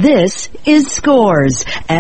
This is Scores,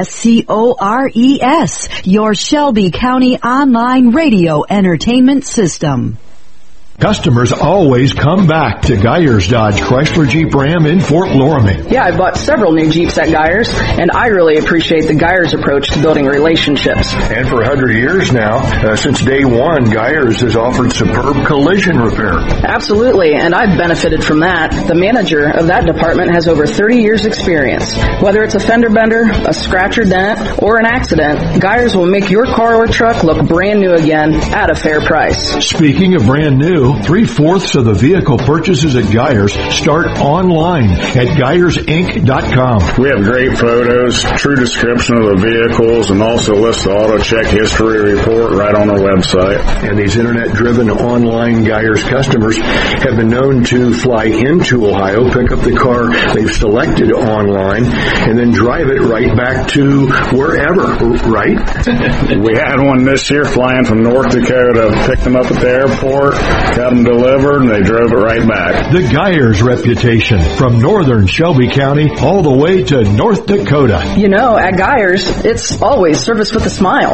SCORES, your Shelby County online radio entertainment system. Customers always come back to Geyers Dodge Chrysler Jeep Ram in Fort Loramie. Yeah, I bought several new Jeeps at Geyers, and I really appreciate the Geyers approach to building relationships. And for 100 years now, since day one, Geyers has offered superb collision repair. Absolutely, and I've benefited from that. The manager of that department has over 30 years experience. Whether it's a fender bender, a scratch or dent, or an accident, Geyers will make your car or truck look brand new again at a fair price. Speaking of brand new, 3/4 of the vehicle purchases at Geyers start online at GeyersInc.com. We have great photos, true description of the vehicles, and also list the auto check history report right on our website. And these internet-driven online Geyers customers have been known to fly into Ohio, pick up the car they've selected online, and then drive it right back to wherever, right? We had one this year flying from North Dakota, picked them up at the airport, got them delivered, and they drove it right back. The Geyers reputation, from northern Shelby County all the way to North Dakota. You know, at Geyers, it's always service with a smile.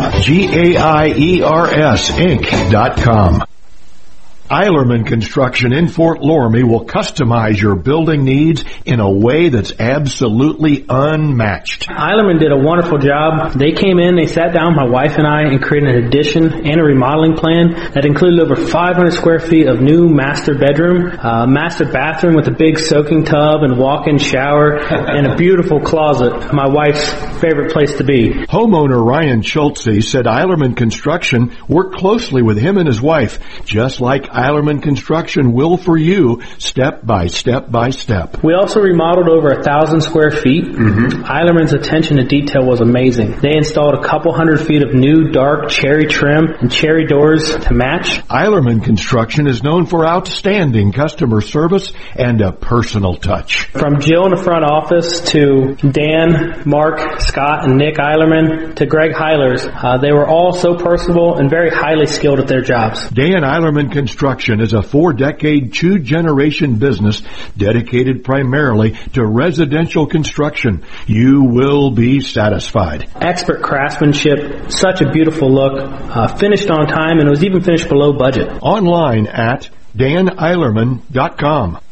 GAIERS Inc.com. Eilerman Construction in Fort Loramie will customize your building needs in a way that's absolutely unmatched. Eilerman did a wonderful job. They came in, they sat down, my wife and I, and created an addition and a remodeling plan that included over 500 square feet of new master bedroom, master bathroom with a big soaking tub and walk-in shower, and a beautiful closet, my wife's favorite place to be. Homeowner Ryan Schultze said Eilerman Construction worked closely with him and his wife, just like Eilerman Construction will for you, step by step by step. We also remodeled over 1,000 square feet. Eilerman's attention to detail was amazing. They installed a couple hundred feet of new dark cherry trim and cherry doors to match. Eilerman Construction is known for outstanding customer service and a personal touch. From Jill in the front office to Dan, Mark, Scott, and Nick Eilerman to Greg Heilers, they were all so personable and very highly skilled at their jobs. Dan Eilerman Construction is a 4-decade, 2-generation business dedicated primarily to residential construction. You will be satisfied. Expert craftsmanship, such a beautiful look, finished on time, and it was even finished below budget. Online at daneilerman.com.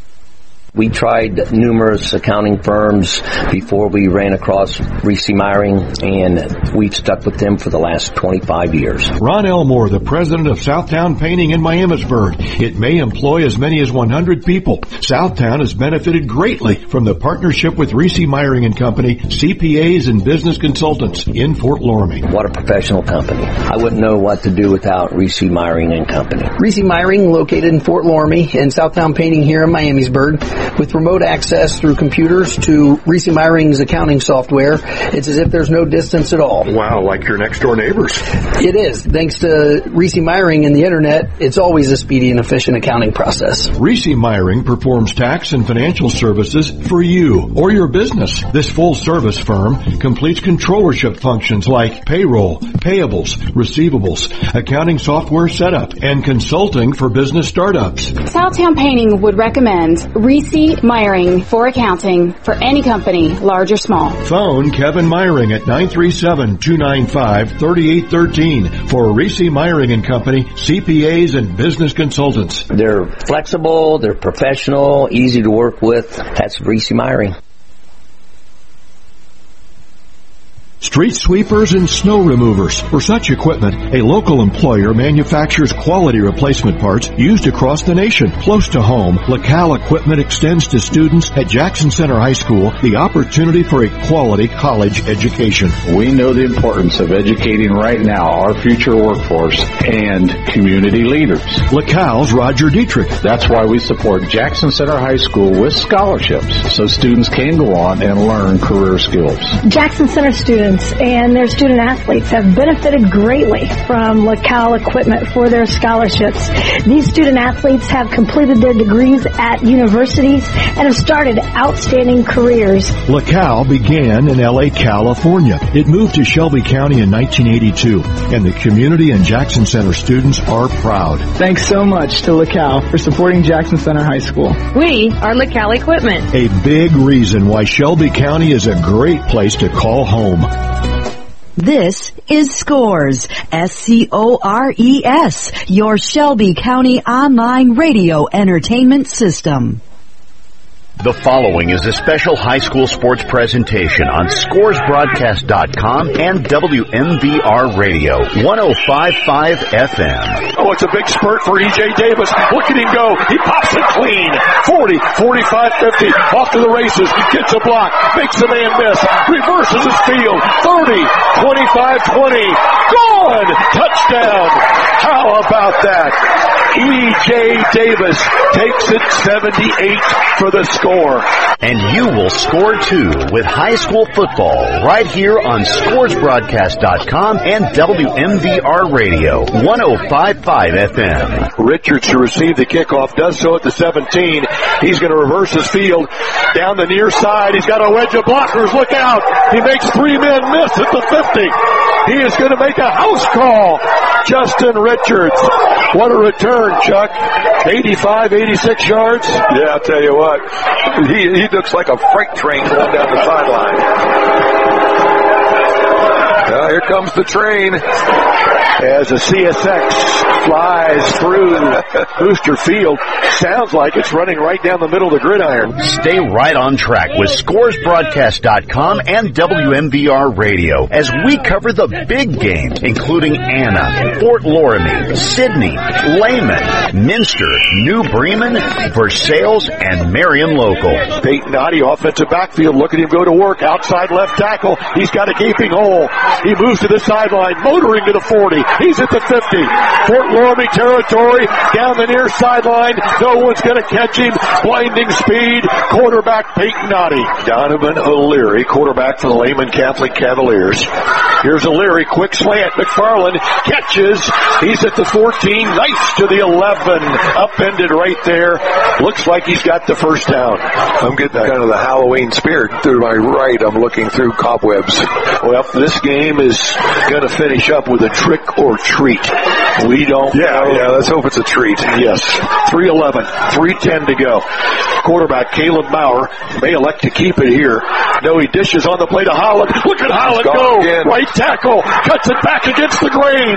We tried numerous accounting firms before we ran across Reese Meyering, and we've stuck with them for the last 25 years. Ron Elmore, the president of Southtown Painting in Miamisburg. It may employ as many as 100 people. Southtown has benefited greatly from the partnership with Reese Meyering and Company, CPAs and business consultants in Fort Loramie. What a professional company. I wouldn't know what to do without Reese Meyering and Company. Reese Meyering, located in Fort Loramie, and Southtown Painting here in Miamisburg. With remote access through computers to Reese Meyering's accounting software, it's as if there's no distance at all. Wow, like your next door neighbors. It is. Thanks to Reese Meyering and the internet, it's always a speedy and efficient accounting process. Reese Meyering performs tax and financial services for you or your business. This full-service firm completes controllership functions like payroll, payables, receivables, accounting software setup, and consulting for business startups. Southtown Painting would recommend Reese Meyering for accounting for any company, large or small. Phone Kevin Meyering at 937-295-3813 for Reese Meyering and Company, CPAs and business consultants. They're flexible, they're professional, easy to work with. That's Reese Meyering. Street sweepers and snow removers. For such equipment, a local employer manufactures quality replacement parts used across the nation. Close to home, LaCal Equipment extends to students at Jackson Center High School the opportunity for a quality college education. We know the importance of educating right now our future workforce and community leaders. LaCal's Roger Dietrich. That's why we support Jackson Center High School with scholarships so students can go on and learn career skills. Jackson Center students students and their student athletes have benefited greatly from LaCal equipment for their scholarships. These student athletes have completed their degrees at universities and have started outstanding careers. LaCal began in L.A., California. It moved to Shelby County in 1982, and the community and Jackson Center students are proud. Thanks so much to LaCal for supporting Jackson Center High School. We are LaCal Equipment. A big reason why Shelby County is a great place to call home. This is Scores, S-C-O-R-E-S, your Shelby County online radio entertainment system. The following is a special high school sports presentation on ScoresBroadcast.com and WMVR Radio, 105.5 FM. Oh, it's a big spurt for E.J. Davis. Look at him go. He pops it clean. 40, 45, 50. Off to the races. Gets a block. Makes a man miss. Reverses his field. 30, 25, 20. Gone! Touchdown! How about that? E.J. Davis takes it 78 for the score. And you will score too with high school football right here on ScoresBroadcast.com and WMVR Radio, 105.5 FM. Richards to receive the kickoff, does so at the 17. He's going to reverse his field down the near side. He's got a wedge of blockers. Look out. He makes 3 men miss at the 50. He is going to make a house call. Justin Richards. What a return, Chuck. 85, 86 yards. Yeah, I'll tell you what. He looks like a freight train going down the sideline. Here comes the train. As a CSX flies through Booster Field. Sounds like it's running right down the middle of the gridiron. Stay right on track with ScoresBroadcast.com and WMVR Radio as we cover the big games, including Anna, Fort Loramie, Sidney, Lehman, Minster, New Bremen, Versailles, and Marion Local. Peyton Noddy, offensive backfield. Look at him go to work. Outside left tackle. He's got a gaping hole. He moves to the sideline, motoring to the 40. He's at the 50. Fort Loramie territory, down the near sideline. No one's going to catch him. Blinding speed. Quarterback Peyton Noddy. Donovan O'Leary, quarterback for the Lehman Catholic Cavaliers. Here's O'Leary, quick slant. McFarland catches. He's at the 14. Nice to the 11. Upended right there. Looks like he's got the first down. I'm getting kind of the Halloween spirit through my right. I'm looking through cobwebs. Well, this game is going to finish up with a trick or treat. We don't know. Yeah, let's hope it's a treat. Yes. 3:11, 3:10 to go. Quarterback Caleb Bauer may elect to keep it here. No, he dishes on the play to Holland. Look at Holland go. Again. Right tackle. Cuts it back against the grain.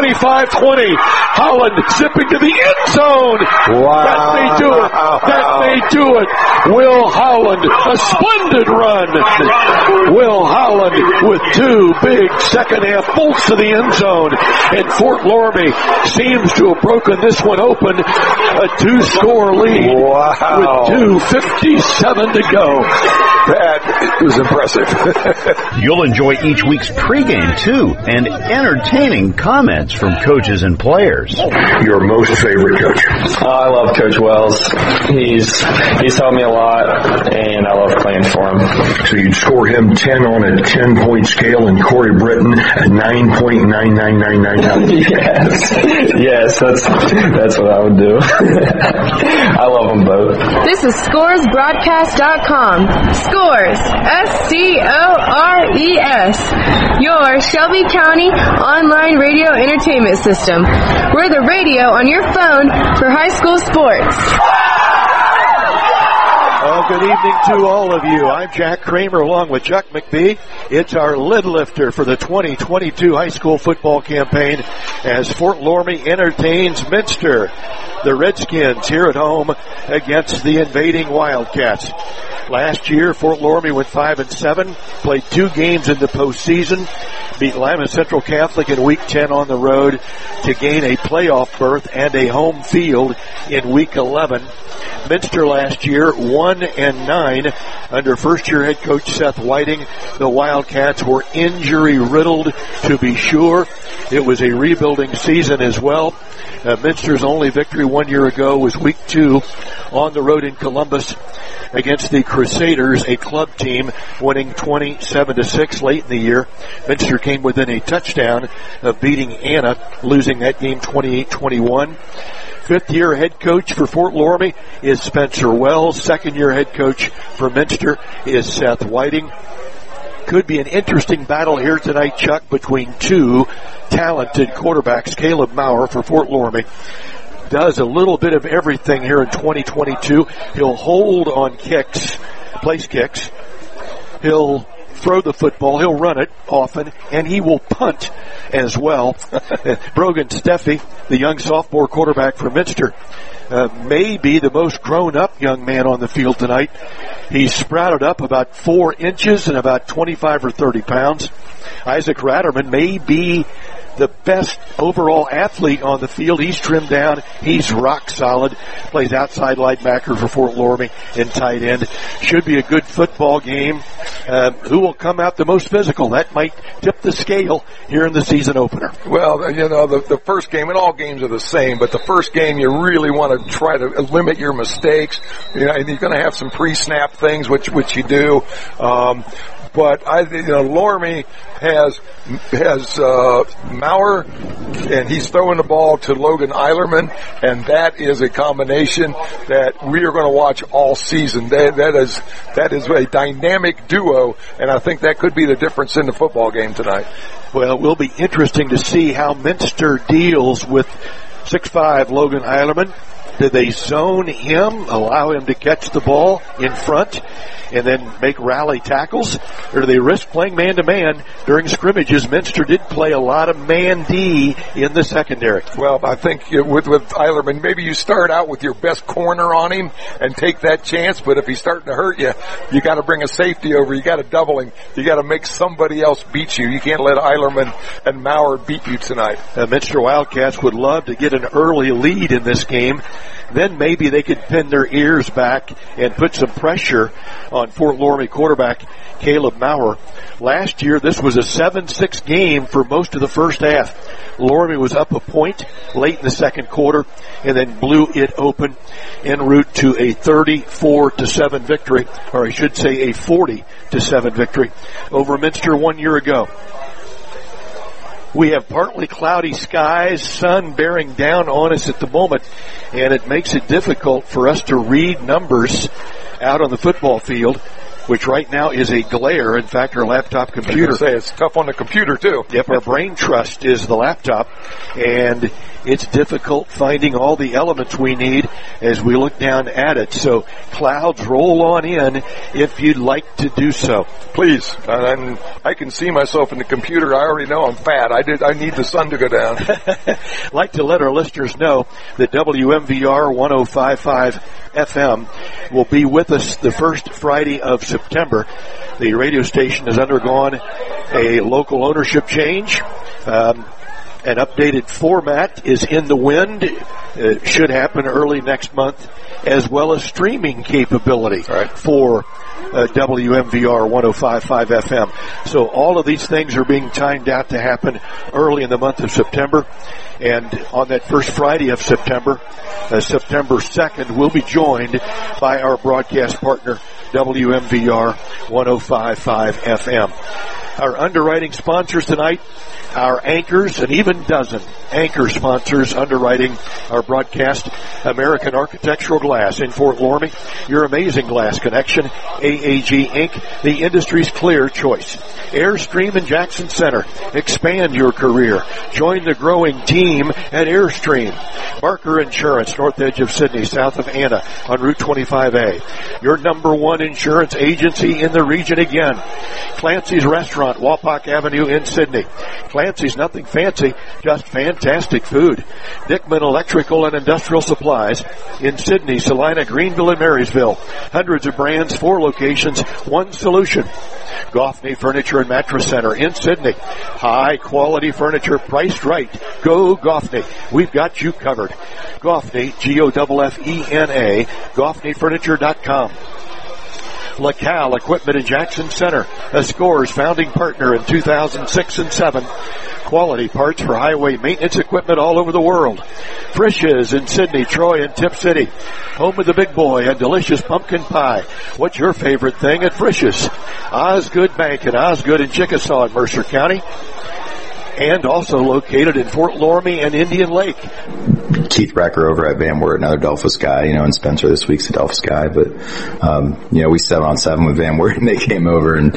25-20. Holland zipping to the end zone. Wow. That may do it. That may do it. Will Holland, a splendid run. Will Holland with 2 big second half bolts to the end zone. And Fort Loramie seems to have broken this one open. A 2-score lead. Wow. With 2:57 to go. That was impressive. You'll enjoy each week's pregame, too, and entertaining comments from coaches and players. Your most favorite coach? I love Coach Wells. He's helped me a lot, and I love playing for him. So you'd score him 10 on a 10-point scale and Corey Britton a 9.9999. Yes, that's what I would do. I love them both. This is ScoresBroadcast.com. Scores, S-C-O-R-E-S, your Shelby County online radio entertainment system. We're the radio on your phone for high school sports. Well, good evening to all of you. I'm Jack Kramer along with Chuck McBee. It's our lid lifter for the 2022 high school football campaign as Fort Loramie entertains Minster. The Redskins here at home against the invading Wildcats. Last year, Fort Loramie went 5-7, played 2 games in the postseason, beat Lima Central Catholic in Week 10 on the road to gain a playoff berth and a home field in Week 11. Minster last year 1-9 under first-year head coach Seth Whiting. The Wildcats were injury-riddled, to be sure. It was a rebuilding season as well. Minster's only victory 1 year ago was Week 2 on the road in Columbus. against the Crusaders, a club team, winning 27-6 late in the year. Minster came within a touchdown of beating Anna, losing that game 28-21. Fifth-year head coach for Fort Loramie is Spencer Wells. Second-year head coach for Minster is Seth Whiting. Could be an interesting battle here tonight, Chuck, between two talented quarterbacks. Caleb Maurer for Fort Loramie does a little bit of everything here in 2022. He'll hold on kicks, place kicks. He'll throw the football. He'll run it often, and he will punt as well. Brogan Steffi, the young sophomore quarterback for Minster, may be the most grown-up young man on the field tonight. He's sprouted up about 4 inches and about 25 or 30 pounds. Isaac Ratterman may be the best overall athlete on the field. He's trimmed down. He's rock solid. Plays outside linebacker for Fort Loramie and tight end. Should be a good football game. Who will come out the most physical? That might tip the scale here in the season opener. Well, you know, the first game, and all games are the same, but the first game you really want to try to limit your mistakes. You know, and you're going to have some pre-snap things, which you do. But Loramie has Maurer, and he's throwing the ball to Logan Eilerman, and that is a combination that we are going to watch all season. That is a dynamic duo, and I think that could be the difference in the football game tonight. Well, it will be interesting to see how Minster deals with 6'5" Logan Eilerman. Do they zone him, allow him to catch the ball in front, and then make rally tackles? Or do they risk playing man-to-man during scrimmages? Minster did play a lot of man-D in the secondary. Well, I think with Eilerman, maybe you start out with your best corner on him and take that chance, but if he's starting to hurt you, you got to bring a safety over. You got to double him. You got to make somebody else beat you. You can't let Eilerman and Maurer beat you tonight. Minster Wildcats would love to get an early lead in this game. Then maybe they could pin their ears back and put some pressure on Fort Loramie quarterback Caleb Maurer. Last year, this was a 7-6 game for most of the first half. Loramie was up a point late in the second quarter and then blew it open en route to a 34-7 victory, or I should say a 40-7 victory over Minster 1 year ago. We have partly cloudy skies, sun bearing down on us at the moment, and it makes it difficult for us to read numbers out on the football field, which right now is a glare. In fact, our laptop computer. It's tough on the computer, too. Yep, our brain trust is the laptop, and it's difficult finding all the elements we need as we look down at it. So clouds roll on in if you'd like to do so. Please. And I can see myself in the computer. I already know I'm fat. I need the sun to go down. I'd like to let our listeners know that WMVR 105.5 FM will be with us the first Friday of September. The radio station has undergone a local ownership change. An updated format is in the wind. It should happen early next month, as well as streaming capability for WMVR 105.5 FM. So all of these things are being timed out to happen early in the month of September. And on that first Friday of September, September 2nd, we'll be joined by our broadcast partner, WMVR 105.5 FM. Our underwriting sponsors tonight, our anchors, an even dozen anchor sponsors underwriting our broadcast. American Architectural Glass in Fort Loramie, your amazing glass connection. AAG Inc., the industry's clear choice. Airstream in Jackson Center, expand your career. Join the growing team at Airstream. Barker Insurance, north edge of Sydney, south of Anna, on Route 25A. Your number one insurance agency in the region again. Clancy's Restaurant, Wapak Avenue in Sydney. Clancy's, nothing fancy, just fantastic food. Dickman Electrical and Industrial Supplies in Sydney, Salina, Greenville, and Marysville. Hundreds of brands, 4 locations, one solution. Goffney Furniture and Mattress Center in Sydney. High quality furniture priced right. Go Goffney. We've got you covered. Goffney, Goffena, GoffneyFurniture.com. LaCal Equipment in Jackson Center, a Scores founding partner in 2006 and 7. Quality parts for highway maintenance equipment all over the world. Frisch's in Sydney, Troy, and Tip City. Home of the big boy and delicious pumpkin pie. What's your favorite thing at Frisch's? Osgood Bank and Osgood in Chickasaw in Mercer County. And also located in Fort Loramie and Indian Lake. Keith Brecker over at Van Wert, another Delphus guy, and Spencer this week's a Delphus guy, but, we 7-on-7 with Van Wert and they came over and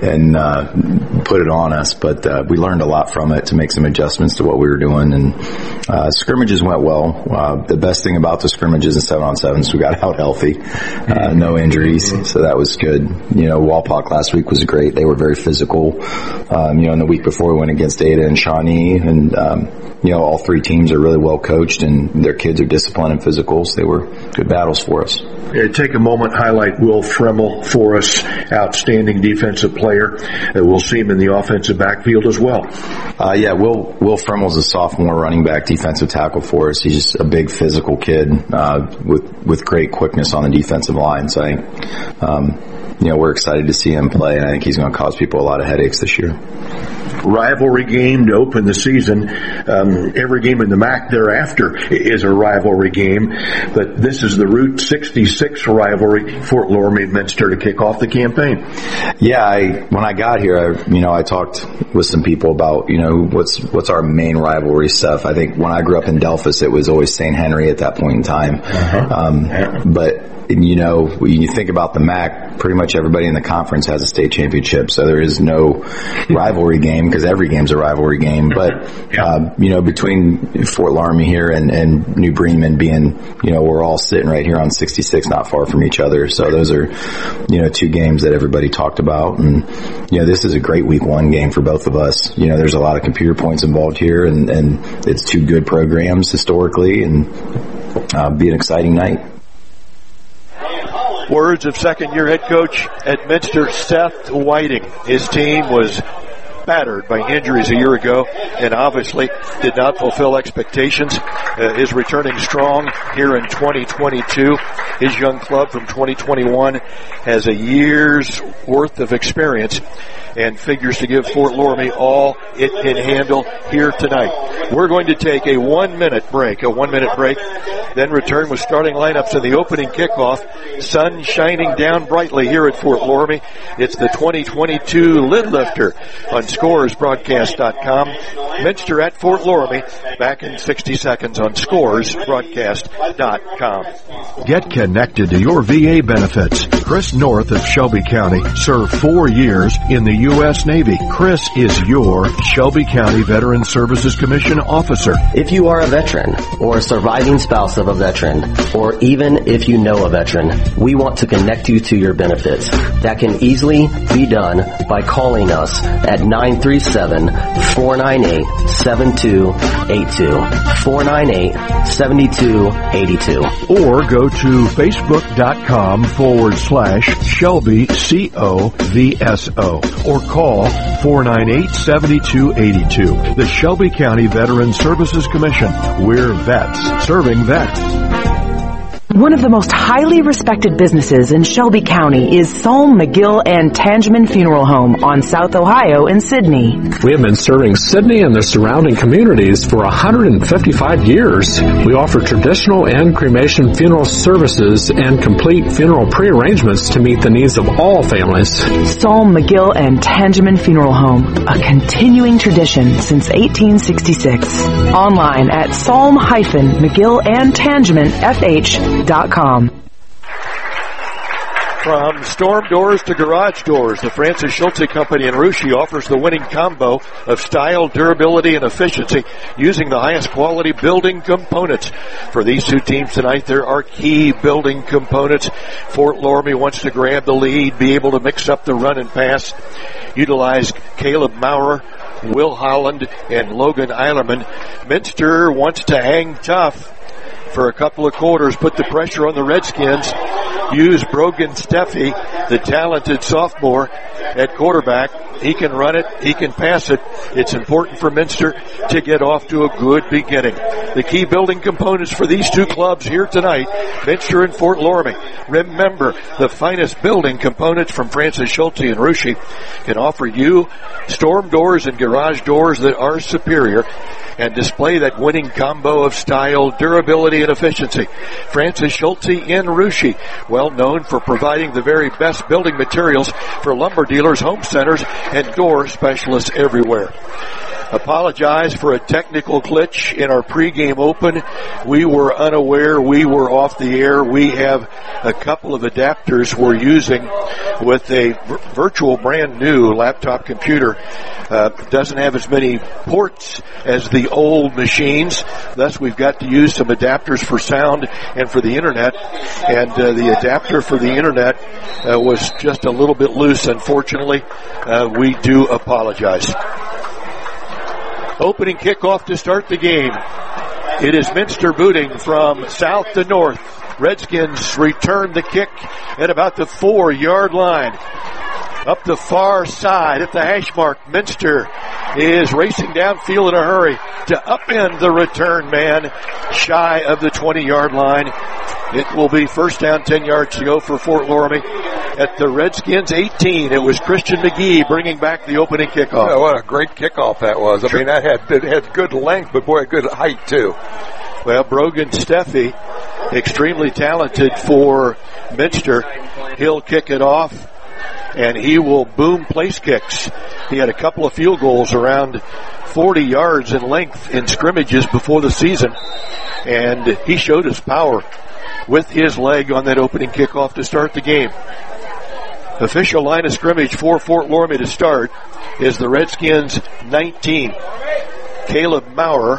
put it on us, but, we learned a lot from it to make some adjustments to what we were doing, and, scrimmages went well. The best thing about the scrimmages and 7-on-7s, we got out healthy, no injuries, so that was good. Walpock last week was great. They were very physical. And the week before we went against Ada and Shawnee, and, all three teams are really well coached and their kids are disciplined and physical, so they were good battles for us. Take a moment, highlight Will Fremmel for us, outstanding defensive player. We'll see him in the offensive backfield as well. Will Fremmel's a sophomore running back, defensive tackle for us. He's just a big physical kid, with great quickness on the defensive line. So I think, we're excited to see him play, and I think he's going to cause people a lot of headaches this year. Rivalry game to open the season. Every game in the MAC thereafter is a rivalry game, but this is the Route 66 rivalry, Fort Loramie-Minster, to kick off the campaign. Yeah, when I got here, I talked with some people about, what's our main rivalry stuff. I think when I grew up in Delphus, it was always St. Henry at that point in time. But when you think about the MAC, pretty much everybody in the conference has a state championship, so there is no rivalry game because every game's a rivalry game. But, between Fort Loramie here and New Bremen being, we're all sitting right here on 66, not far from each other. So those are, two games that everybody talked about. And, this is a great week one game for both of us. There's a lot of computer points involved here, and it's two good programs historically, and be an exciting night. Words of second-year head coach at Minster, Seth Whiting. His team was battered by injuries a year ago and obviously did not fulfill expectations. Is returning strong here in 2022. His young club from 2021 has a year's worth of experience and figures to give Fort Loramie all it can handle here tonight. We're going to take a 1 minute break, then return with starting lineups in the opening kickoff. Sun shining down brightly here at Fort Loramie. It's the 2022 Lid Lifter on ScoresBroadcast.com. Minster at Fort Loramie, back in 60 seconds on ScoresBroadcast.com. Get connected to your VA benefits. Chris North of Shelby County served 4 years in the U.S. Navy. Chris is your Shelby County Veteran Services Commission officer. If you are a veteran or a surviving spouse of a veteran, or even if you know a veteran, we want to connect you to your benefits. That can easily be done by calling us at 937-498-7282. 498-7282. Or go to Facebook.com/Shelby COVSO or call 498-7282. The Shelby County Veteran Services Commission. We're vets serving vets. One of the most highly respected businesses in Shelby County is Solm, McGill, and Tangeman Funeral Home on South Ohio in Sydney. We have been serving Sydney and the surrounding communities for 155 years. We offer traditional and cremation funeral services and complete funeral pre-arrangements to meet the needs of all families. Solm, McGill, and Tangeman Funeral Home, a continuing tradition since 1866. Online at solm-mcgillandtangemanfh.com. From storm doors to garage doors, the Francis Schultze Company in Russia offers the winning combo of style, durability, and efficiency using the highest quality building components. For these two teams tonight, there are key building components. Fort Loramie wants to grab the lead, be able to mix up the run and pass, utilize Caleb Maurer, Will Holland, and Logan Eilerman. Minster wants to hang tough for a couple of quarters, put the pressure on the Redskins, use Brogan Steffi, the talented sophomore, at quarterback. he can run it, he can pass it. It's important for Minster to get off to a good beginning. The key building components for these two clubs here tonight, Minster and Fort Loramie. Remember, the finest building components from Francis Schulte and Russia can offer you storm doors and garage doors that are superior and display that winning combo of style, durability, and efficiency. Francis Schulte in Russia, well known for providing the very best building materials for lumber dealers, home centers, and door specialists everywhere. Apologize for a technical glitch in our pregame open. We were unaware. We were off the air. We have a couple of adapters we're using with a virtual brand new laptop computer. Doesn't have as many ports as the old machines. Thus, we've got to use some adapters for sound and for the internet. And the adapter for the internet was just a little bit loose, unfortunately. We do apologize. Opening kickoff to start the game. It is Minster booting from south to north. Redskins return the kick at about the 4-yard line. Up the far side at the hash mark, Minster is racing downfield in a hurry to upend the return man shy of the 20-yard line. It will be first down, 10 yards to go for Fort Loramie. At the Redskins 18, it was Christian McGee bringing back the opening kickoff. Yeah, what a great kickoff that was. I mean, it had good length, but boy, good height too. Well, Brogan Steffi, extremely talented for Minster. He'll kick it off, and he will boom place kicks. He had a couple of field goals around 40 yards in length in scrimmages before the season, and he showed his power with his leg on that opening kickoff to start the game. Official line of scrimmage for Fort Loramie to start is the Redskins 19. Caleb Maurer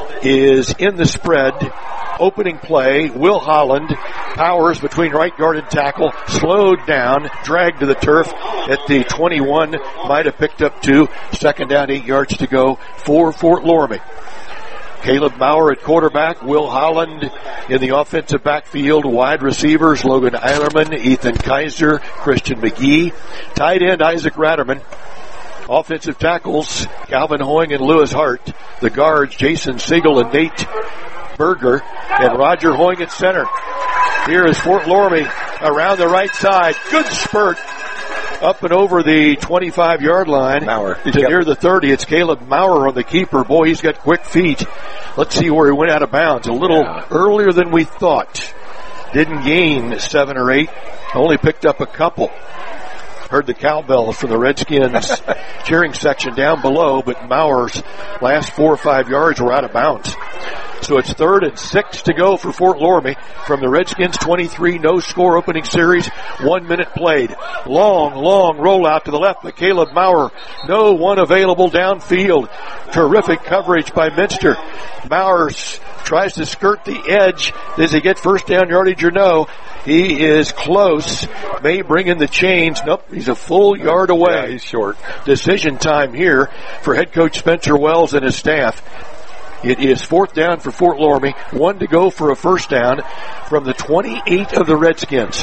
is in the spread. Opening play, Will Holland powers between right guard and tackle, slowed down, dragged to the turf at the 21, might have picked up 2. Second down, 8 yards to go for Fort Loramie. Caleb Maurer at quarterback, Will Holland in the offensive backfield, wide receivers, Logan Eilerman, Ethan Kaiser, Christian McGee, tight end Isaac Ratterman, offensive tackles, Calvin Hoying and Lewis Hart, the guards, Jason Siegel and Nate Berger, and Roger Hoying at center. Here is Fort Loramie around the right side, good spurt. Up and over the 25-yard line to near the 30. It's Caleb Maurer on the keeper. Boy, he's got quick feet. Let's see where he went out of bounds. A little earlier than we thought. Didn't gain 7 or 8. Only picked up a couple. Heard the cowbells from the Redskins cheering section down below, but Maurer's last 4 or 5 yards were out of bounds. So it's 3rd and 6 to go for Fort Loramie from the Redskins 23, no score opening series, 1 minute played. Long rollout to the left by Caleb Maurer. No one available downfield. Terrific coverage by Minster. Maurer tries to skirt the edge. Does he get first down yardage or no? He is close. May bring in the chains. Nope, he's a full yard away. Yeah, he's short. Decision time here for head coach Spencer Wells and his staff. It is 4th down for Fort Loramie. 1 to go for a first down from the 28 of the Redskins.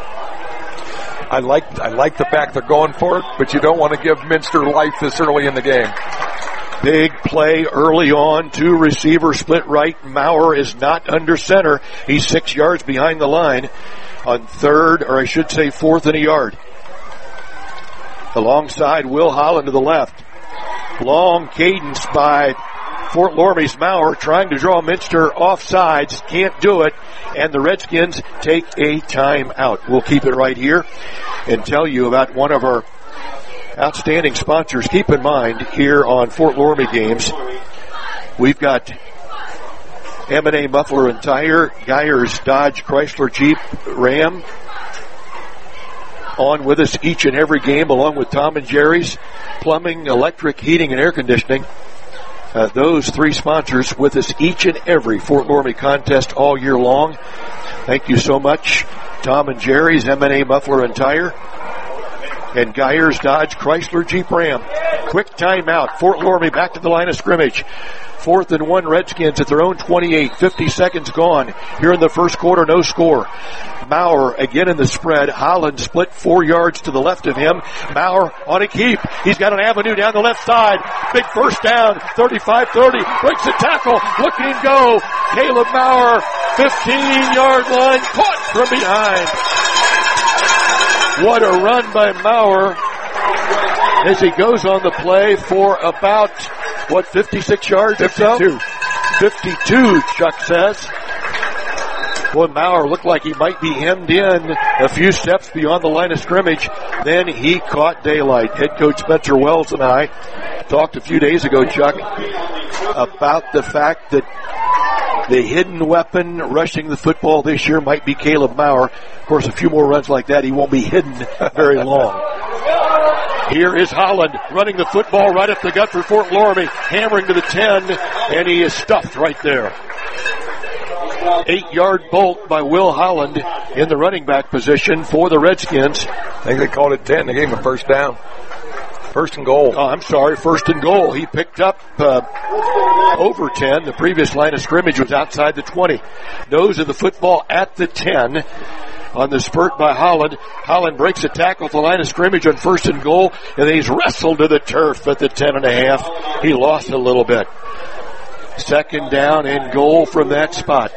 I like the fact they're going for it, but you don't want to give Minster life this early in the game. Big play early on. 2 receivers split right. Maurer is not under center. He's 6 yards behind the line on 4th and a yard. Alongside Will Holland to the left. Long cadence by Fort Loramie's Maurer trying to draw Minster off sides. Can't do it. And the Redskins take a timeout. We'll keep it right here and tell you about one of our outstanding sponsors. Keep in mind here on Fort Loramie games, we've got M&A Muffler and Tire, Geyers Dodge Chrysler Jeep Ram on with us each and every game, along with Tom and Jerry's Plumbing, Electric, Heating, and Air Conditioning. Those 3 sponsors with us each and every Fort Loramie contest all year long. Thank you so much. Tom and Jerry's, M&A Muffler and Tire, and Geyers Dodge Chrysler Jeep Ram. Quick timeout. Fort Loramie back to the line of scrimmage. 4th and 1 Redskins at their own 28. 50 seconds gone here in the first quarter. No score. Maurer again in the spread. Holland split 4 yards to the left of him. Maurer on a keep. He's got an avenue down the left side. Big first down. 35-30. Breaks the tackle. Looking go. Caleb Maurer. 15-yard line. Caught from behind. What a run by Maurer as he goes on the play for about, 56 yards 52. or so? 52, Chuck says. Boy, Maurer looked like he might be hemmed in a few steps beyond the line of scrimmage. Then he caught daylight. Head coach Spencer Wells and I talked a few days ago, Chuck, about the fact that the hidden weapon rushing the football this year might be Caleb Maurer. Of course, a few more runs like that, he won't be hidden very long. Here is Holland running the football right up the gut for Fort Loramie, hammering to the 10, and he is stuffed right there. 8-yard bolt by Will Holland in the running back position for the Redskins. I think they called it 10. They gave him a first down. First and goal. Oh, I'm sorry, first and goal. He picked up over 10. The previous line of scrimmage was outside the 20. Nose of the football at the 10. On the spurt by Holland. Holland breaks a tackle at the line of scrimmage on first and goal, and then he's wrestled to the turf at the 10.5. He lost a little bit. Second down and goal from that spot.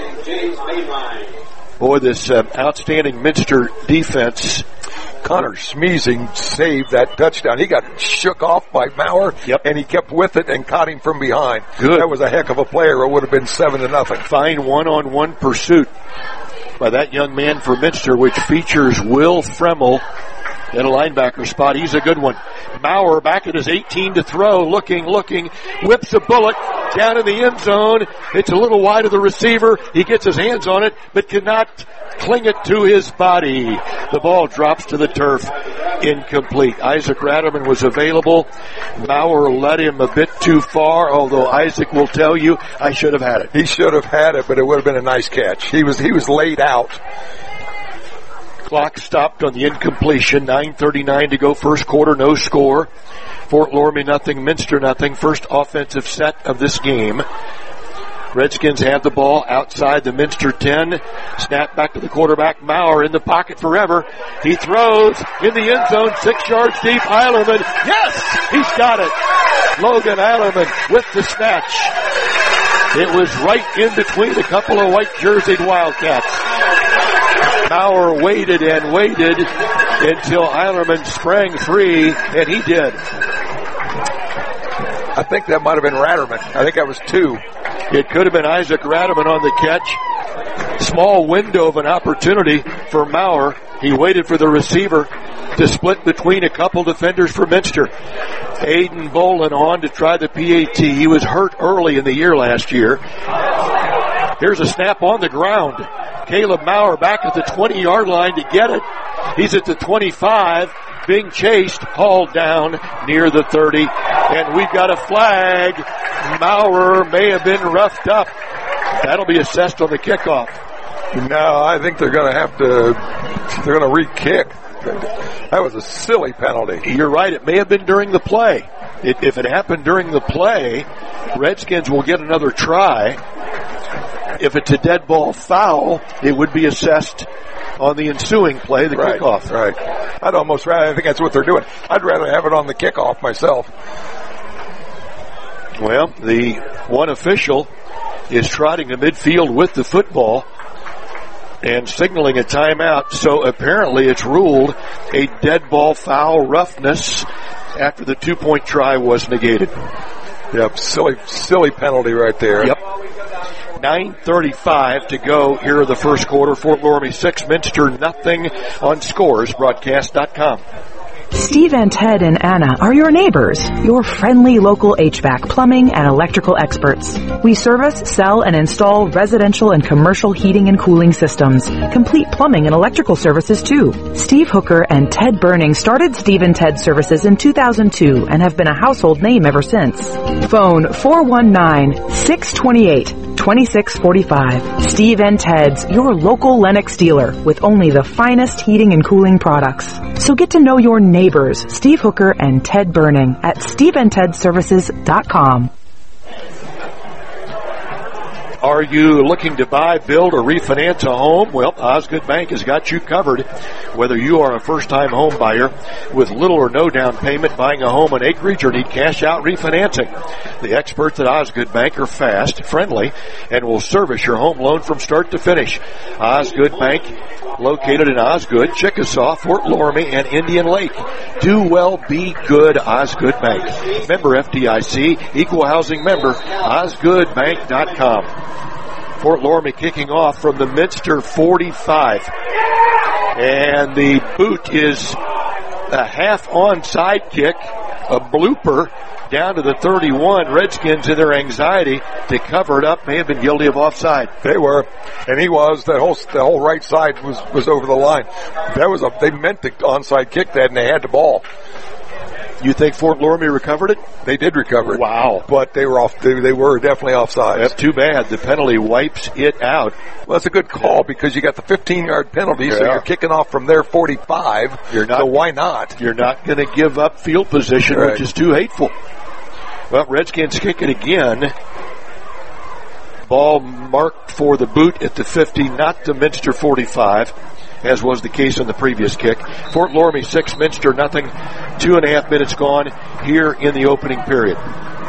Boy, this outstanding Minster defense. Connor Smeezing saved that touchdown. He got shook off by Maurer, and he kept with it and caught him from behind. Good. That was a heck of a player. It would have been 7-0. Fine one-on-one pursuit by that young man for Minster, which features Will Fremmel in a linebacker spot. He's a good one. Maurer back at his 18 to throw, looking, whips a bullet down in the end zone. It's a little wide of the receiver. He gets his hands on it, but cannot cling it to his body. The ball drops to the turf. Incomplete. Isaac Ratterman was available. Maurer led him a bit too far, although Isaac will tell you, I should have had it. He should have had it, but it would have been a nice catch. He was laid out. Clock stopped on the incompletion. 9:39 to go. First quarter, no score. Fort Loramie nothing, Minster nothing. First offensive set of this game. Redskins have the ball outside the Minster 10. Snap back to the quarterback. Maurer in the pocket forever. He throws in the end zone, 6 yards deep. Eilerman, yes, he's got it. Logan Eilerman with the snatch. It was right in between a couple of white jerseyed Wildcats. Maurer waited and waited until Eilerman sprang free, and he did. I think that might have been Ratterman. I think that was 2. It could have been Isaac Ratterman on the catch. Small window of an opportunity for Maurer. He waited for the receiver to split between a couple defenders for Minster. Aiden Bolin on to try the PAT. He was hurt early in the year last year. Here's a snap on the ground. Caleb Maurer back at the 20-yard line to get it. He's at the 25, being chased, hauled down near the 30, and we've got a flag. Maurer may have been roughed up. That'll be assessed on the kickoff. No, I think they're going to re-kick. That was a silly penalty. You're right. It may have been during the play. If it happened during the play, Redskins will get another try. If it's a dead ball foul, it would be assessed on the ensuing play, the kickoff. Right. I'd almost rather, I think that's what they're doing. I'd rather have it on the kickoff myself. Well, the one official is trotting to midfield with the football and signaling a timeout. So apparently it's ruled a dead ball foul, roughness, after the 2-point try was negated. Yep, silly penalty right there. Yep. 9:35 to go here in the first quarter. Fort Loramie 6, Minster nothing on ScoresBroadcast.com. Steve and Ted and Anna are your neighbors, your friendly local HVAC, plumbing, and electrical experts. We service, sell, and install residential and commercial heating and cooling systems, complete plumbing and electrical services too. Steve Hooker and Ted Burning started Steve and Ted Services in 2002 and have been a household name ever since. Phone 419-628 2645. Steve and Ted's, your local Lennox dealer with only the finest heating and cooling products. So get to know your neighbors, Steve Hooker and Ted Burning, at steveandtedservices.com. Are you looking to buy, build, or refinance a home? Well, Osgood Bank has got you covered. Whether you are a first-time home buyer with little or no down payment, buying a home on acreage, or need cash-out refinancing, the experts at Osgood Bank are fast, friendly, and will service your home loan from start to finish. Osgood Bank, located in Osgood, Chickasaw, Fort Loramie, and Indian Lake. Do well, be good, Osgood Bank. Member FDIC, equal housing member, osgoodbank.com. Fort Loramie kicking off from the Minster 45. And the boot is a half onside kick, a blooper down to the 31. Redskins, in their anxiety to cover it up, may have been guilty of offside. They were, and he was. The whole right side was over the line. They meant to onside kick that, and they had the ball. You think Fort Loramie recovered it? They did recover it. Wow. But they were they were definitely offside. That's too bad. The penalty wipes it out. Well, that's a good call because you got the 15-yard penalty, so you're kicking off from their 45. So why not? You're not going to give up field position, right, which is too hateful. Well, Redskins kick it again. Ball marked for the boot at the 50, not the Minster 45, as was the case in the previous kick. Fort Loramie 6, Minster nothing. 2.5 minutes gone here in the opening period.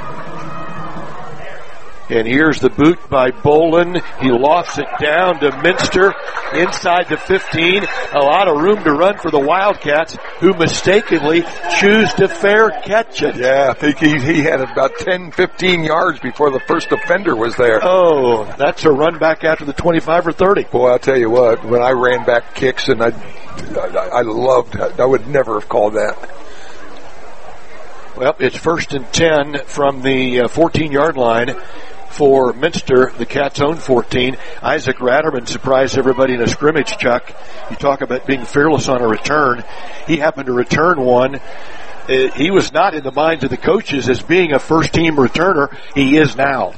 And here's the boot by Bolin. He lofts it down to Minster inside the 15. A lot of room to run for the Wildcats, who mistakenly choose to fair catch it. Yeah, I think he had about 10, 15 yards before the first defender was there. Oh, that's a run back after the 25 or 30. Boy, I'll tell you what, when I ran back kicks, and I would never have called that. Well, it's 1st and 10 from the 14-yard line for Minster. The Cats own 14. Isaac Ratterman surprised everybody in a scrimmage, Chuck. You talk about being fearless on a return. He happened to return one. He was not in the minds of the coaches as being a first-team returner. He is now.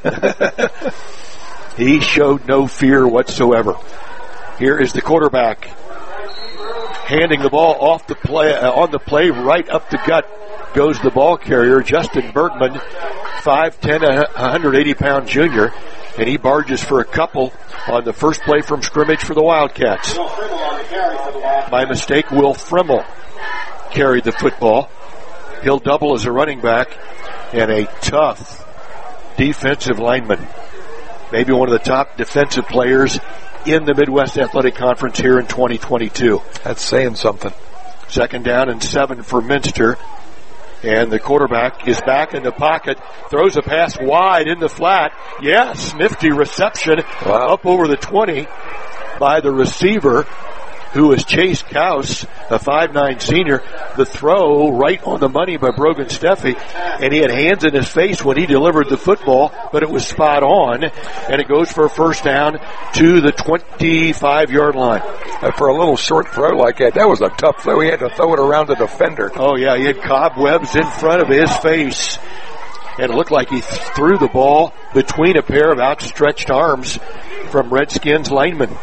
He showed no fear whatsoever. Here is the quarterback handing the ball off the play, on the play right up the gut goes the ball carrier, Justin Bergman, 5'10", 180-pound junior, and he barges for a couple on the first play from scrimmage for the Wildcats. My mistake, Will Frimmel carried the football. He'll double as a running back, and a tough defensive lineman. Maybe one of the top defensive players in the Midwest Athletic Conference here in 2022. That's saying something. 2nd down and 7 for Minster. And the quarterback is back in the pocket, throws a pass wide in the flat. Yes, nifty reception up over the 20 by the receiver, who is Chase Kaus, a 5'9" senior. The throw right on the money by Brogan Steffi, and he had hands in his face when he delivered the football, but it was spot on, and it goes for a first down to the 25-yard line. For a little short throw like that was a tough throw. He had to throw it around the defender. Oh, yeah, he had cobwebs in front of his face, and it looked like he threw the ball between a pair of outstretched arms from Redskins linemen.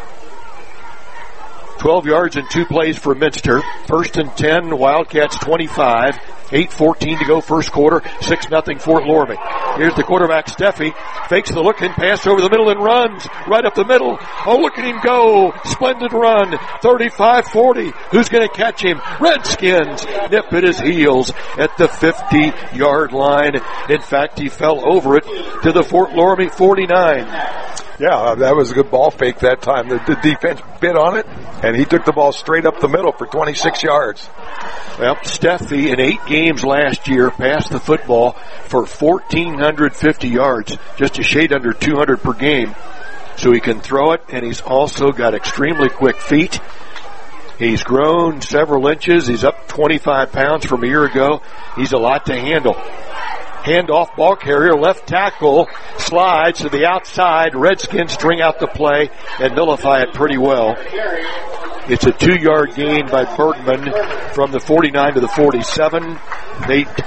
12 yards and 2 plays for Minster. 1st and 10, Wildcats 25. 8:14 to go first quarter. 6-0 Fort Loramie. Here's the quarterback, Steffi. Fakes the look and pass over the middle and runs right up the middle. Oh, look at him go. Splendid run. 35-40. Who's going to catch him? Redskins nip at his heels at the 50-yard line. In fact, he fell over it to the Fort Loramie 49. Yeah, that was a good ball fake that time. The defense bit on it, and he took the ball straight up the middle for 26 yards. Well, Steffi, in 8 games last year, passed the football for 1,450 yards, just a shade under 200 per game. So he can throw it, and he's also got extremely quick feet. He's grown several inches. He's up 25 pounds from a year ago. He's a lot to handle. Handoff, ball carrier, left tackle, slides to the outside. Redskins string out the play and nullify it pretty well. It's a 2-yard gain by Bergman from the 49 to the 47. Nate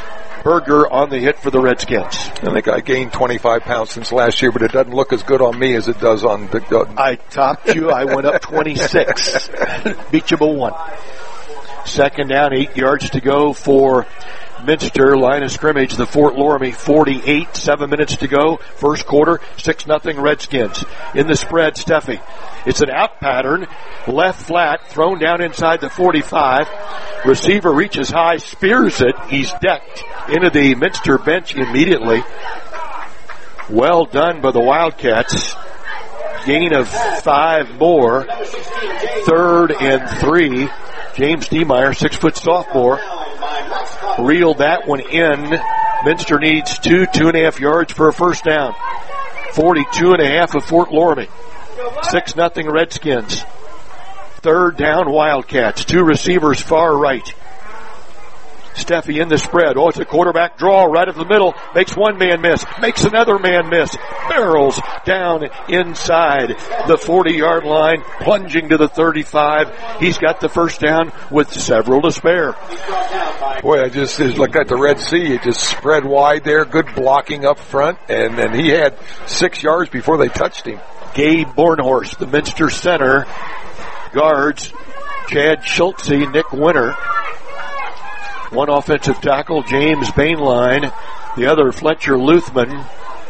Berger on the hit for the Redskins. I think I gained 25 pounds since last year, but it doesn't look as good on me as it does on Dick Dutton. I topped you. I went up 26. Beat you by 1. Second down, 8 yards to go for Minster. Line of scrimmage, the Fort Loramie 48, 7 minutes to go. First quarter, 6-0 Redskins. In the spread, Steffi. It's an out pattern, left flat, thrown down inside the 45. Receiver reaches high, spears it. He's decked into the Minster bench immediately. Well done by the Wildcats. Gain of 5 more. 3rd and 3. James Niemeyer, 6-foot sophomore, reeled that one in. Minster needs 2.5 yards for a first down. 42.5 of Fort Loramie. 6-0 Redskins. 3rd down Wildcats. 2 receivers far right. Steffi in the spread. Oh, it's a quarterback draw right up the middle. Makes one man miss. Makes another man miss. Barrels down inside the 40-yard line, plunging to the 35. He's got the first down with several to spare. Boy, I just look at the Red Sea. It just spread wide there. Good blocking up front. And then he had 6 yards before they touched him. Gabe Bornhorst, the Minster center, guards Chad Schultze, Nick Winter. One offensive tackle, James Bainline. The other, Fletcher Luthman.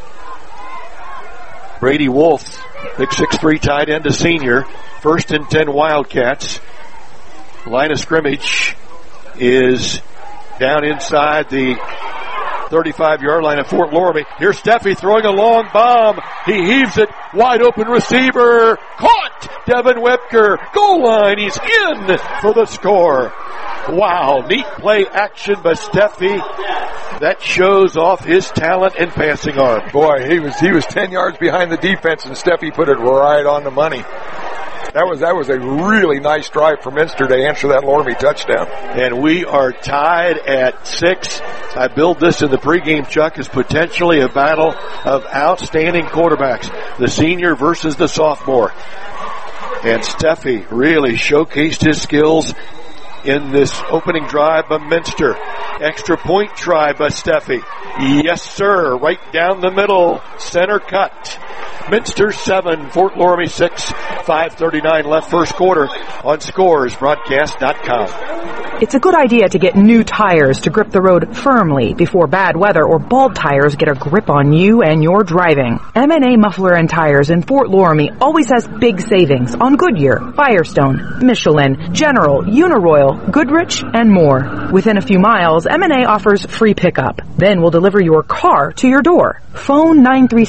Brady Wolf, big 6'3" tight end, a senior. 1st and 10 Wildcats. Line of scrimmage is down inside the 35-yard line of Fort Loramie. Here's Steffi throwing a long bomb. He heaves it. Wide open receiver. Caught! Devin Webker. Goal line. He's in for the score. Wow. Neat play action by Steffi. That shows off his talent and passing arm. Boy, he was 10 yards behind the defense, and Steffi put it right on the money. That was a really nice drive for Minster to answer that Loramie touchdown. And we are tied at 6. I billed this in the pregame, Chuck, as potentially a battle of outstanding quarterbacks. The senior versus the sophomore. And Steffi really showcased his skills in this opening drive by Minster. Extra point try by Steffi. Yes, sir. Right down the middle. Center cut. Minster 7, Fort Loramie 6, 5:39 left first quarter on ScoresBroadcast.com. It's a good idea to get new tires to grip the road firmly before bad weather or bald tires get a grip on you and your driving. M&A Muffler and Tires in Fort Loramie always has big savings on Goodyear, Firestone, Michelin, General, Uniroyal, Goodrich, and more. Within a few miles, M&A offers free pickup. Then we'll deliver your car to your door. Phone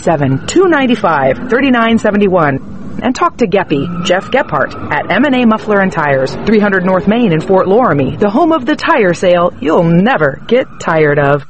937-295-3971 and talk to Geppy, Jeff Gephardt, at M&A Muffler and Tires, 300 North Main in Fort Loramie, the home of the tire sale you'll never get tired of.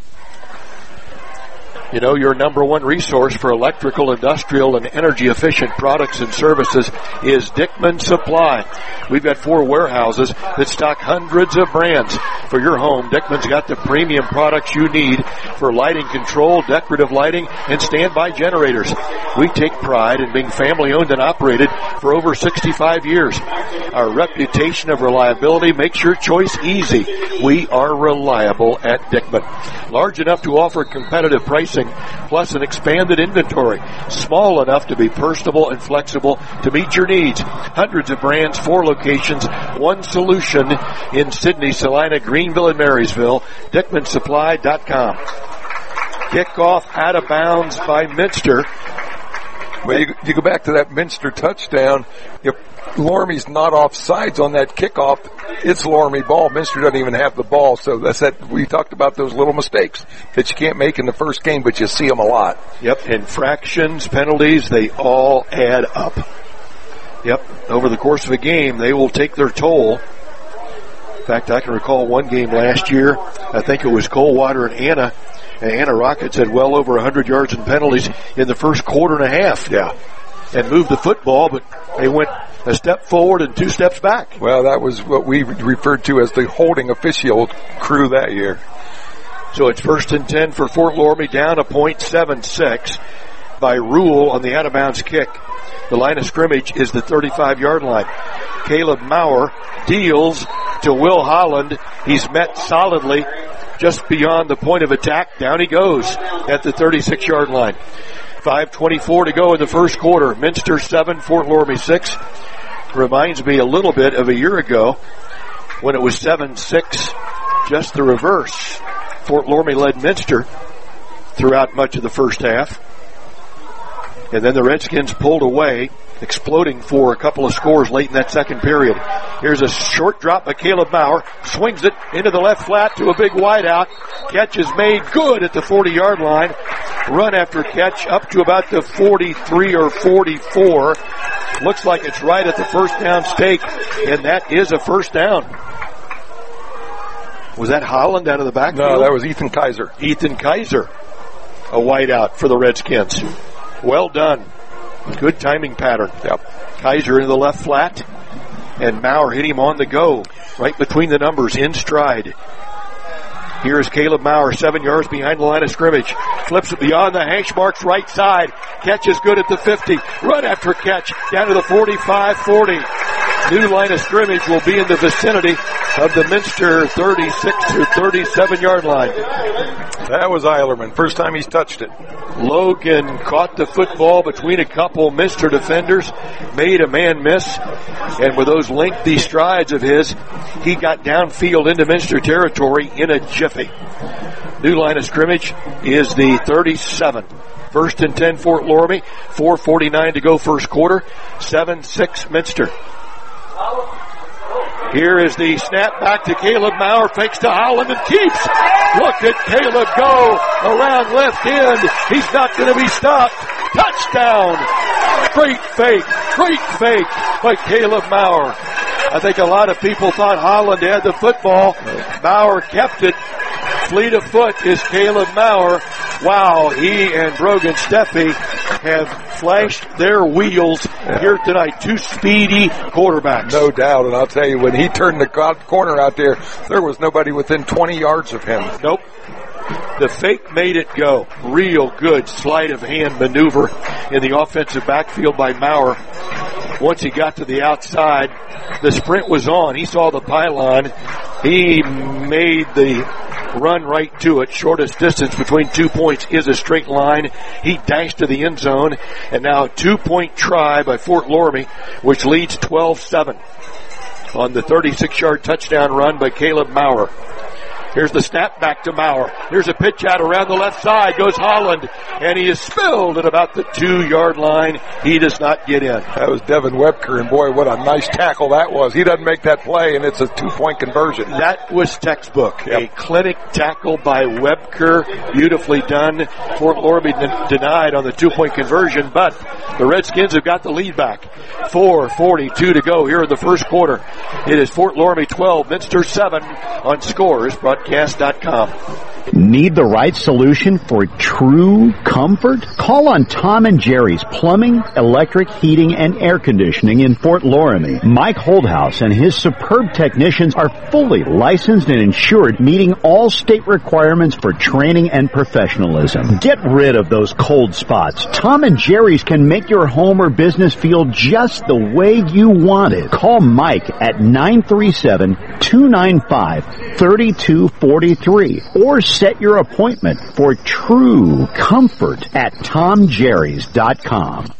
You know, your number one resource for electrical, industrial, and energy-efficient products and services is Dickman Supply. We've got 4 warehouses that stock hundreds of brands. For your home, Dickman's got the premium products you need for lighting control, decorative lighting, and standby generators. We take pride in being family-owned and operated for over 65 years. Our reputation of reliability makes your choice easy. We are reliable at Dickman. Large enough to offer competitive pricing, plus an expanded inventory. Small enough to be personable and flexible to meet your needs. Hundreds of brands, 4 locations, 1 solution in Sydney, Salina, Greenville, and Marysville. DickmanSupply.com. Kickoff out of bounds by Minster. Well, you go back to that Minster touchdown. If Loramie's not off sides on that kickoff, it's Loramie ball. Minster doesn't even have the ball. So that's that. We talked about those little mistakes that you can't make in the first game, but you see them a lot. Yep, infractions, penalties, they all add up. Yep, over the course of a game, they will take their toll. In fact, I can recall one game last year. I think it was Coldwater and Anna. And Anna Rockets had well over 100 yards in penalties in the first quarter and a half. Yeah. And moved the football, but they went a step forward and 2 steps back. Well, that was what we referred to as the holding official crew that year. So it's 1st and 10 for Fort Loramie, down a point, 7-6 by Rule on the out-of-bounds kick. The line of scrimmage is the 35-yard line. Caleb Maurer deals to Will Holland. He's met solidly. just beyond the point of attack. Down he goes at the 36-yard line. 5:24 to go in the first quarter. Minster 7, Fort Loramie 6. Reminds me a little bit of a year ago when it was 7-6, just the reverse. Fort Loramie led Minster throughout much of the first half. And then the Redskins pulled away, exploding for a couple of scores late in that second period. Here's a short drop by Caleb Maurer. Swings it into the left flat to a big wideout. Catch is made good at the 40-yard line. Run after catch up to about the 43 or 44. Looks like it's right at the first down stake, and that is a first down. Was that Holland out of the backfield? No, that was Ethan Kaiser. Ethan Kaiser, a wideout for the Redskins. Well done. Good timing pattern. Yep. Kaiser into the left flat, and Maurer hit him on the go, right between the numbers, in stride. Here's Caleb Maurer, 7 yards behind the line of scrimmage. Flips it beyond the hash marks right side. Catch is good at the 50. Run after catch down to the 45-40. New line of scrimmage will be in the vicinity of the Minster 36 to 37-yard line. That was Eilerman. First time he's touched it. Logan caught the football between a couple Minster defenders, made a man miss, and with those lengthy strides of his, he got downfield into Minster territory in a jiffy. New line of scrimmage is the 37. First and 10 Fort Loramie, 4:49 to go first quarter, 7-6 Minster. Here is the snap back to Caleb Maurer, fakes to Holland and keeps. Look at Caleb go around left end. He's not going to be stopped. Touchdown. Great fake by Caleb Maurer. I think a lot of people thought Holland had the football. Maurer kept it. Fleet of foot is Caleb Maurer. Wow, he and Brogan Steffi have flashed their wheels here tonight. Two speedy quarterbacks. No doubt, and I'll tell you, when he turned the corner out there was nobody within 20 yards of him. Nope. The fake made it go. Real good sleight of hand maneuver in the offensive backfield by Maurer. Once he got to the outside, the sprint was on. He saw the pylon. He made the run right to it. Shortest distance between 2 points is a straight line. He dashed to the end zone, and now a 2-point try by Fort Loramie, which leads 12-7 on the 36-yard touchdown run by Caleb Maurer. Here's the snap back to Maurer. Here's a pitch out around the left side. Goes Holland, and he is spilled at about the 2-yard line. He does not get in. That was Devin Webker, and boy, what a nice tackle that was. He doesn't make that play, and it's a 2-point conversion. That was textbook. Yep. A clinic tackle by Webker. Beautifully done. Fort Loramie denied on the 2-point conversion, but the Redskins have got the lead back. 4:42 to go here in the first quarter. It is Fort Loramie 12, Minster 7 on Scores. Broadcast.com. Need the right solution for true comfort? Call on Tom and Jerry's Plumbing, Electric, Heating, and Air Conditioning in Fort Loramie. Mike Holdhouse and his superb technicians are fully licensed and insured, meeting all state requirements for training and professionalism. Get rid of those cold spots. Tom and Jerry's can make your home or business feel just the way you want it. Call Mike at 937-295-3243 or set your appointment for true comfort at tomjerrys.com.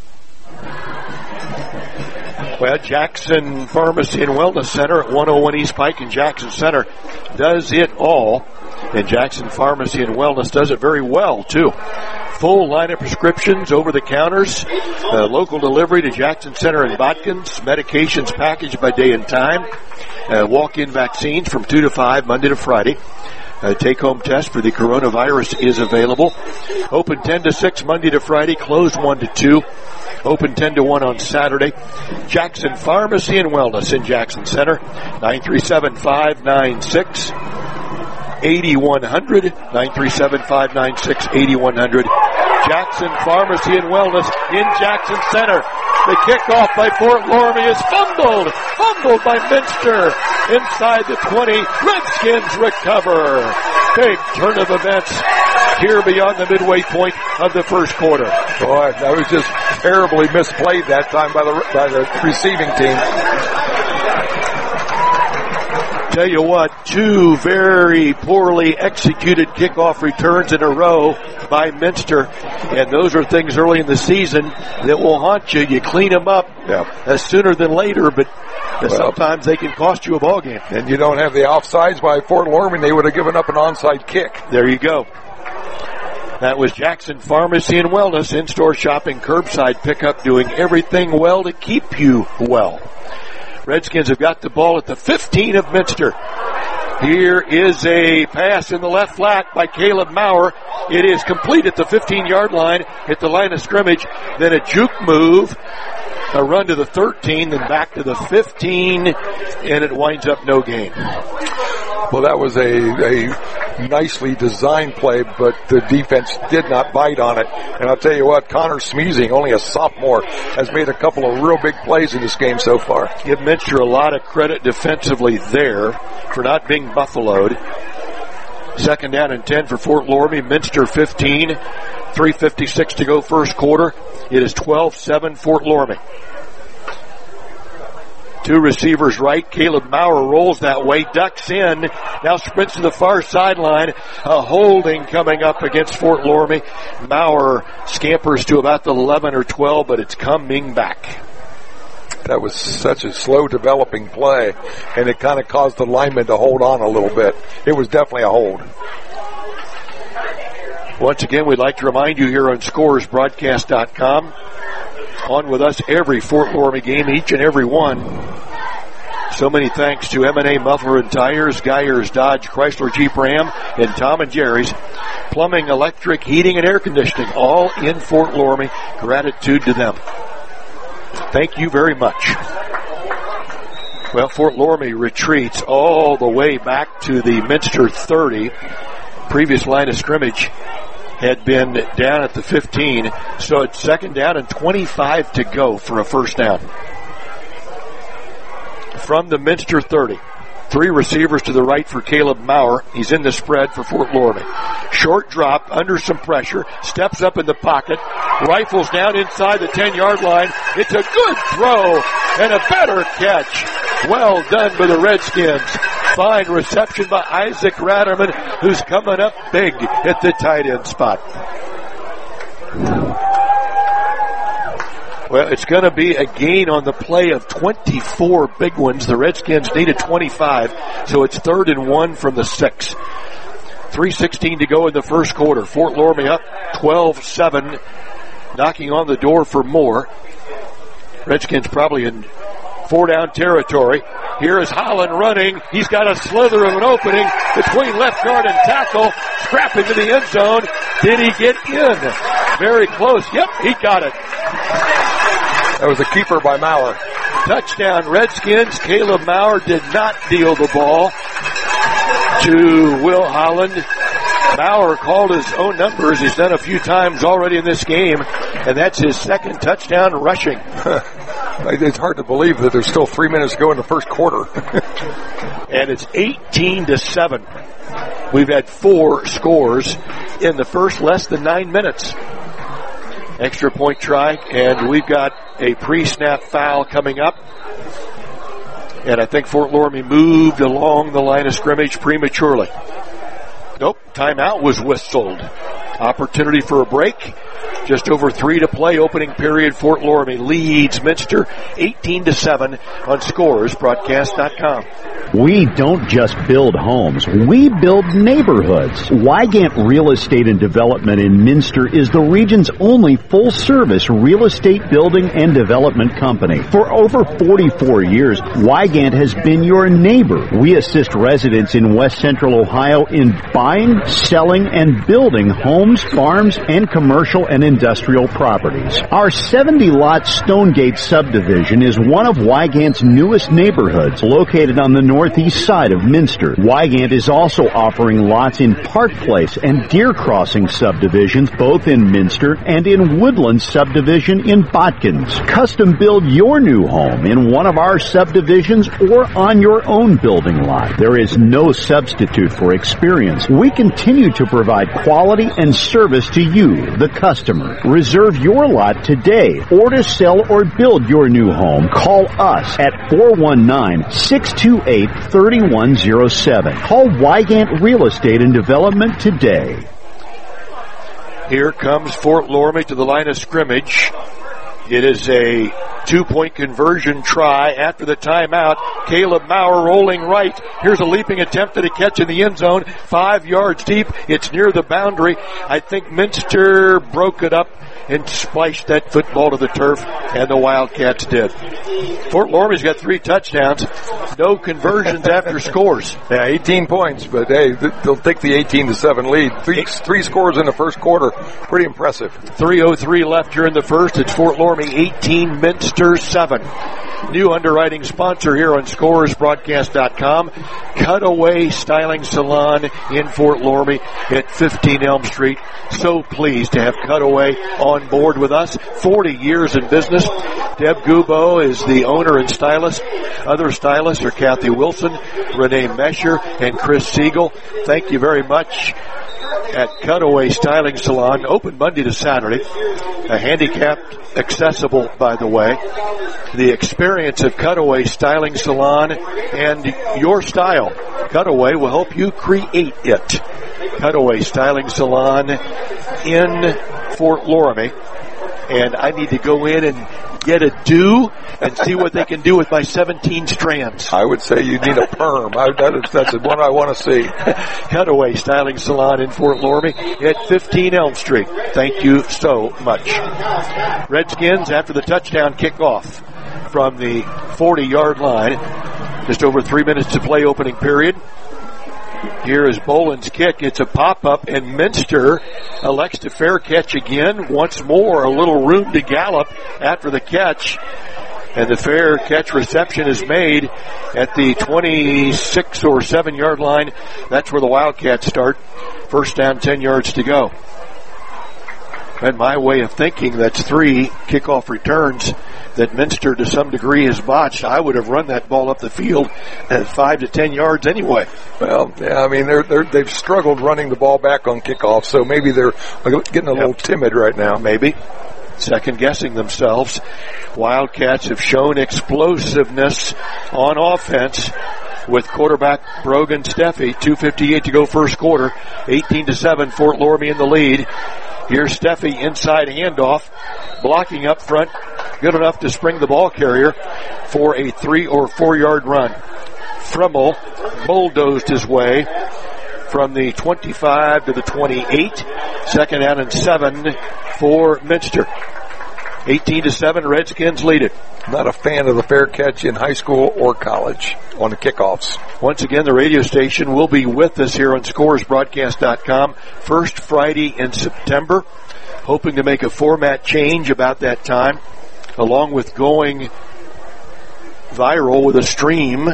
Well, Jackson Pharmacy and Wellness Center at 101 East Pike in Jackson Center does it all. And Jackson Pharmacy and Wellness does it very well, too. Full line of prescriptions, over-the-counters, local delivery to Jackson Center and Botkins, medications packaged by day and time, walk-in vaccines from 2 to 5, Monday to Friday. Take-home test for the coronavirus is available. Open 10 to 6 Monday to Friday, closed 1 to 2. Open 10 to 1 on Saturday. Jackson Pharmacy and Wellness in Jackson Center, 937-596-8100, 937-596-8100. Jackson Pharmacy and Wellness in Jackson Center. The kickoff by Fort Loramie is fumbled by Minster inside the 20. Redskins recover. Big turn of events here beyond the midway point of the first quarter. Boy, that was just terribly misplayed that time by the receiving team. tell you what, 2 very poorly executed kickoff returns in a row by Minster. And those are things early in the season that will haunt you. You clean them up sooner than later, but sometimes they can cost you a ball game. And you don't have the offsides by Fort Loramie. They would have given up an onside kick. There you go. That was Jackson Pharmacy and Wellness, in-store shopping, curbside pickup, doing everything well to keep you well. Redskins have got the ball at the 15 of Minster. Here is a pass in the left flat by Caleb Maurer. It is complete at the 15-yard line, at the line of scrimmage. Then a juke move, a run to the 13, then back to the 15, and it winds up no gain. Well, that was a nicely designed play, but the defense did not bite on it. And I'll tell you what, Connor Smeezing, only a sophomore, has made a couple of real big plays in this game so far. Give Minster a lot of credit defensively there for not being buffaloed. 2nd down and 10 for Fort Loramie. Minster 15, 3:56 to go first quarter. It is 12-7 Fort Loramie. 2 receivers right. Caleb Maurer rolls that way, ducks in, now sprints to the far sideline. A holding coming up against Fort Loramie. Maurer scampers to about the 11 or 12, but it's coming back. That was such a slow developing play, and it kind of caused the lineman to hold on a little bit. It was definitely a hold. Once again, we'd like to remind you here on ScoresBroadcast.com, on with us every Fort Loramie game, each and every one. So many thanks to M&A Muffler and Tires, Geyers, Dodge, Chrysler, Jeep, Ram, and Tom and Jerry's. Plumbing, electric, heating, and air conditioning, all in Fort Loramie. Gratitude to them. Thank you very much. Well, Fort Loramie retreats all the way back to the Minster 30. Previous line of scrimmage had been down at the 15, so it's 2nd down and 25 to go for a first down. From the Minster 30, 3 receivers to the right for Caleb Maurer. He's in the spread for Fort Loramie. Short drop, under some pressure, steps up in the pocket, rifles down inside the 10-yard line. It's a good throw and a better catch. Well done by the Redskins. Fine reception by Isaac Ratterman, who's coming up big at the tight end spot. Well, it's going to be a gain on the play of 24 big ones. The Redskins needed 25, so it's 3rd and 1 from the 6. 3:16 to go in the first quarter. Fort Loramie up 12-7, knocking on the door for more. Redskins probably in 4-down territory. Here is Holland running. He's got a slither of an opening between left guard and tackle. Scrap into the end zone. Did he get in? Very close. Yep, he got it. That was a keeper by Maurer. Touchdown Redskins. Caleb Maurer did not deal the ball to Will Holland. Maurer called his own numbers. He's done a few times already in this game, and that's his 2nd touchdown rushing. It's hard to believe that there's still 3 minutes to go in the first quarter. And it's 18-7. We've had 4 scores in the first less than 9 minutes. Extra point try, and we've got a pre-snap foul coming up. And I think Fort Loramie moved along the line of scrimmage prematurely. Nope, timeout was whistled. Opportunity for a break. Just over 3 to play. Opening period. Fort Loramie leads Minster 18-7 on ScoresBroadcast.com. We don't just build homes, we build neighborhoods. Wygant Real Estate and Development in Minster is the region's only full-service real estate building and development company. For over 44 years, Wygant has been your neighbor. We assist residents in West Central Ohio in buying, selling, and building homes, farms, and commercial and industrial properties. Our 70-lot Stonegate subdivision is one of Wygant's newest neighborhoods, located on the northeast side of Minster. Wygant is also offering lots in Park Place and Deer Crossing subdivisions, both in Minster, and in Woodland subdivision in Botkins. Custom build your new home in one of our subdivisions or on your own building lot. There is no substitute for experience. We continue to provide quality and service to you, the customer. home. Reserve your lot today, or to sell or build your new home, call us at 419-628-3107. Call Wygant Real Estate and Development today. Here comes Fort Loramie to the line of scrimmage. It is a 2-point conversion try after the timeout. Caleb Maurer rolling right. Here's a leaping attempt at a catch in the end zone. 5 yards deep. It's near the boundary. I think Minster broke it up and spliced that football to the turf, and the Wildcats did. Fort Loramie's got 3 touchdowns. No conversions after scores. Yeah, 18 points, but hey, they'll take the 18-7 lead. Three scores in the first quarter. Pretty impressive. 3:03 left here in the first. It's Fort Loramie 18, Minster 7. New underwriting sponsor here on ScoresBroadcast.com. Cutaway Styling Salon in Fort Loramie at 15 Elm Street. So pleased to have Cutaway on board with us. 40 years in business. Deb Gubo is the owner and stylist. Other stylists are Kathy Wilson, Renee Mesher, and Chris Siegel. Thank you very much. At Cutaway Styling Salon, open Monday to Saturday. Handicapped accessible, by the way. The experience of Cutaway Styling Salon and your style. Cutaway will help you create it. Cutaway Styling Salon in Fort Loramie. And I need to go in and get a do and see what they can do with my 17 strands. I would say you need a perm. That's the one I want to see. Cutaway Styling Salon in Fort Loramie at 15 Elm Street. Thank you so much. Redskins after the touchdown kickoff from the 40-yard line. Just over 3 minutes to play opening period. Here is Boland's kick. It's a pop-up, and Minster elects to fair catch again. Once more, a little room to gallop after the catch. And the fair catch reception is made at the 26 or 7-yard line. That's where the Wildcats start. First down, 10 yards to go. And my way of thinking, that's 3 kickoff returns that Minster to some degree has botched. I would have run that ball up the field at 5 to 10 yards anyway. Well, yeah, I mean, they've struggled running the ball back on kickoff, so maybe they're getting a little timid right now. Maybe. Second guessing themselves. Wildcats have shown explosiveness on offense with quarterback Brogan Steffi. 2:58 to go first quarter. 18-7, Fort Loramie in the lead. Here's Steffi, inside handoff, blocking up front, good enough to spring the ball carrier for a 3 or 4 yard run. Fremmel bulldozed his way from the 25 to the 28. Second down and 7 for Minster. 18-7, Redskins lead it. Not a fan of the fair catch in high school or college on the kickoffs. Once again, the radio station will be with us here on ScoresBroadcast.com. First Friday in September. Hoping to make a format change about that time, along with going viral with a stream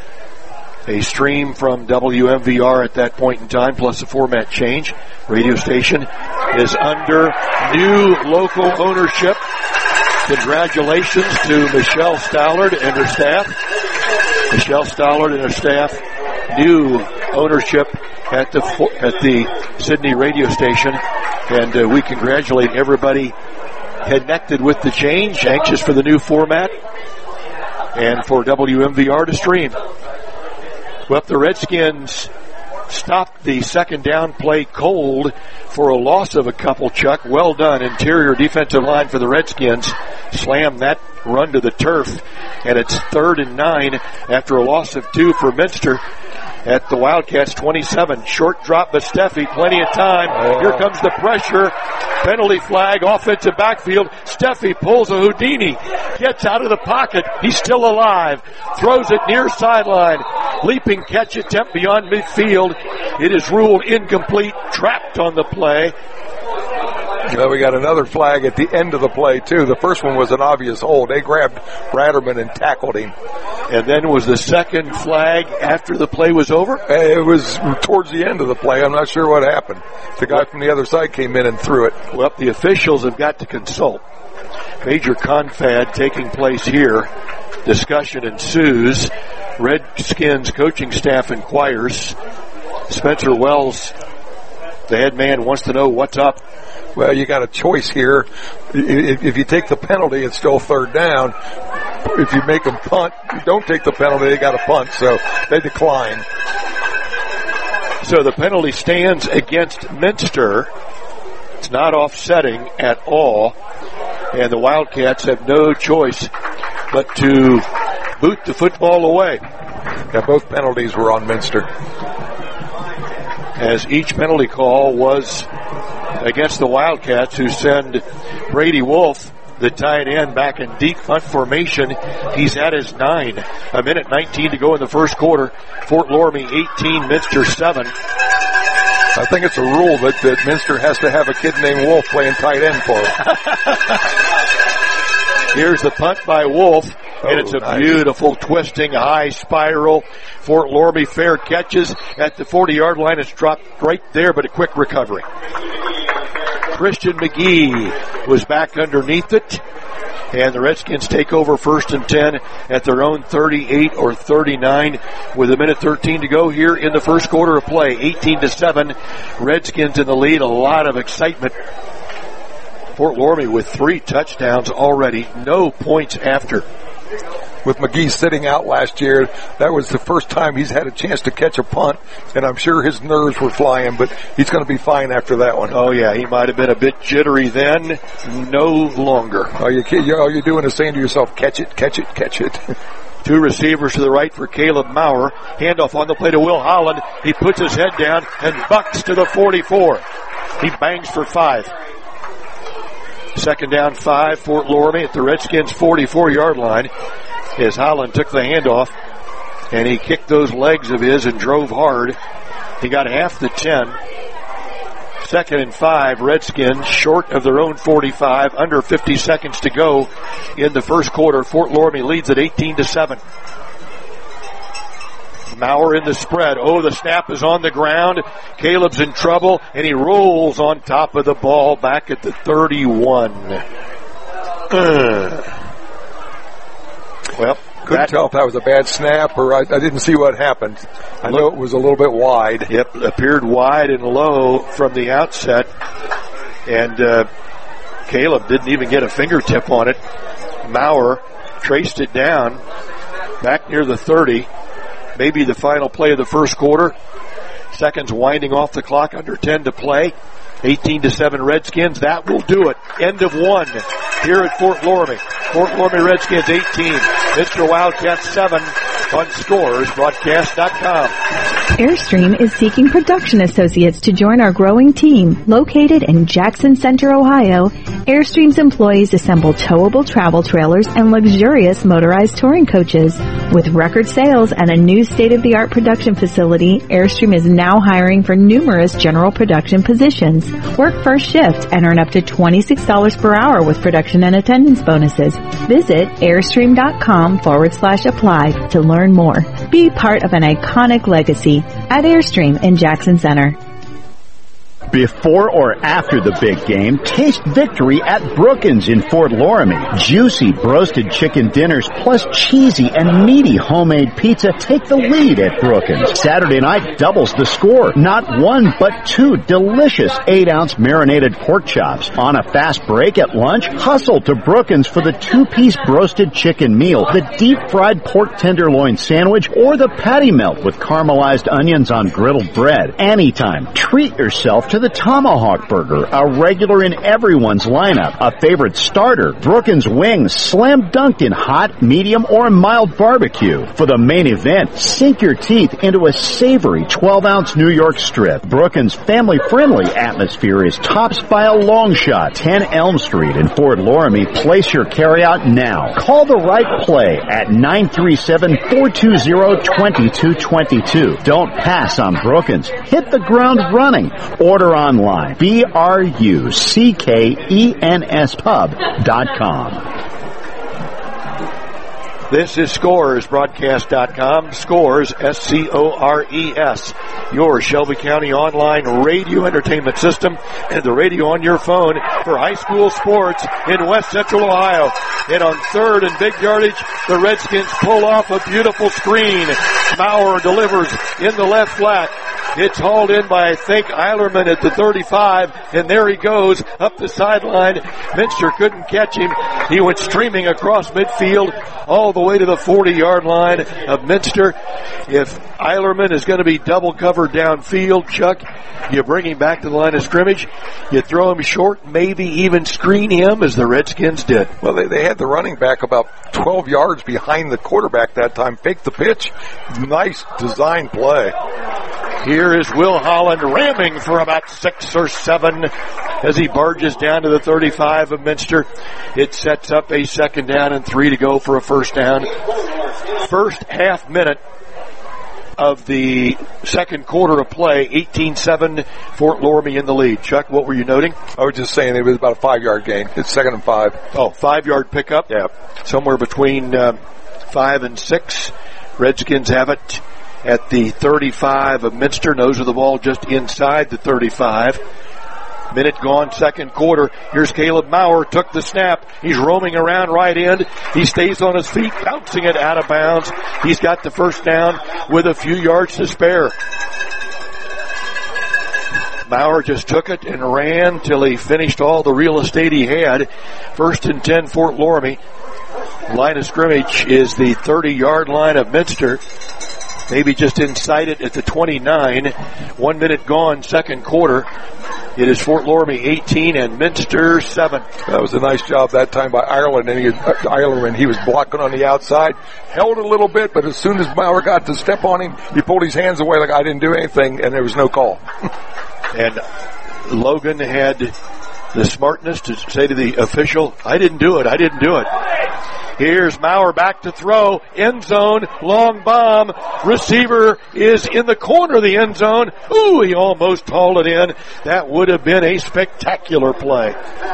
from WMVR at that point in time, plus a format change. Radio station is under new local ownership. Congratulations to Michelle Stallard and her staff. Michelle Stallard and her staff, new ownership at the Sydney radio station, and we congratulate everybody connected with the change, anxious for the new format, and for WMVR to stream. Well, the Redskins stopped the second down play cold for a loss of a couple, Chuck. Well done. Interior defensive line for the Redskins. Slammed that run to the turf. And it's 3rd and 9 after a loss of 2 for Minster at the Wildcats 27. Short drop by Steffi. Plenty of time. Here comes the pressure. Penalty flag. Offensive backfield. Steffi pulls a Houdini. Gets out of the pocket. He's still alive. Throws it near sideline. Leaping catch attempt beyond midfield. It is ruled incomplete. Trapped on the play. Well, we got another flag at the end of the play, too. The first one was an obvious hold. They grabbed Ratterman and tackled him. And then was the second flag after the play was over? It was towards the end of the play. I'm not sure what happened. The guy from the other side came in and threw it. Well, the officials have got to consult. Major confab taking place here. Discussion ensues. Redskins coaching staff inquires. Spencer Wells The head man wants to know what's up. Well, you got a choice here. If you take the penalty, it's still third down. If you make them punt, you don't take the penalty, they got to punt, so they decline. So the penalty stands against Minster. It's not offsetting at all, and the Wildcats have no choice but to boot the football away. Yeah, both penalties were on Minster. As each penalty call was against the Wildcats, who send Brady Wolf, the tight end, back in deep punt formation. He's at his 9. A minute 19 to go in the first quarter. Fort Loramie 18, Minster 7. I think it's a rule that Minster has to have a kid named Wolf playing tight end for him. Here's the punt by Wolf, and it's a beautiful twisting high spiral. Fort Loramie fair catches at the 40-yard line. It's dropped right there, but a quick recovery. Christian McGee was back underneath it, and the Redskins take over 1st and 10 at their own 38 or 39 with a minute 13 to go here in the first quarter of play. 18-7, Redskins in the lead. A lot of excitement. Fort Loramie with 3 touchdowns already, no points after. With McGee sitting out last year, that was the first time he's had a chance to catch a punt, and I'm sure his nerves were flying, but he's going to be fine after that one. Oh, yeah, he might have been a bit jittery then, no longer. All you're doing is saying to yourself, catch it, catch it, catch it. 2 receivers to the right for Caleb Maurer. Handoff on the play to Will Holland. He puts his head down and bucks to the 44. He bangs for 5. Second down 5, Fort Loramie at the Redskins' 44-yard line. As Holland took the handoff, and he kicked those legs of his and drove hard. He got half the 10. Second and 5, Redskins short of their own 45, under 50 seconds to go in the first quarter. Fort Loramie leads at 18-7. Maurer in the spread. Oh, the snap is on the ground. Caleb's in trouble, and he rolls on top of the ball back at the 31. Well, couldn't tell if that was a bad snap or I didn't see what happened. I know it was a little bit wide. Yep, appeared wide and low from the outset. And Caleb didn't even get a fingertip on it. Maurer traced it down back near the 30. Maybe the final play of the first quarter. Seconds winding off the clock, under 10 to play. 18-7 Redskins. That will do it. End of 1 here at Fort Loramie. Fort Loramie Redskins 18. Mr. Wildcats 7 on scoresbroadcast.com. Airstream is seeking production associates to join our growing team. Located in Jackson Center, Ohio, Airstream's employees assemble towable travel trailers and luxurious motorized touring coaches. With record sales and a new state-of-the-art production facility, Airstream is now hiring for numerous general production positions. Work first shift and earn up to $26 per hour with production and attendance bonuses. Visit airstream.com/apply to learn more. Be part of an iconic legacy at Airstream in Jackson Center. Before or after the big game, taste victory at Brookins in Fort Loramie. Juicy broasted chicken dinners plus cheesy and meaty homemade pizza take the lead at Brookins. Saturday night doubles the score. Not 1, but 2 delicious 8-ounce marinated pork chops. On a fast break at lunch, hustle to Brookins for the 2-piece broasted chicken meal, the deep-fried pork tenderloin sandwich, or the patty melt with caramelized onions on griddled bread. Anytime, treat yourself to the Tomahawk Burger, a regular in everyone's lineup, a favorite starter, Brookins wings, slam dunked in hot, medium, or mild barbecue. For the main event, sink your teeth into a savory 12-ounce New York strip. Brookins' family-friendly atmosphere is topped by a long shot. 10 Elm Street in Fort Loramie. Place your carryout now. Call the right play at 937-420-2222. Don't pass on Brookins. Hit the ground running. Order online. BRUCKENSpub.com. This is scoresbroadcast.com. Scores, SCORES. Your Shelby County online radio entertainment system and the radio on your phone for high school sports in West Central Ohio. And on 3rd and big yardage, the Redskins pull off a beautiful screen. Maurer delivers in the left flat. It's hauled in by, I think, Eilerman at the 35, and there he goes up the sideline. Minster couldn't catch him. He went streaming across midfield all the way to the 40-yard line of Minster. If Eilerman is going to be double covered downfield, Chuck, you bring him back to the line of scrimmage, you throw him short, maybe even screen him as the Redskins did. Well, they had the running back about 12 yards behind the quarterback that time, faked the pitch. Nice design play. Here is Will Holland ramming for about 6 or 7 as he barges down to the 35 of Minster. It sets up a 2nd down and 3 to go for a 1st down. First half minute of the 2nd quarter of play, 18-7, Fort Loramie in the lead. Chuck, what were you noting? I was just saying it was about a 5-yard gain. It's 2nd and 5. Oh, 5-yard pickup? Yeah. Somewhere between 5 and 6. Redskins have it at the 35 of Minster. Nose of the ball just inside the 35. Minute gone, 2nd quarter. Here's Caleb Maurer, took the snap. He's roaming around right end. He stays on his feet, bouncing it out of bounds. He's got the 1st down with a few yards to spare. Maurer just took it and ran till he finished all the real estate he had. 1st and 10, Fort Loramie. Line of scrimmage is the 30-yard line of Minster. Maybe just inside it at the 29. 1 minute gone, 2nd quarter. It is Fort Loramie 18 and Minster 7. That was a nice job that time by Ireland. And he was blocking on the outside, held a little bit, but as soon as Maurer got to step on him, he pulled his hands away like I didn't do anything, and there was no call. And Logan had the smartness to say to the official, I didn't do it. Here's Maurer back to throw. End zone. Long bomb. Receiver is in the corner of the end zone. Ooh, he almost hauled it in. That would have been a spectacular play.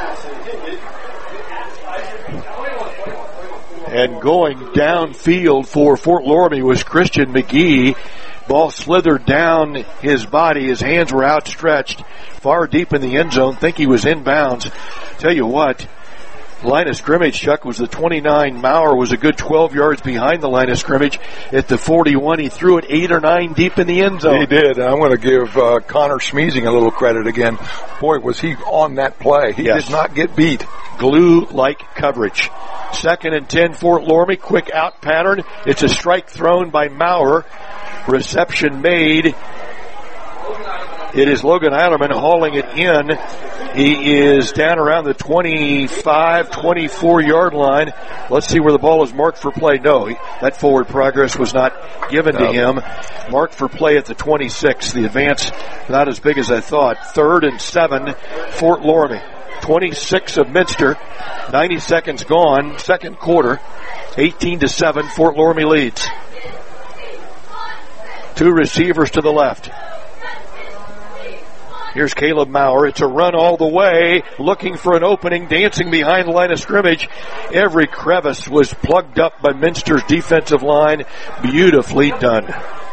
And going downfield for Fort Loramie was Christian McGee. Ball slithered down his body. His hands were outstretched far deep in the end zone. Think he was inbounds. Tell you what, line of scrimmage, Chuck, was the 29. Maurer was a good 12 yards behind the line of scrimmage. At the 41, he threw it 8 or 9 deep in the end zone. He did. And I'm going to give Connor Schmeezing a little credit again. Boy, was he on that play. He did not get beat. Glue-like coverage. 2nd and 10, Fort Loramie. Quick out pattern. It's a strike thrown by Maurer. Reception made. It is Logan Eilerman hauling it in. He is down around the 25, 24-yard line. Let's see where the ball is marked for play. No, that forward progress was not given to him. Marked for play at the 26. The advance not as big as I thought. 3rd and 7, Fort Loramie. 26 of Minster. 90 seconds gone. 2nd quarter. 18-7, Fort Loramie leads. 2 receivers to the left. Here's Caleb Maurer. It's a run all the way, looking for an opening, dancing behind the line of scrimmage. Every crevice was plugged up by Minster's defensive line. Beautifully done.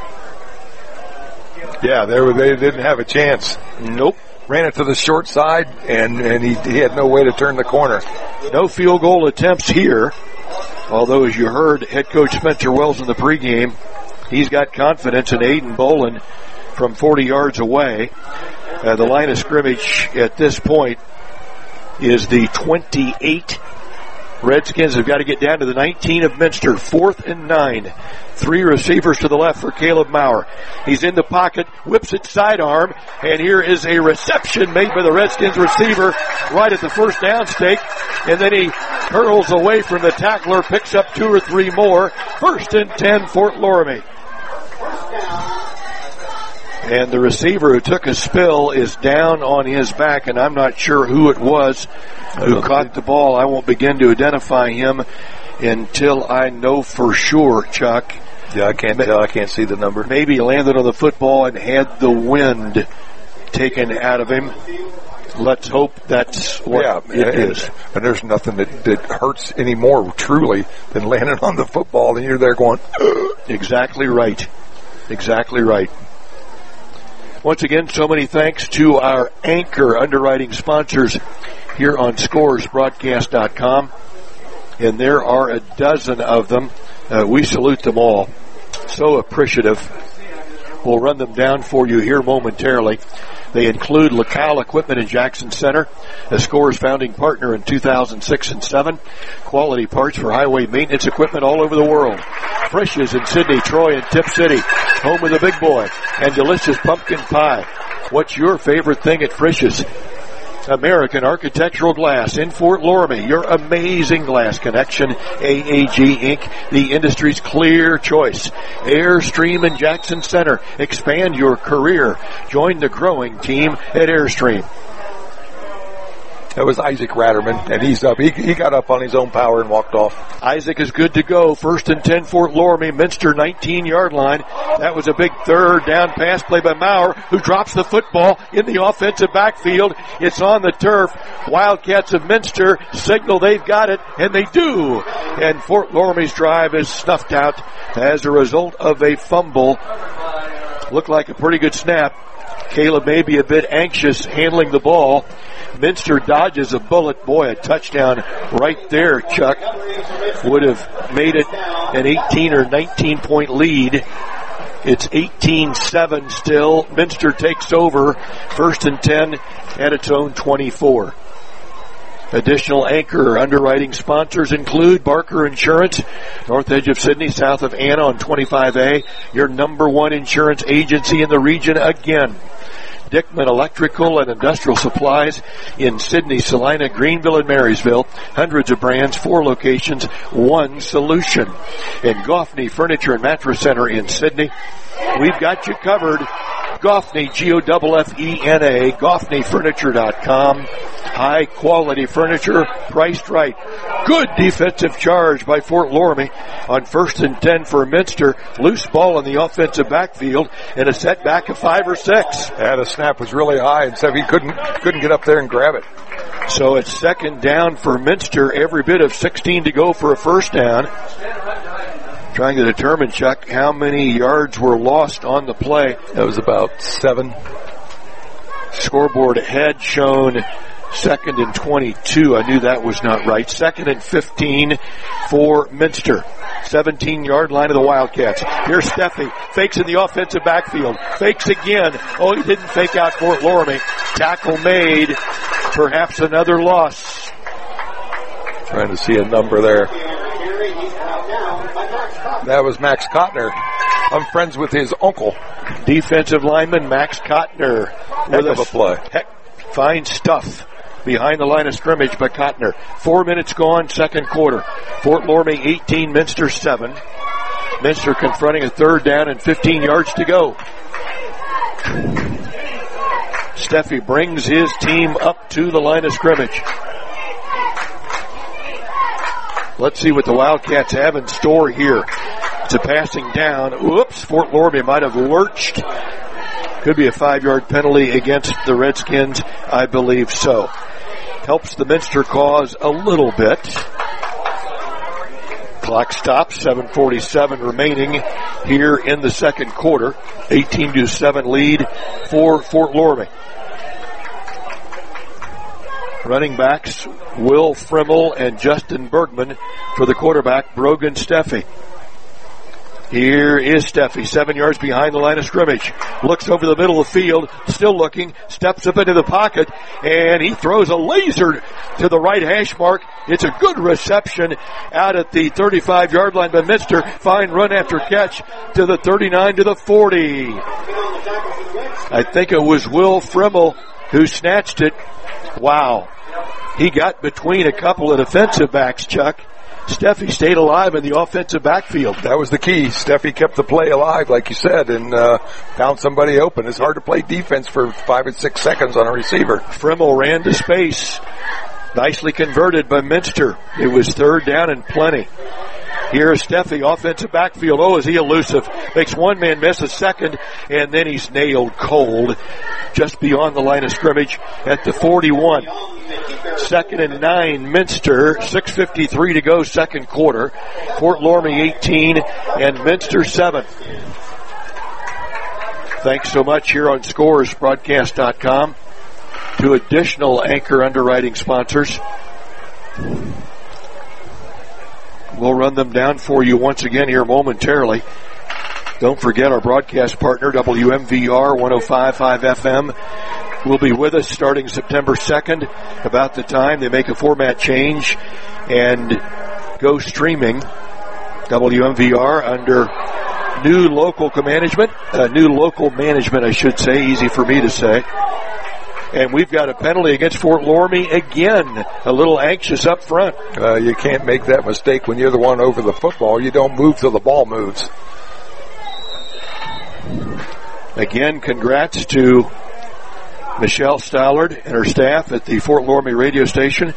Yeah, they didn't have a chance. Nope. Ran it to the short side, and he had no way to turn the corner. No field goal attempts here. Although, as you heard, head coach Spencer Wells in the pregame, he's got confidence in Aiden Boland from 40 yards away. The line of scrimmage at this point is the 28. Redskins have got to get down to the 19 of Minster. 4th and 9. 3 receivers to the left for Caleb Maurer. He's in the pocket, whips it sidearm, and here is a reception made by the Redskins receiver right at the 1st down stake. And then he curls away from the tackler, picks up 2 or 3 more. 1st and 10, Fort Loramie. And the receiver who took a spill is down on his back, and I'm not sure who it was who caught the ball. I won't begin to identify him until I know for sure, Chuck. Yeah, I can't tell. I can't see the number. Maybe he landed on the football and had the wind taken out of him. Let's hope that's what it is. And there's nothing that hurts any more, truly, than landing on the football, and you're there going, ugh. Exactly right. Exactly right. Once again, so many thanks to our anchor underwriting sponsors here on ScoresBroadcast.com. And there are a dozen of them. We salute them all. So appreciative. We'll run them down for you here momentarily. They include LaCal Equipment in Jackson Center, a Scores founding partner in 2006 and 7. Quality parts for highway maintenance equipment all over the world. Frisch's in Sydney, Troy, and Tip City, home of the big boy and delicious pumpkin pie. What's your favorite thing at Frisch's? American Architectural Glass in Fort Loramie, your amazing glass connection. AAG Inc., the industry's clear choice. Airstream in Jackson Center, expand your career. Join the growing team at Airstream. That was Isaac Ratterman, and he's up. He got up on his own power and walked off. Isaac is good to go. 1st and 10, Fort Loramie, Minster 19-yard line. That was a big third down pass play by Maurer, who drops the football in the offensive backfield. It's on the turf. Wildcats of Minster signal they've got it, and they do. And Fort Loramie's drive is snuffed out as a result of a fumble. Looked like a pretty good snap. Caleb may be a bit anxious handling the ball. Minster dodges a bullet. Boy, a touchdown right there, Chuck. Would have made it an 18 or 19-point lead. It's 18-7 still. Minster takes over. 1st and 10 at its own 24. Additional anchor underwriting sponsors include Barker Insurance, north edge of Sydney, south of Anna on 25A, your number one insurance agency in the region again. Dickman Electrical and Industrial Supplies in Sydney, Salina, Greenville, and Marysville. Hundreds of brands, 4 locations, 1 solution. And Goffney Furniture and Mattress Center in Sydney. We've got you covered. Goffney, G-O-F-F-E-N-A, GoffneyFurniture.com. High quality furniture, priced right. Good defensive charge by Fort Loramie on 1st and 10 for Minster. Loose ball in the offensive backfield and a setback of 5 or 6. Yeah, the snap was really high, and so he couldn't get up there and grab it. So it's 2nd down for Minster. Every bit of 16 to go for a first down. Trying to determine, Chuck, how many yards were lost on the play. That was about 7. Scoreboard had shown 2nd and 22. I knew that was not right. 2nd and 15 for Minster. 17-yard line of the Wildcats. Here's Steffi. Fakes in the offensive backfield. Fakes again. Oh, he didn't fake out Fort Loramie. Tackle made. Perhaps another loss. Trying to see a number there. That was Max Kottner. I'm friends with his uncle. Defensive lineman Max Kottner. Heck of a play. Fine stuff behind the line of scrimmage by Kottner. 4 minutes gone, 2nd quarter. Fort Loramie 18, Minster 7. Minster confronting a 3rd down and 15 yards to go. Steffi brings his team up to the line of scrimmage. Let's see what the Wildcats have in store here. It's a passing down. Oops, Fort Loramie might have lurched. Could be a 5-yard penalty against the Redskins. I believe so. Helps the Minster cause a little bit. Clock stops, 7:47 remaining here in the 2nd quarter. 18-7 lead for Fort Loramie. Running backs Will Frimmel and Justin Bergman for the quarterback Brogan Steffi. Here is Steffi, 7 yards behind the line of scrimmage. Looks over the middle of the field, still looking, steps up into the pocket, and he throws a laser to the right hash mark. It's a good reception out at the 35-yard line by Minster. Fine run after catch to the 39 to the 40. I think it was Will Frimmel who snatched it. Wow. He got between a couple of defensive backs, Chuck. Steffi stayed alive in the offensive backfield. That was the key. Steffi kept the play alive, like you said, and found somebody open. It's hard to play defense for 5 and 6 seconds on a receiver. Frimmel ran to space. Nicely converted by Minster. It was 3rd down and plenty. Here's Steffi, offensive backfield. Oh, is he elusive. Makes one man miss, a second, and then he's nailed cold just beyond the line of scrimmage at the 41. 2nd and 9, Minster. 6:53 to go, 2nd quarter. Fort Loramie 18 and Minster 7. Thanks so much here on ScoresBroadcast.com to additional anchor underwriting sponsors. We'll run them down for you once again here momentarily. Don't forget our broadcast partner, WMVR 105.5 FM, will be with us starting September 2nd, about the time they make a format change and go streaming. WMVR under new local management, I should say, easy for me to say. And we've got a penalty against Fort Loramie again, a little anxious up front. You can't make that mistake when you're the one over the football. You don't move till the ball moves. Again, congrats to Michelle Stallard and her staff at the Fort Loramie radio station.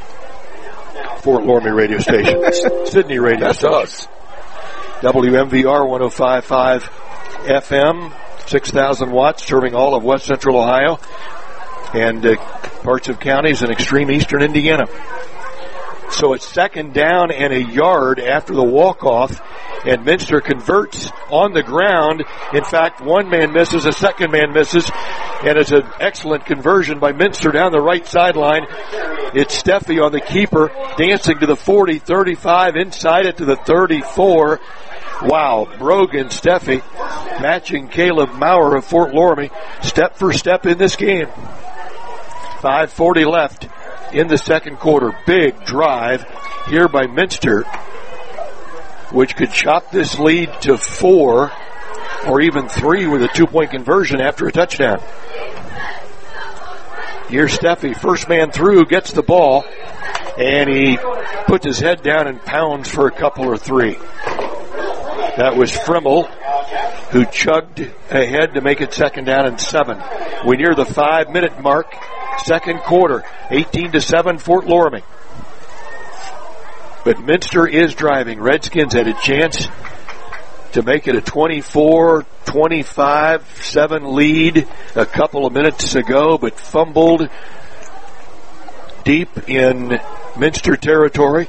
Sydney radio That's station. Us. WMVR 105.5 FM, 6,000 watts, serving all of West Central Ohio and parts of counties in extreme eastern Indiana. So it's second down and a yard after the walk-off, and Minster converts on the ground. In fact, one man misses, a second man misses, and it's an excellent conversion by Minster down the right sideline. It's Steffi on the keeper, dancing to the 40, 35, inside it to the 34. Wow, Brogan Steffi matching Caleb Maurer of Fort Loramie, step for step in this game. 5:40 left in the second quarter. Big drive here by Minster, which could chop this lead to 4 or even 3 with a 2-point conversion after a touchdown. Here's Steffi, first man through, gets the ball, and he puts his head down and pounds for a couple or 3. That was Frimmel, who chugged ahead to make it second down and 7. We're near the 5-minute mark, second quarter, 18-7 Fort Loramie. But Minster is driving. Redskins had a chance to make it a 24-25-7 lead a couple of minutes ago, but fumbled deep in Minster territory.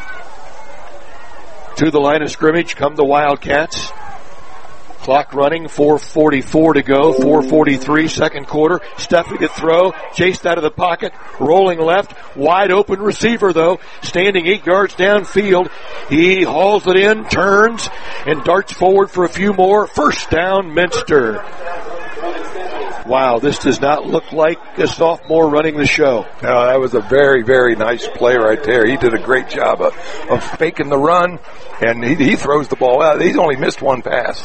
To the line of scrimmage come the Wildcats. Clock running, 4:44 to go, 4:43, second quarter. Steffi to throw, chased out of the pocket, rolling left, wide open receiver though, standing 8 yards downfield. He hauls it in, turns, and darts forward for a few more. First down, Minster. Wow, this does not look like a sophomore running the show. No, that was a very, very nice play right there. He did a great job of faking the run, and he throws the ball out. He's only missed one pass.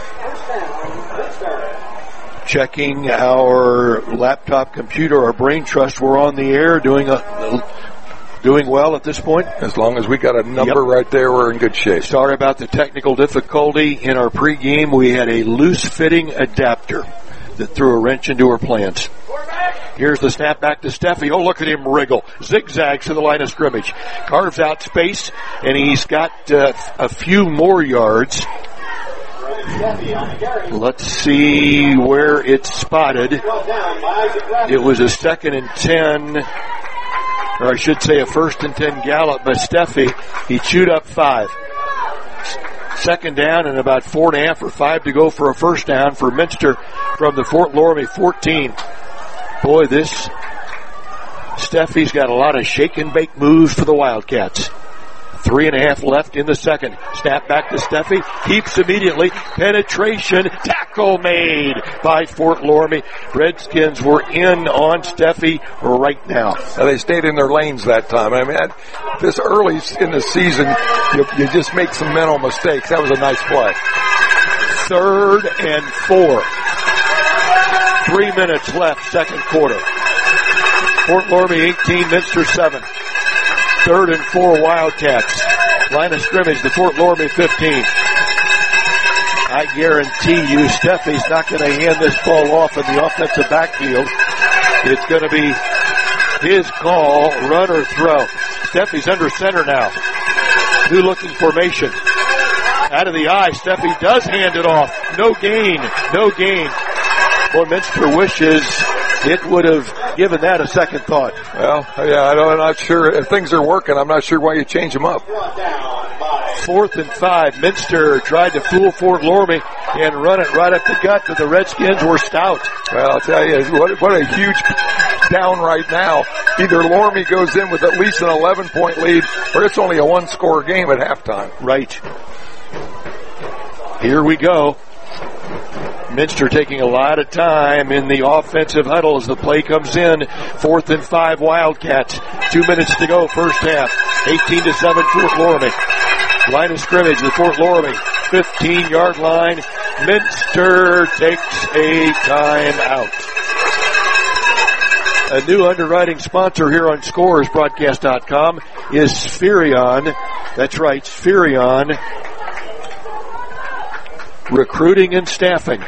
Checking our laptop computer, our brain trust, we're on the air doing well at this point. As long as we got a number right there, we're in good shape. Sorry about the technical difficulty. In our pregame, we had a loose-fitting adapter that threw a wrench into our plans. Here's the snap back to Steffi. Oh, look at him wriggle. Zigzags to the line of scrimmage. Carves out space, and he's got a few more yards. Let's see where it's spotted. It was a 2nd and 10, or I should say a 1st and 10 gallop by Steffi. He chewed up 5. Second down and about 4.5 or 5 to go for a first down for Minster from the Fort Loramie 14. Boy, this Steffi's got a lot of shake and bake moves for the Wildcats. 3.5 left in the second. Snap back to Steffi. Keeps immediately. Penetration. Tackle made by Fort Loramie. Redskins were in on Steffi right now. They stayed in their lanes that time. I mean, this early in the season, you just make some mental mistakes. That was a nice play. 3rd and 4. 3 minutes left, second quarter. Fort Loramie 18, Minster 7. 3rd and 4 Wildcats. Line of scrimmage, the Fort Loramie 15. I guarantee you Steffi's not going to hand this ball off in the offensive backfield. It's going to be his call, run or throw. Steffi's under center now. New looking formation. Out of the eye, Steffi does hand it off. No gain. Boy, Minster wishes it would have given that a second thought. Well, yeah, I'm not sure if things are working. I'm not sure why you change them up. 4th and 5. Minster tried to fool Fort Loramie and run it right up the gut, but the Redskins were stout. Well, I'll tell you, what a huge down right now. Either Loramie goes in with at least an 11-point lead, or it's only a 1-score game at halftime. Right. Here we go. Minster taking a lot of time in the offensive huddle as the play comes in. 4th and 5 Wildcats. 2 minutes to go, first half. 18-7 Fort Loramie. Line of scrimmage, the Fort Loramie 15-yard line. Minster takes a timeout. A new underwriting sponsor here on ScoresBroadcast.com is Spherion. That's right, Spherion. Recruiting and Staffing.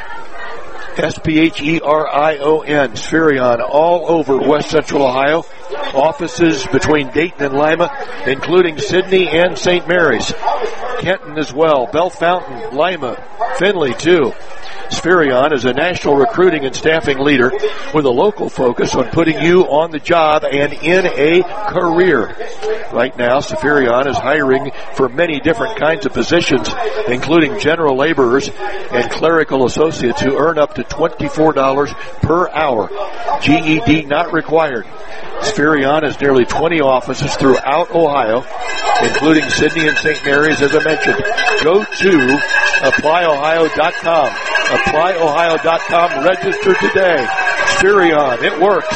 Spherion. Spherion, all over West Central Ohio. Offices between Dayton and Lima, including Sidney and St. Mary's. Kenton as well. Bellefontaine, Lima, Findlay too. Spherion is a national recruiting and staffing leader with a local focus on putting you on the job and in a career. Right now, Spherion is hiring for many different kinds of positions, including general laborers and clerical associates who earn up to $24 per hour. GED not required. Spherion has nearly 20 offices throughout Ohio, including Sidney and St. Mary's, as I mentioned. Go to applyohio.com. Applyohio.com. Register today. Spherion. It works.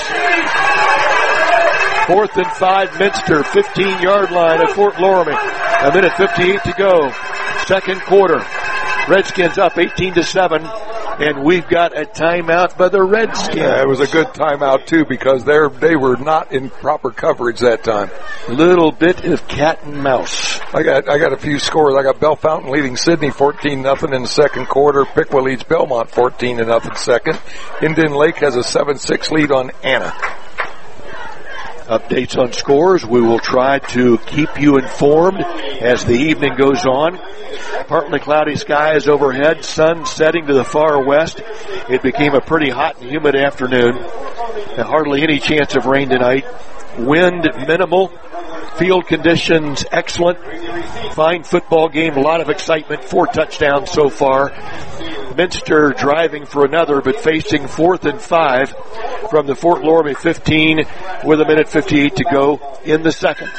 4th and 5 Minster. 15-yard line at Fort Loramie. 1:58 to go. Second quarter. Redskins up 18-7. And we've got a timeout by the Redskins. Yeah, it was a good timeout too because they were not in proper coverage that time. Little bit of cat and mouse. I got a few scores. I got Bellefontaine leading Sidney 14-0 in the second quarter. Piqua leads Belmont 14-0 second. Indian Lake has a 7-6 lead on Anna. Updates on scores. We will try to keep you informed as the evening goes on. Partly cloudy skies overhead, sun setting to the far west. It became a pretty hot and humid afternoon. And hardly any chance of rain tonight. Wind minimal. Field conditions excellent. Fine football game, a lot of excitement. 4 touchdowns so far. Minster driving for another, but facing 4th and 5 from the Fort Loramie 15 with 1:58 to go in the second.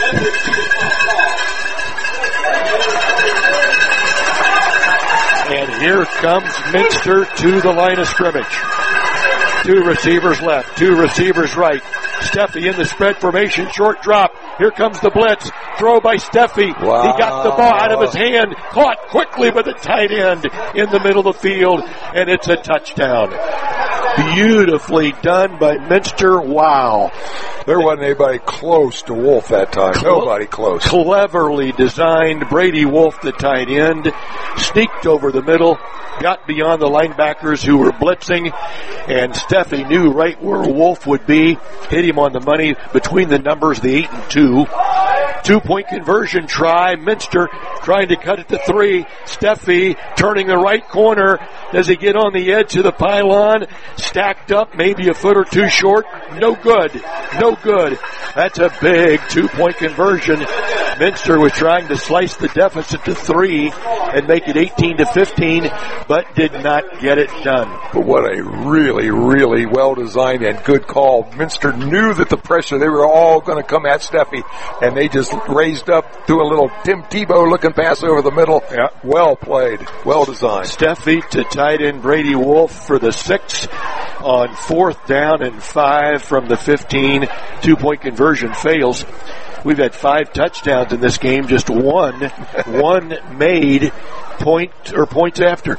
And here comes Minster to the line of scrimmage. 2 receivers left, 2 receivers right. Steffi in the spread formation, short drop. Here comes the blitz. Throw by Steffi. Wow. He got the ball out of his hand. Caught quickly by the tight end in the middle of the field. And it's a touchdown. Beautifully done by Minster. Wow. There wasn't anybody close to Wolf that time. Nobody close. Cleverly designed. Brady Wolf, the tight end, sneaked over the middle, got beyond the linebackers who were blitzing, and Steffi knew right where Wolf would be. Hit him on the money between the numbers, the 8 and 2. 2-point conversion try. Minster trying to cut it to 3. Steffi turning the right corner. Does he get on the edge of the pylon? Stacked up, maybe a foot or 2 short. No good. No good. That's a big 2-point conversion. Minster was trying to slice the deficit to 3 and make it 18-15, but did not get it done. But what a really, really well-designed and good call. Minster knew that the pressure, they were all going to come at Steffi, and they just raised up, threw a little Tim Tebow-looking pass over the middle. Yeah. Well played. Well designed. Steffi to tight end Brady Wolf for the 6 on 4th down and 5 from the 15. 2-point conversion fails. We've had 5 touchdowns in this game, just one made points after.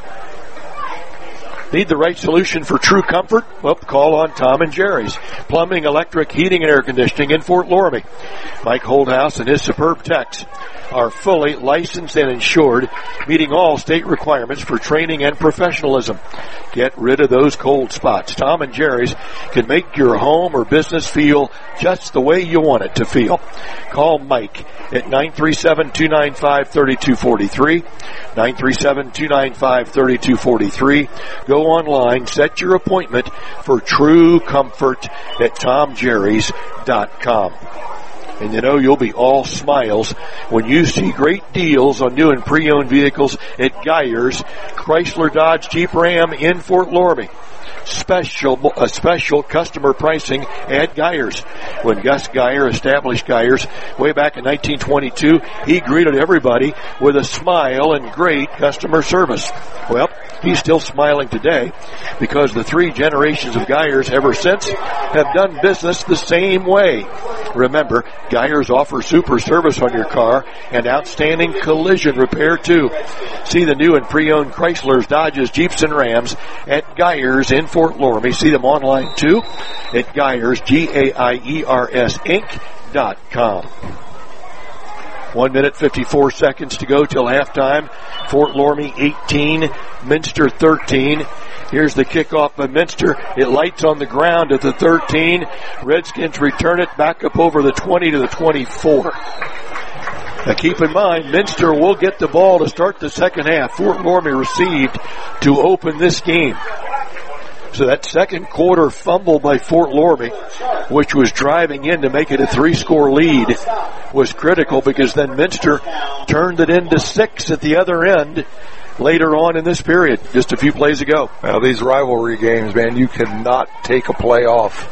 Need the right solution for true comfort? Well, call on Tom and Jerry's. Plumbing, electric, heating, and air conditioning in Fort Loramie. Mike Holdhouse and his superb techs are fully licensed and insured, meeting all state requirements for training and professionalism. Get rid of those cold spots. Tom and Jerry's can make your home or business feel just the way you want it to feel. Call Mike at 937-295-3243, 937-295-3243. Go online, set your appointment for true comfort at TomJerrys.com. And you know, you'll be all smiles when you see great deals on new and pre-owned vehicles at Geyer's Chrysler Dodge Jeep Ram in Fort Loramie. Special customer pricing at Geyer's. When Gus Geyer established Geyer's way back in 1922, he greeted everybody with a smile and great customer service. Well, He's still smiling today because the 3 generations of Geyers ever since have done business the same way. Remember, Geyers offers super service on your car and outstanding collision repair too. See the new and pre-owned Chryslers, Dodges, Jeeps, and Rams at Geyers in Fort Loramie. See them online too at Geyers, Gaiers Inc.com. 1 minute, 54 seconds to go till halftime. Fort Loramie 18, Minster 13. Here's the kickoff by Minster. It lights on the ground at the 13. Redskins return it back up over the 20 to the 24. Now keep in mind, Minster will get the ball to start the second half. Fort Loramie received to open this game. So that second quarter fumble by Fort Loramie, which was driving in to make it a 3-score lead, was critical because then Minster turned it into 6 at the other end later on in this period, just a few plays ago. Now these rivalry games, man, you cannot take a play off.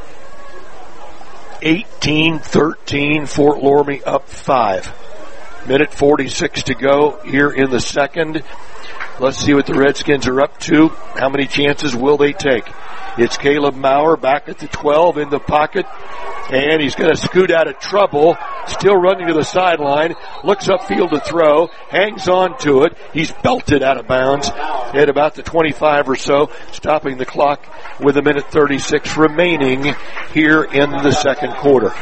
18-13, Fort Loramie up 5. Minute 46 to go here in the second. Let's see what the Redskins are up to. How many chances will they take? It's Caleb Maurer back at the 12 in the pocket. And he's going to scoot out of trouble. Still running to the sideline. Looks upfield to throw. Hangs on to it. He's belted out of bounds at about the 25 or so. Stopping the clock with 1:36 remaining here in the second quarter.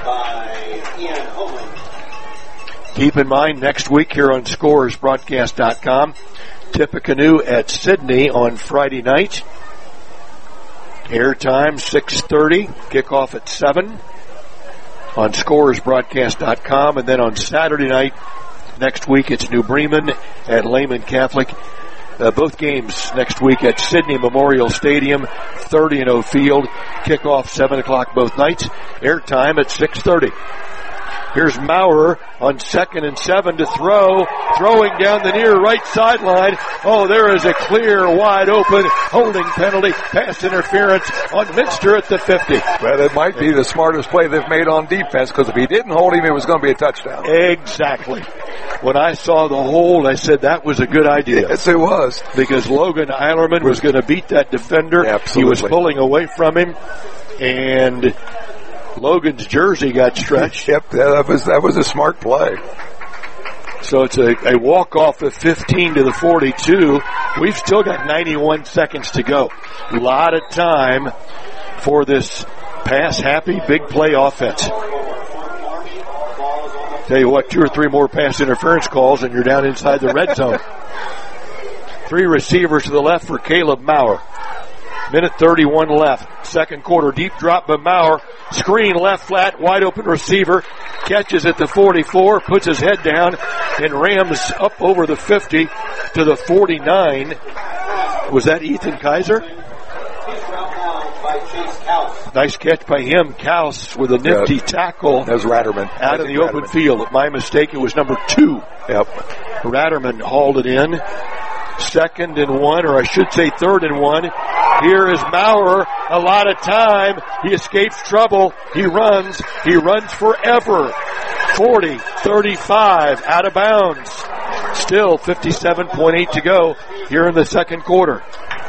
Keep in mind, next week here on ScoresBroadcast.com, Tippecanoe at Sydney on Friday night. Airtime 6:30, kickoff at 7 on ScoresBroadcast.com, and then on Saturday night next week it's New Bremen at Lehman Catholic. Both games next week at Sydney Memorial Stadium, 30-0 field. Kickoff 7 o'clock both nights. Airtime at 6:30. Here's Maurer on 2nd and 7 to throw. Throwing down the near right sideline. Oh, there is a clear, wide open holding penalty. Pass interference on Minster at the 50. Well, it might be the smartest play they've made on defense, because if he didn't hold him, it was going to be a touchdown. Exactly. When I saw the hold, I said that was a good idea. Yes, it was. Because Logan Eilerman was going to beat that defender. Absolutely. He was pulling away from him, and Logan's jersey got stretched. Yep, that was a smart play. So it's a walk-off of 15 to the 42. We've still got 91 seconds to go. A lot of time for this pass-happy, big play offense. Tell you what, 2 or 3 more pass interference calls and you're down inside the red zone. 3 receivers to the left for Caleb Maurer. 1:31 left. Second quarter, deep drop by Maurer. Screen left flat, wide open receiver. Catches at the 44, puts his head down, and rams up over the 50 to the 49. Was that Ethan Kaiser? Nice catch by him. Kaus with a nifty tackle. That was Ratterman. Out of the open field. My mistake, it was number 2. Yep. Ratterman hauled it in. 2nd and 1, or I should say 3rd and 1. Here is Maurer. A lot of time. He escapes trouble. He runs forever. 40, 35, out of bounds. Still 57.8 to go here in the second quarter.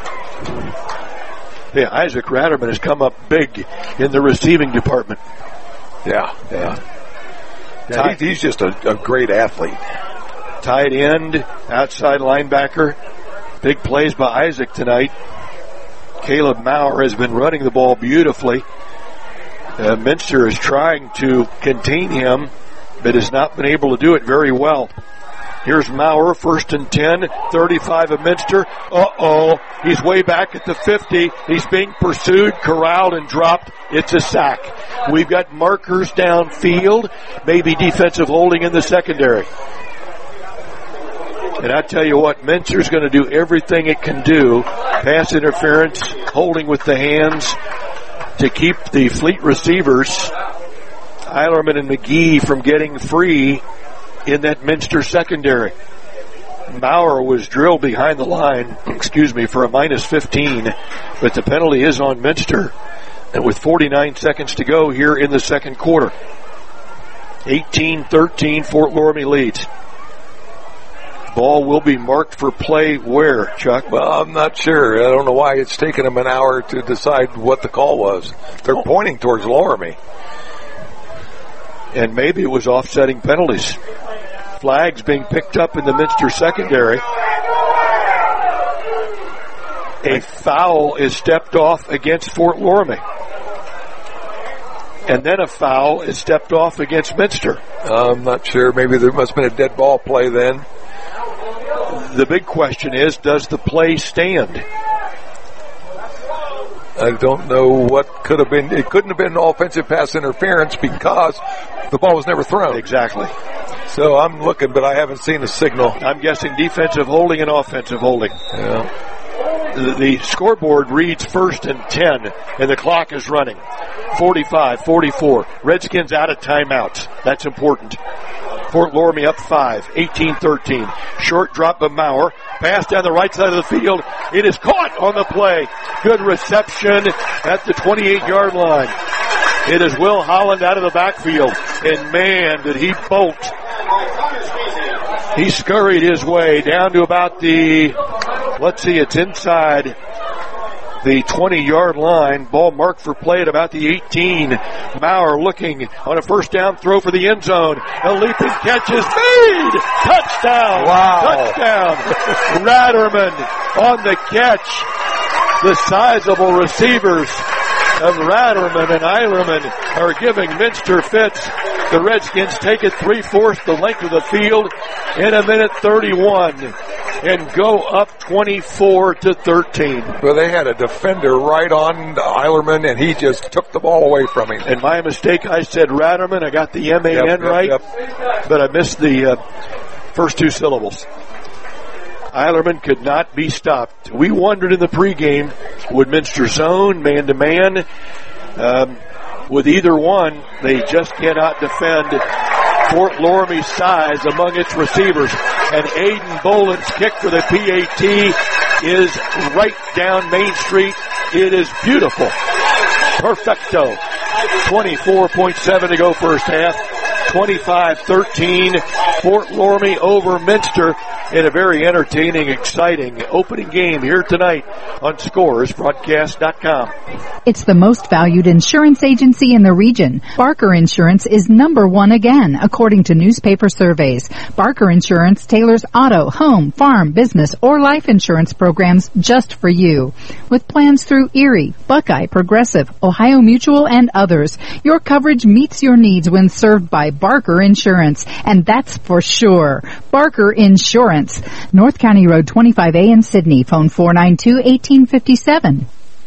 Yeah, Isaac Ratterman has come up big in the receiving department. Yeah. He's just a great athlete. Tight end, outside linebacker. Big plays by Isaac tonight. Caleb Maurer has been running the ball beautifully. Minster is trying to contain him, but has not been able to do it very well. Here's Maurer, 1st and 10, 35 of Minster. He's way back at the 50. He's being pursued, corralled, and dropped. It's a sack. We've got markers downfield, maybe defensive holding in the secondary. And I tell you what, Minster's going to do everything it can do, pass interference, holding with the hands, to keep the Fleet receivers, Eilerman and McGee, from getting free in that Minster secondary. Maurer was drilled behind the line, for a -15, but the penalty is on Minster. And with 49 seconds to go here in the second quarter, 18-13, Fort Loramie leads. Ball will be marked for play where, Chuck? Well, I'm not sure. I don't know why it's taken them an hour to decide what the call was. They're pointing towards Loramie. And maybe it was offsetting penalties. Flags being picked up in the Minster secondary. A foul is stepped off against Fort Loramie. And then a foul is stepped off against Minster. I'm not sure. Maybe there must have been a dead ball play then. The big question is, does the play stand? I don't know what could have been. It couldn't have been offensive pass interference because the ball was never thrown. Exactly. So I'm looking, but I haven't seen a signal. I'm guessing defensive holding and offensive holding. Yeah. The scoreboard reads 1st and 10, and the clock is running. 45-44. Redskins out of timeouts. That's important. Fort Loramie up 5, 18-13. Short drop by Maurer. Pass down the right side of the field. It is caught on the play. Good reception at the 28-yard line. It is Will Holland out of the backfield. And man, did he bolt. He scurried his way down to about the, it's inside the 20-yard line. Ball marked for play at about the 18. Maurer looking on a first down throw for the end zone. A leaping catch is made. Touchdown. Wow. Touchdown. Ratterman on the catch. The sizable receivers of Ratterman and Eilerman are giving Minster fits. The Redskins take it 3/4 the length of the field in a minute 31 and go up 24-13. Well, they had a defender right on Eilerman, and he just took the ball away from him. And my mistake, I said Ratterman. I got the M-A-N right, but I missed the first two syllables. Eilerman could not be stopped. We wondered in the pregame, would Minster zone, man-to-man? With either one, they just cannot defend Fort Loramie's size among its receivers. And Aiden Boland's kick for the PAT is right down Main Street. It is beautiful. Perfecto. 24.7 to go first half. 25-13. Fort Loramie over Minster in a very entertaining, exciting opening game here tonight on ScoresBroadcast.com. It's the most valued insurance agency in the region. Barker Insurance is number one again, according to newspaper surveys. Barker Insurance tailors auto, home, farm, business, or life insurance programs just for you. With plans through Erie, Buckeye, Progressive, Ohio Mutual, and others, your coverage meets your needs when served by Barker Insurance, and that's for sure. Barker Insurance. North County Road 25A in Sydney. Phone 492-1857.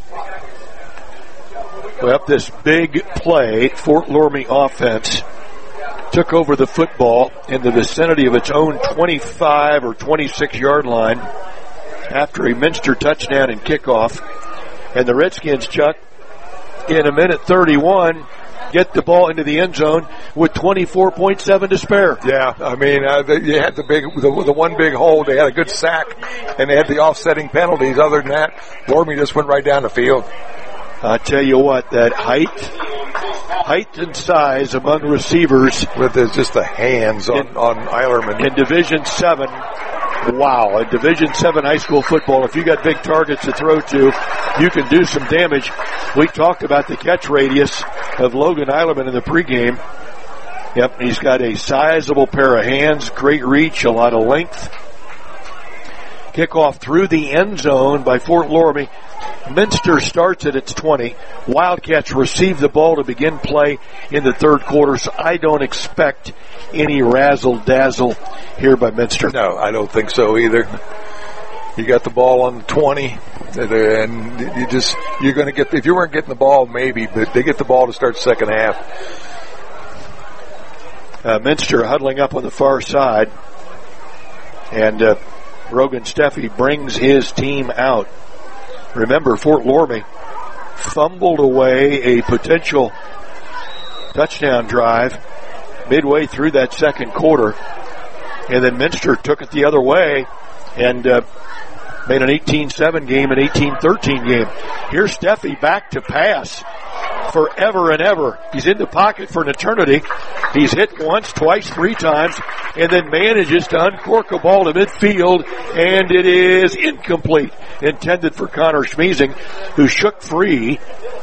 Well, this big play, Fort Loramie offense took over the football in the vicinity of its own 25 or 26-yard line after a Minster touchdown and kickoff. And the Redskins, Chuck, in a minute 31, get the ball into the end zone with 24.7 to spare. Yeah, I mean, you had the one big hold. They had a good sack, and they had the offsetting penalties. Other than that, Loramie just went right down the field. I tell you what, that height and size among receivers with just the hands on Eilerman in Division 7. Wow, in Division 7 high school football, if you got big targets to throw to, you can do some damage. We talked about the catch radius of Logan Eilerman in the pregame. Yep, he's got a sizable pair of hands, great reach, a lot of length. Kickoff through the end zone by Fort Loramie. Minster starts at its 20. Wildcats receive the ball to begin play in the third quarter, so I don't expect any razzle-dazzle here by Minster. No, I don't think so either. You got the ball on the 20, and you're going to get, if you weren't getting the ball, maybe, but they get the ball to start second half. Minster huddling up on the far side, and Brogan Steffi brings his team out. Remember, Fort Loramie fumbled away a potential touchdown drive midway through that second quarter, and then Minster took it the other way and made an 18-7 game an 18-13 game. Here's Steffi back to pass forever and ever. He's in the pocket for an eternity. He's hit once, twice, 3 times, and then manages to uncork a ball to midfield, and it is incomplete. Intended for Connor Schmiesing, who shook free.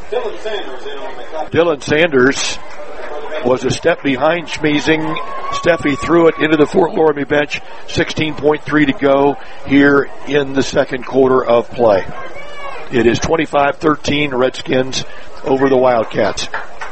Dylan Sanders was a step behind Schmiesing. Steffi threw it into the Fort Loramie bench. 16.3 to go here in the second quarter of play. It is 25-13 Redskins over the Wildcats.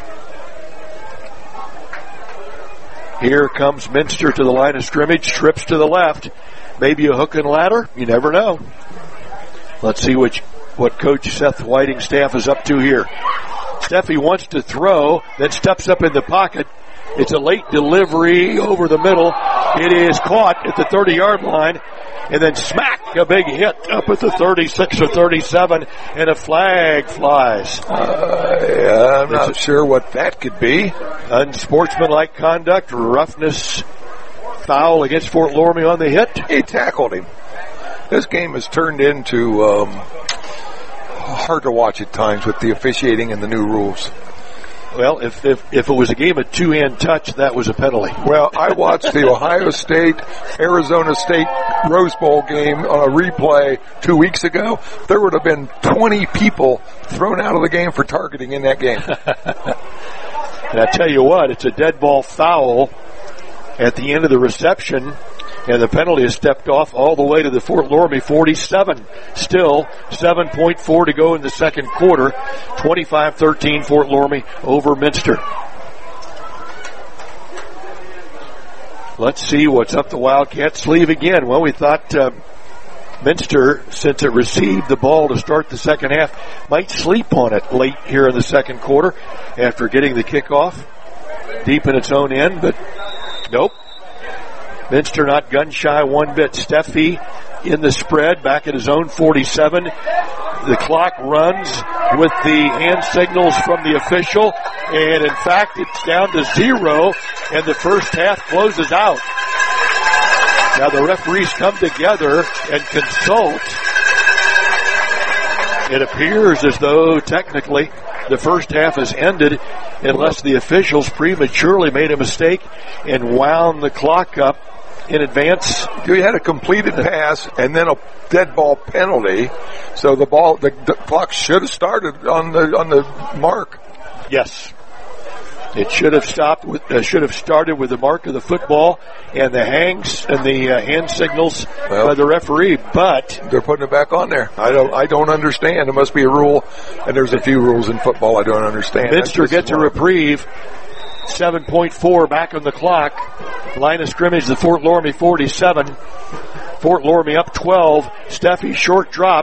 Here comes Minster to the line of scrimmage, trips to the left. Maybe a hook and ladder. You never know. Let's see what Coach Seth Whiting's staff is up to here. Steffi wants to throw, then steps up in the pocket. It's a late delivery over the middle. It is caught at the 30-yard line, and then smack, a big hit up at the 36 or 37, and a flag flies. I'm not sure what that could be. Unsportsmanlike conduct, roughness, foul against Fort Loramie on the hit. He tackled him. This game has turned into hard to watch at times with the officiating and the new rules. Well, if it was a game of two-hand touch, that was a penalty. Well, I watched the Ohio State, Arizona State Rose Bowl game on a replay 2 weeks ago. There would have been 20 people thrown out of the game for targeting in that game. And I tell you what, it's a dead ball foul at the end of the reception, and the penalty is stepped off all the way to the Fort Loramie 47. Still 7.4 to go in the second quarter. 25-13 Fort Loramie over Minster. Let's see what's up the Wildcats' sleeve again. Well, we thought Minster, since it received the ball to start the second half, might sleep on it late here in the second quarter after getting the kickoff deep in its own end, but nope. Minster not gun shy one bit. Steffi in the spread back at his own 47. The clock runs with the hand signals from the official, and in fact it's down to 0, and the first half closes out. Now the referees come together and consult. It appears as though technically the first half has ended unless the officials prematurely made a mistake and wound the clock up in advance. You had a completed pass and then a dead ball penalty, so the clock should have started on the mark. Yes. It should have started with the mark of the football and the hangs and the hand signals by the referee, but they're putting it back on there. I don't understand. It must be a rule, and there's a few rules in football I don't understand. Minster gets a reprieve. 7.4 back on the clock. Line of scrimmage, the Fort Loramie 47. Fort Loramie up 12. Steffi short drop.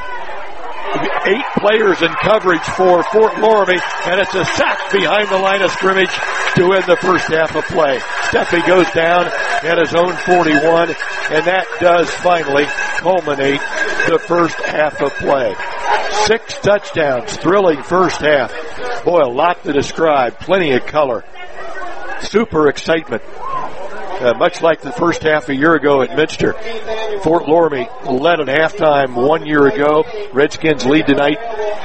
8 players in coverage for Fort Loramie, and it's a sack behind the line of scrimmage to end the first half of play. Steffi goes down at his own 41, and that does finally culminate the first half of play. 6 touchdowns, thrilling first half. Boy, a lot to describe, plenty of color. Super excitement. Much like the first half a year ago at Minster. Fort Loramie led at halftime 1 year ago. Redskins lead tonight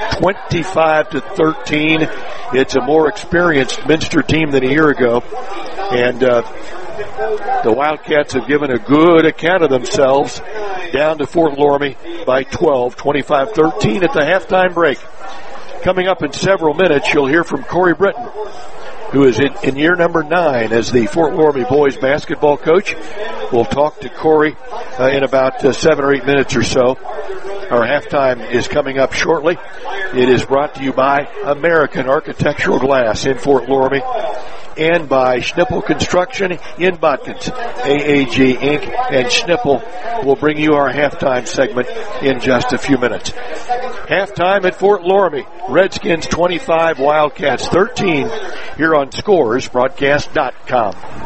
25-13. It's a more experienced Minster team than a year ago. And the Wildcats have given a good account of themselves down to Fort Loramie by 12, 25-13 at the halftime break. Coming up in several minutes, you'll hear from Corey Britton, who is in year number 9 as the Fort Loramie boys basketball coach. We'll talk to Corey in about 7 or 8 minutes or so. Our halftime is coming up shortly. It is brought to you by American Architectural Glass in Fort Loramie and by Schnippel Construction in Botkins. AAG Inc. and Schnippel will bring you our halftime segment in just a few minutes. Halftime at Fort Loramie. Redskins 25, Wildcats 13 here on ScoresBroadcast.com.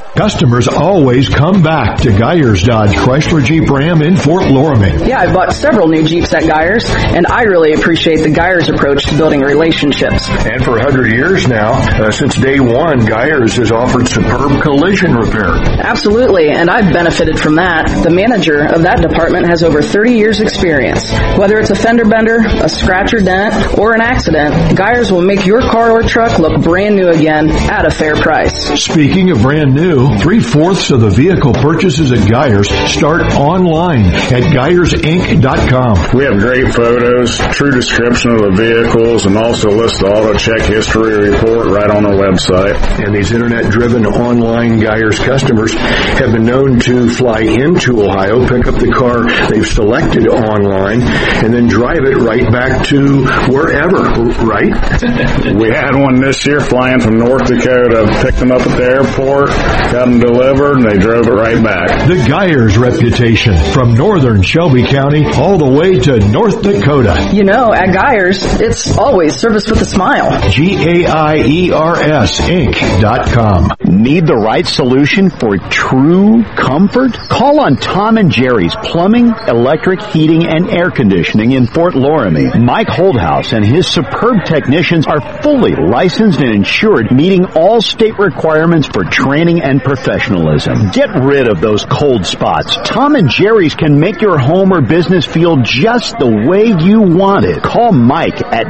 Customers always come back to Geyers Dodge Chrysler Jeep Ram in Fort Loramie. Yeah, I've bought several new Jeeps at Geyers, and I really appreciate the Geyers approach to building relationships. And for 100 years now, since day one, Geyers has offered superb collision repair. Absolutely, and I've benefited from that. The manager of that department has over 30 years experience. Whether it's a fender bender, a scratch or dent, or an accident, Geyers will make your car or truck look brand new again at a fair price. Speaking of brand new, 3/4 of the vehicle purchases at Geyers start online at GeyersInc.com. We have great photos, true description of the vehicles, and also list the auto check history report right on our website. And these internet-driven online Geyers customers have been known to fly into Ohio, pick up the car they've selected online, and then drive it right back to wherever, right? We had one this year flying from North Dakota, picked them up at the airport, got them delivered, and they drove it right back. The Geyers reputation, from northern Shelby County all the way to North Dakota. You know, at Geyers, it's always service with a smile. GAIERS Inc.com. Need the right solution for true comfort? Call on Tom and Jerry's Plumbing, Electric, Heating, and Air Conditioning in Fort Loramie. Mike Holdhouse and his superb technicians are fully licensed and insured, meeting all state requirements for training and professionalism. Get rid of those cold spots. Tom and Jerry's can make your home or business feel just the way you want it. Call Mike at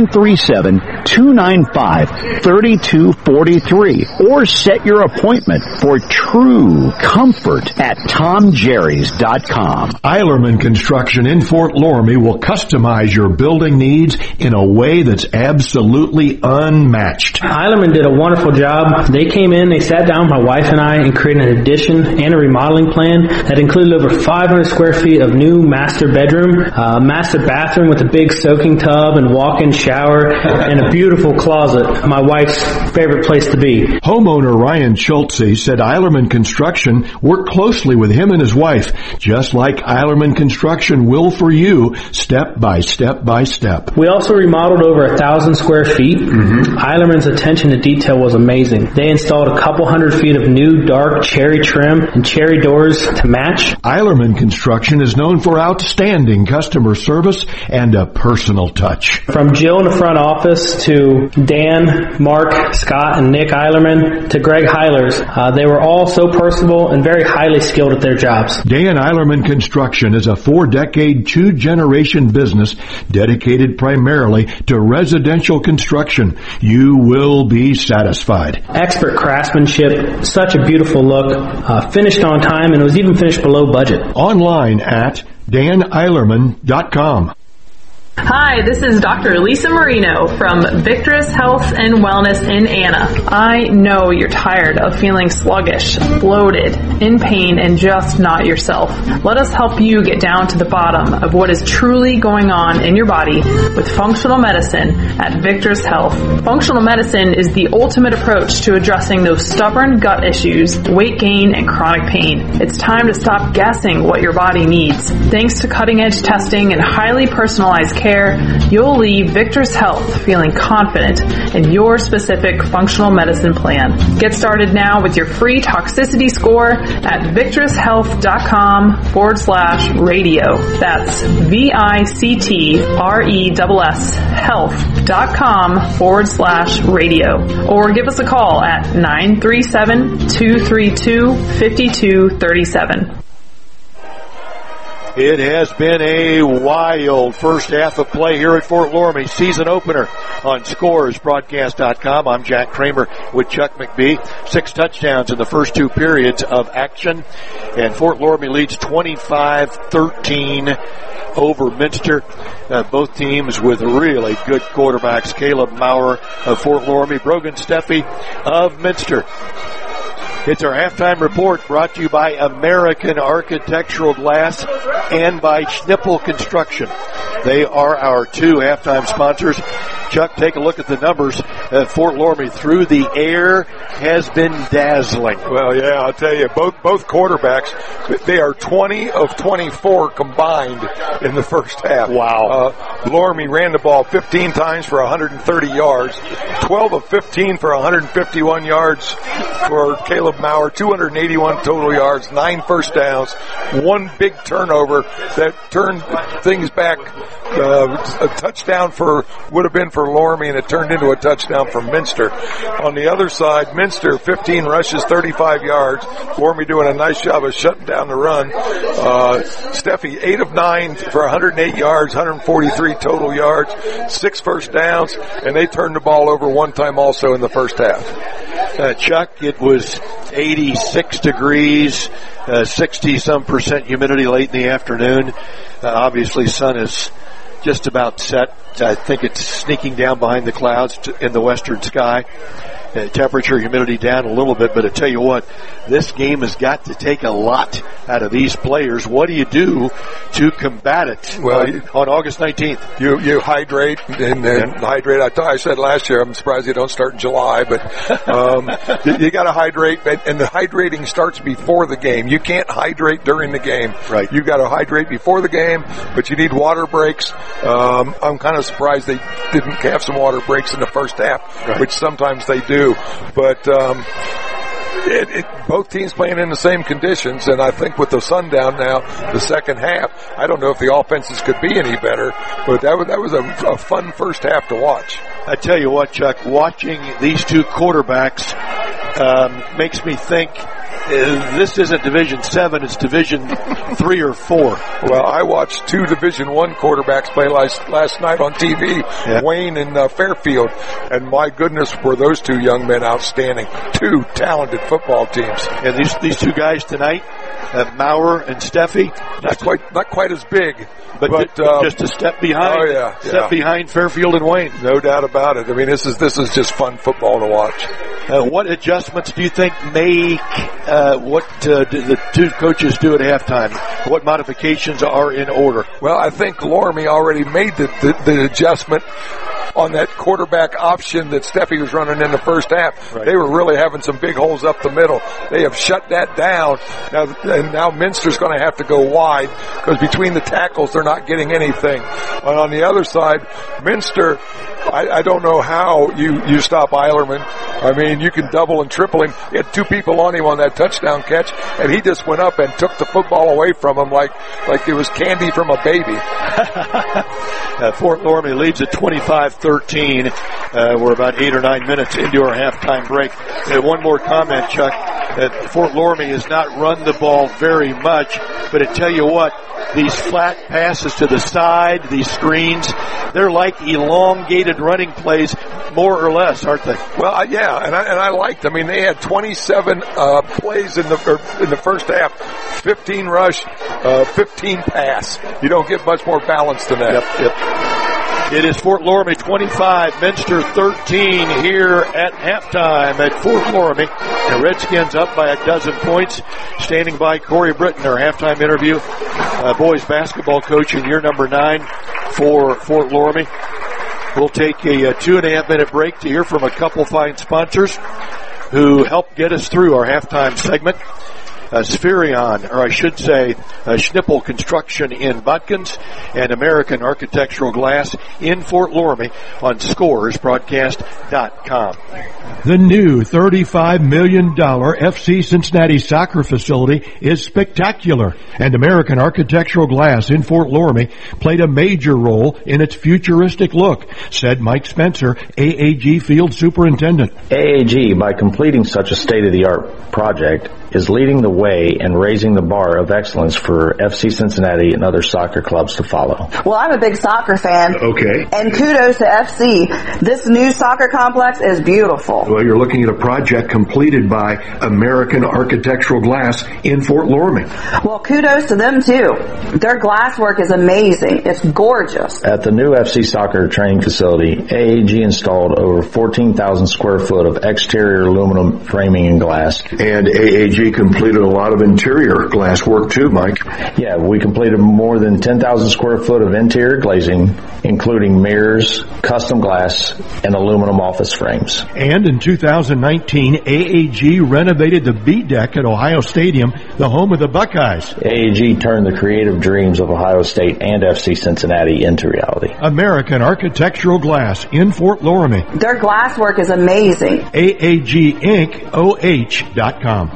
937-295-3243 or set your appointment for true comfort at TomJerrys.com. Eilerman Construction in Fort Loramie will customize your building needs in a way that's absolutely unmatched. Eilerman did a wonderful job. They came in, they sat down, my wife and I, and created an addition and a remodeling plan that included over 500 square feet of new master bedroom, master bathroom with a big soaking tub and walk-in shower, and a beautiful closet, my wife's favorite place to be. Homeowner Ryan Schultze said Eilerman Construction worked closely with him and his wife, just like Eilerman Construction will for you, step by step by step. We also remodeled over 1,000 square feet. Eilerman's attention to detail was amazing. They installed a couple hundred feet of new dark cherry trim and cherry doors to match. Eilerman Construction is known for outstanding customer service and a personal touch. From Jill in the front office to Dan, Mark, Scott, and Nick Eilerman to Greg Heilers, they were all so personable and very highly skilled at their jobs. Dan Eilerman Construction is a 4-decade, 2-generation business dedicated primarily to residential construction. You will be satisfied. Expert craftsmanship, such a beautiful look, finished on time, and it was even finished below budget. Online at daneilerman.com. Hi, this is Dr. Lisa Marino from Victorous Health and Wellness in Anna. I know you're tired of feeling sluggish, bloated, in pain, and just not yourself. Let us help you get down to the bottom of what is truly going on in your body with functional medicine at Victorous Health. Functional medicine is the ultimate approach to addressing those stubborn gut issues, weight gain, and chronic pain. It's time to stop guessing what your body needs. Thanks to cutting-edge testing and highly personalized care, you'll leave Victor's Health feeling confident in your specific functional medicine plan. Get started now with your free toxicity score at victoroushealth.com/radio. That's VICTRESS health.com/radio. Or give us a call at 937-232-5237. It has been a wild first half of play here at Fort Loramie. Season opener on ScoresBroadcast.com. I'm Jack Kramer with Chuck McBee. 6 touchdowns in the first 2 periods of action. And Fort Loramie leads 25-13 over Minster. Both teams with really good quarterbacks. Caleb Maurer of Fort Loramie, Brogan Steffi of Minster. It's our halftime report brought to you by American Architectural Glass and by Schnippel Construction. They are our 2 halftime sponsors. Chuck, take a look at the numbers. Fort Loramie through the air has been dazzling. Well, yeah, I'll tell you, both quarterbacks, they are 20 of 24 combined in the first half. Wow. Loramie ran the ball 15 times for 130 yards, 12 of 15 for 151 yards for Caleb Maurer, 281 total yards, 9 first downs, 1 big turnover that turned things back. A touchdown would have been for Loramie, and it turned into a touchdown for Minster. On the other side, Minster 15 rushes, 35 yards. Loramie doing a nice job of shutting down the run. Steffi 8 of 9 for 108 yards, 143 total yards, 6 first downs, and they turned the ball over one time also in the first half. Chuck, it was 86 degrees, 60-some% humidity late in the afternoon. Obviously, sun is just about set. I think it's sneaking down behind the clouds in the western sky. Temperature, humidity down a little bit, but I tell you what, this game has got to take a lot out of these players. What do you do to combat it on August 19th? You hydrate and hydrate. I said last year, I'm surprised you don't start in July, but you got to hydrate, and the hydrating starts before the game. You can't hydrate during the game. Right. You got to hydrate before the game, but you need water breaks. I'm kind of surprised they didn't have some water breaks in the first half, which sometimes they do. But both teams playing in the same conditions, and I think with the sundown now, the second half, I don't know if the offenses could be any better, but that was a fun first half to watch. I tell you what, Chuck, watching these two quarterbacks makes me think this isn't Division 7, it's Division 3 or 4. Well, I watched 2 Division 1 quarterbacks play last night on TV, Wayne and Fairfield, and my goodness, were those 2 young men outstanding. 2 talented football teams. And these 2 guys tonight, Maurer and Steffi, not quite as big. But just a step behind. Oh yeah, step behind Fairfield and Wayne. No doubt about it. I mean, this is just fun football to watch. What adjustments do you think make what the 2 coaches do at halftime? What modifications are in order? Well, I think Loramie already made the adjustment on that quarterback option that Steffi was running in the first half. Right. They were really having some big holes up the middle. They have shut that down. Now Minster's going to have to go wide because between the tackles they're not getting anything. And on the other side, Minster, I don't know how you stop Eilerman. I mean, you can double and triple him. He had 2 people on him on that touchdown catch, and he just went up and took the football away from him like it was candy from a baby. Fort Loramie leads at 25-13. We're about 8 or 9 minutes into our halftime break. One more comment, Chuck. Fort Loramie has not run the ball very much, but I tell you what, these flat passes to the side, these screens, they're like elongated running plays, more or less, aren't they? Well, yeah, and I liked. I mean, they had 27 plays in the first half, 15 rush, 15 pass. You don't get much more balance than that. Yep. It is Fort Loramie 25, Minster 13 here at halftime at Fort Loramie. The Redskins up by 12 points. Standing by Corey Britton, our halftime interview, boys basketball coach in year number 9 for Fort Loramie. We'll take a 2.5 minute break to hear from a couple fine sponsors who helped get us through our halftime segment. Spherion, or I should say Schnippel Construction in Butkins, and American Architectural Glass in Fort Loramie on ScoresBroadcast.com. The new $35 million FC Cincinnati soccer facility is spectacular, and American Architectural Glass in Fort Loramie played a major role in its futuristic look, said Mike Spencer, AAG Field Superintendent. AAG, by completing such a state-of-the-art project, is leading the way and raising the bar of excellence for FC Cincinnati and other soccer clubs to follow. Well, I'm a big soccer fan. Okay. And kudos to FC. This new soccer complex is beautiful. Well, you're looking at a project completed by American Architectural Glass in Fort Loramie. Well, kudos to them too. Their glass work is amazing. It's gorgeous. At the new FC soccer training facility, AAG installed over 14,000 square foot of exterior aluminum framing and glass. And AAG AAG completed a lot of interior glass work too, Mike. Yeah, we completed more than 10,000 square foot of interior glazing, including mirrors, custom glass, and aluminum office frames. And in 2019, AAG renovated the B deck at Ohio Stadium, the home of the Buckeyes. AAG turned the creative dreams of Ohio State and FC Cincinnati into reality. American Architectural Glass in Fort Loramie. Their glass work is amazing. AAGIncOH.com.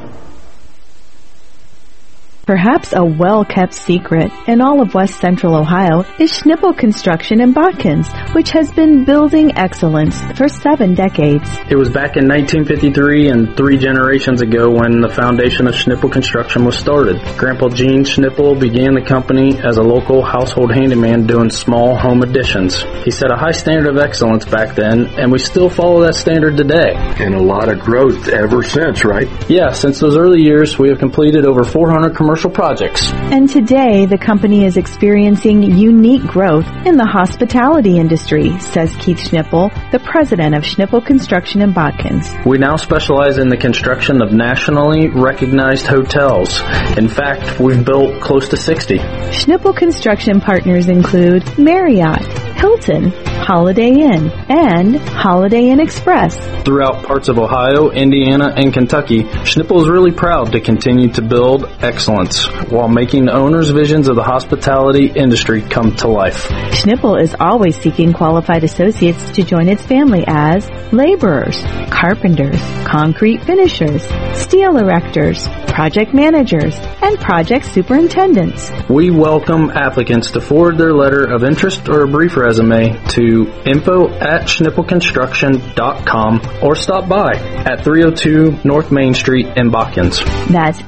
Perhaps a well-kept secret in all of West Central Ohio is Schnippel Construction in Botkins, which has been building excellence for 7 decades. It was back in 1953 and 3 generations ago when the foundation of Schnippel Construction was started. Grandpa Gene Schnippel began the company as a local household handyman doing small home additions. He set a high standard of excellence back then, and we still follow that standard today. And a lot of growth ever since, right? Yeah, since those early years, we have completed over 400 commercial projects. And today, the company is experiencing unique growth in the hospitality industry, says Keith Schnippel, the president of Schnippel Construction in Botkins. We now specialize in the construction of nationally recognized hotels. In fact, we've built close to 60. Schnippel Construction partners include Marriott, Hilton, Holiday Inn, and Holiday Inn Express. Throughout parts of Ohio, Indiana, and Kentucky, Schnippel is really proud to continue to build excellence while making owners' visions of the hospitality industry come to life. Schnippel is always seeking qualified associates to join its family as laborers, carpenters, concrete finishers, steel erectors, project managers, and project superintendents. We welcome applicants to forward their letter of interest or a brief resume to info@schnippelconstruction.com or stop by at 302 North Main Street in Botkins. That's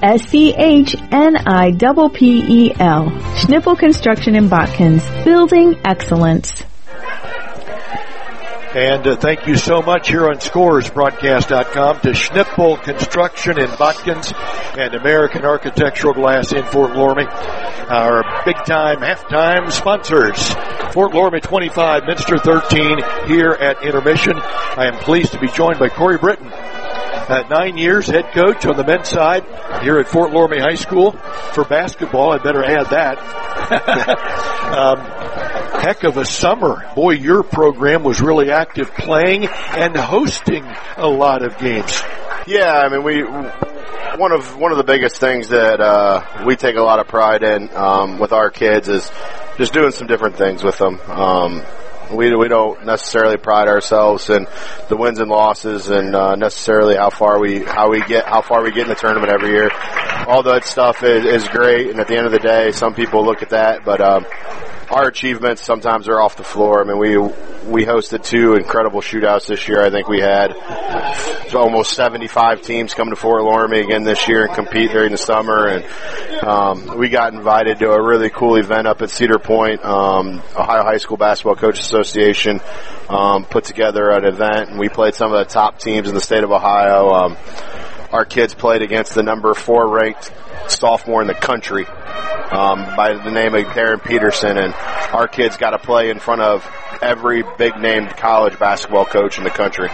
SCHNIPPEL. Schnippel Construction in Botkins, building excellence. And thank you so much here on ScoresBroadcast.com to Schnippel Construction in Botkins and American Architectural Glass in Fort Loramie, our big-time, halftime sponsors. Fort Loramie 25, Minster 13 here at intermission. I am pleased to be joined by Corey Britton. 9 years head coach on the men's side here at Fort Loramie High School. For basketball, I better add that. Heck of a summer. Boy, your program was really active playing and hosting a lot of games. Yeah, I mean, one of the biggest things that we take a lot of pride in with our kids is just doing some different things with them. We don't necessarily pride ourselves in the wins and losses and necessarily how far we get in the tournament every year. All that stuff is great, and at the end of the day, some people look at that, but our achievements sometimes are off the floor. I mean, we hosted 2 incredible shootouts this year. I think we had almost 75 teams come to Fort Loramie again this year and compete during the summer. And we got invited to a really cool event up at Cedar Point. Ohio High School Basketball Coaches Association put together an event, and we played some of the top teams in the state of Ohio. Our kids played against the number 4 ranked sophomore in the country by the name of Darren Peterson, and our kids got to play in front of every big-named college basketball coach in the country.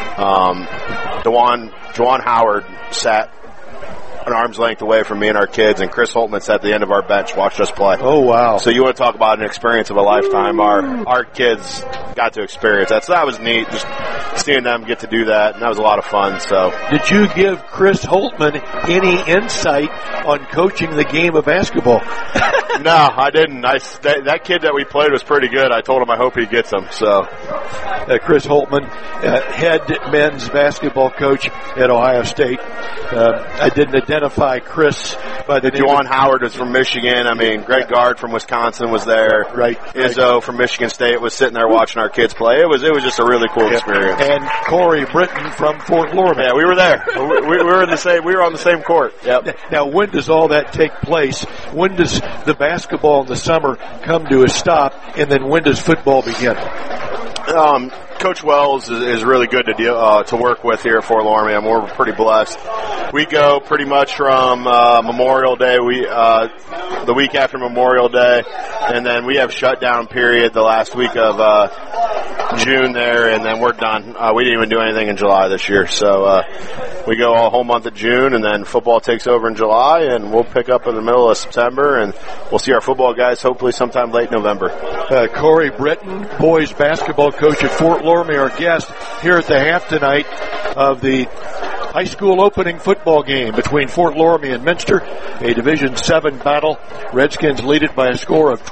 Juwan Howard sat an arm's length away from me and our kids, and Chris Holtman sat at the end of our bench, watched us play. Oh, wow. So you want to talk about an experience of a lifetime. Our kids got to experience that. So that was neat, just seeing them get to do that, and that was a lot of fun. So, did you give Chris Holtman any insight on coaching the game of basketball? No, I didn't. That kid that we played was pretty good. I told him I hope he gets them. So, Chris Holtman, head men's basketball coach at Ohio State. I didn't identify Chris by the name. Juwan Howard was from Michigan. I mean, Greg Gard from Wisconsin was there. Right. Izzo from Michigan State was sitting there watching our kids play. It was just a really cool experience. And Corey Britton from Fort Loramie. Yeah, we were there. we were in the same. We were on the same court. Yep. Now, when does all that take place? When does the basketball in the summer come to a stop, and then when does football begin? Coach Wells is really good to work with here at Fort Loramie. We're pretty blessed. We go pretty much from Memorial Day, the week after Memorial Day, and then we have shutdown period the last week of June there, and then we're done. We didn't even do anything in July this year. So we go all whole month of June, and then football takes over in July, and we'll pick up in the middle of September, and we'll see our football guys hopefully sometime late November. Corey Britton, boys basketball coach at Fort Loramie, our guest here at the half tonight of the high school opening football game between Fort Loramie and Minster, a Division 7 battle. Redskins lead it by a score of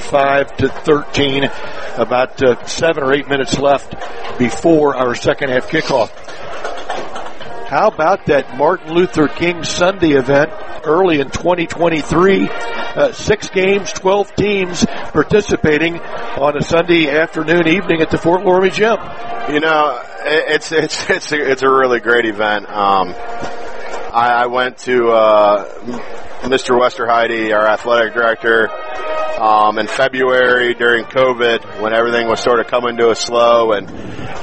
25-13. About 7 or 8 minutes left before our second half kickoff. How about that Martin Luther King Sunday event early in 2023? 6 games, 12 teams participating on a Sunday afternoon, evening at the Fort Loramie Gym. You know, it's a really great event. I went to Mr. Westerheide, our athletic director, in February during COVID when everything was sort of coming to a slow, and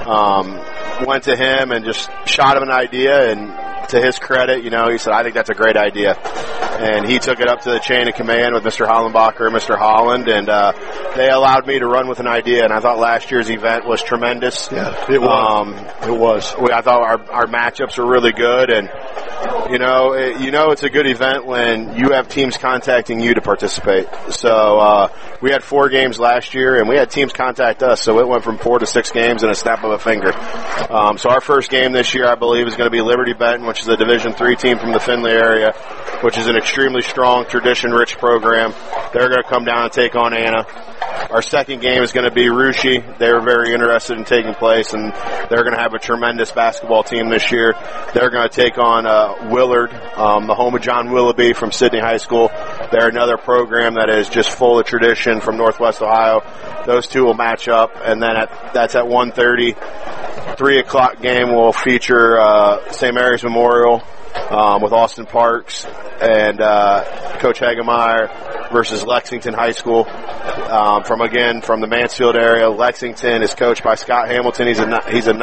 went to him and just shot him an idea, and to his credit, you know, he said, I think that's a great idea. And he took it up to the chain of command with Mr. Hollenbacher and Mr. Holland, and they allowed me to run with an idea, and I thought last year's event was tremendous. Yeah, it was. It was. I thought our matchups were really good, and you know it's a good event when you have teams contacting you to participate. So we had 4 games last year, and we had teams contact us, so it went from 4 to 6 games in a snap of a finger. So our first game this year, I believe, is going to be Liberty Benton, which is a Division III team from the Findlay area, which is an extremely strong, tradition-rich program. They're going to come down and take on Anna. Our second game is going to be Russia. They're very interested in taking place, and they're going to have a tremendous basketball team this year. They're going to take on Willard, the home of John Willoughby from Sidney High School. They're another program that is just full of tradition from Northwest Ohio. Those two will match up, and then that's at 1:30. 3 o'clock game will feature St. Mary's Memorial with Austin Parks and Coach Hagemeyer versus Lexington High School. From the Mansfield area. Lexington is coached by Scott Hamilton. He's a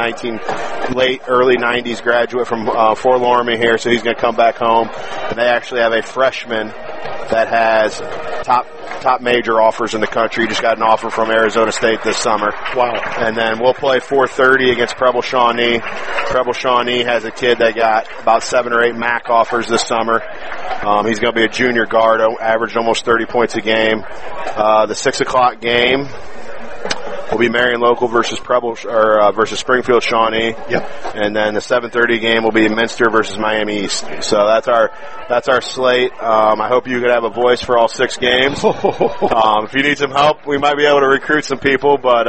early 90s graduate from Fort Loramie here, so he's going to come back home. And they actually have a freshman that has top major offers in the country. He just got an offer from Arizona State this summer. Wow. And then we'll play 4:30 against Preble Shawnee. Preble Shawnee has a kid that got about 7 or 8 MAC offers this summer. He's going to be a junior guard, averaged almost 30 points a game. The 6 o'clock game will be Marion Local versus versus Springfield Shawnee. Yep. And then the 7:30 game will be Minster versus Miami East. So that's our slate. I hope you could have a voice for all 6 games. If you need some help, we might be able to recruit some people, but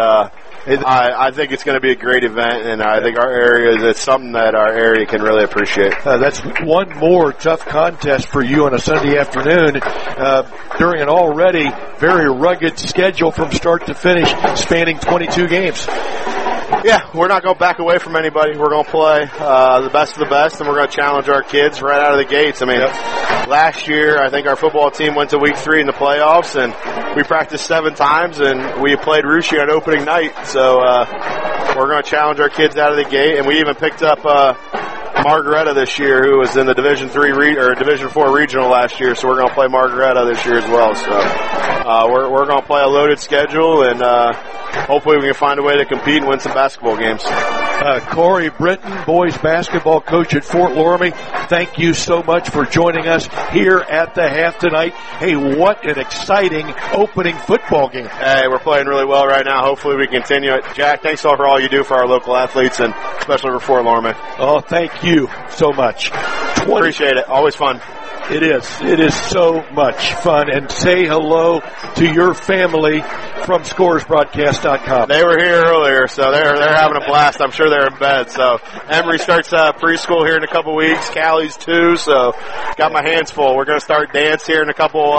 I think it's going to be a great event, and I think it's something that our area can really appreciate. That's one more tough contest for you on a Sunday afternoon during an already very rugged schedule from start to finish, spanning 22 games. Yeah, we're not going to back away from anybody. We're going to play the best of the best, and we're going to challenge our kids right out of the gates. I mean, Last year, I think our football team went to week 3 in the playoffs, and we practiced 7 times, and we played Russia on opening night. So we're going to challenge our kids out of the gate, and we even picked up Margaretta this year, who was in the Division 3 or Division 4 regional last year. So we're going to play Margaretta this year as well. So we're going to play a loaded schedule, and hopefully we can find a way to compete and win some basketball games. Corey Britton, boys basketball coach at Fort Loramie, thank you so much for joining us here at the half tonight. Hey, what an exciting opening football game. Hey, we're playing really well right now. Hopefully we continue it. Jack, thanks all for all you do for our local athletes, and especially for Fort Loramie. Oh, thank you so much. Appreciate it. Always fun. It is. It is so much fun. And say hello to your family from ScoresBroadcast.com. They were here earlier, so they're having a blast. I'm sure they're in bed. So Emery starts preschool here in a couple weeks. Callie's too. So got my hands full. We're going to start dance here in a couple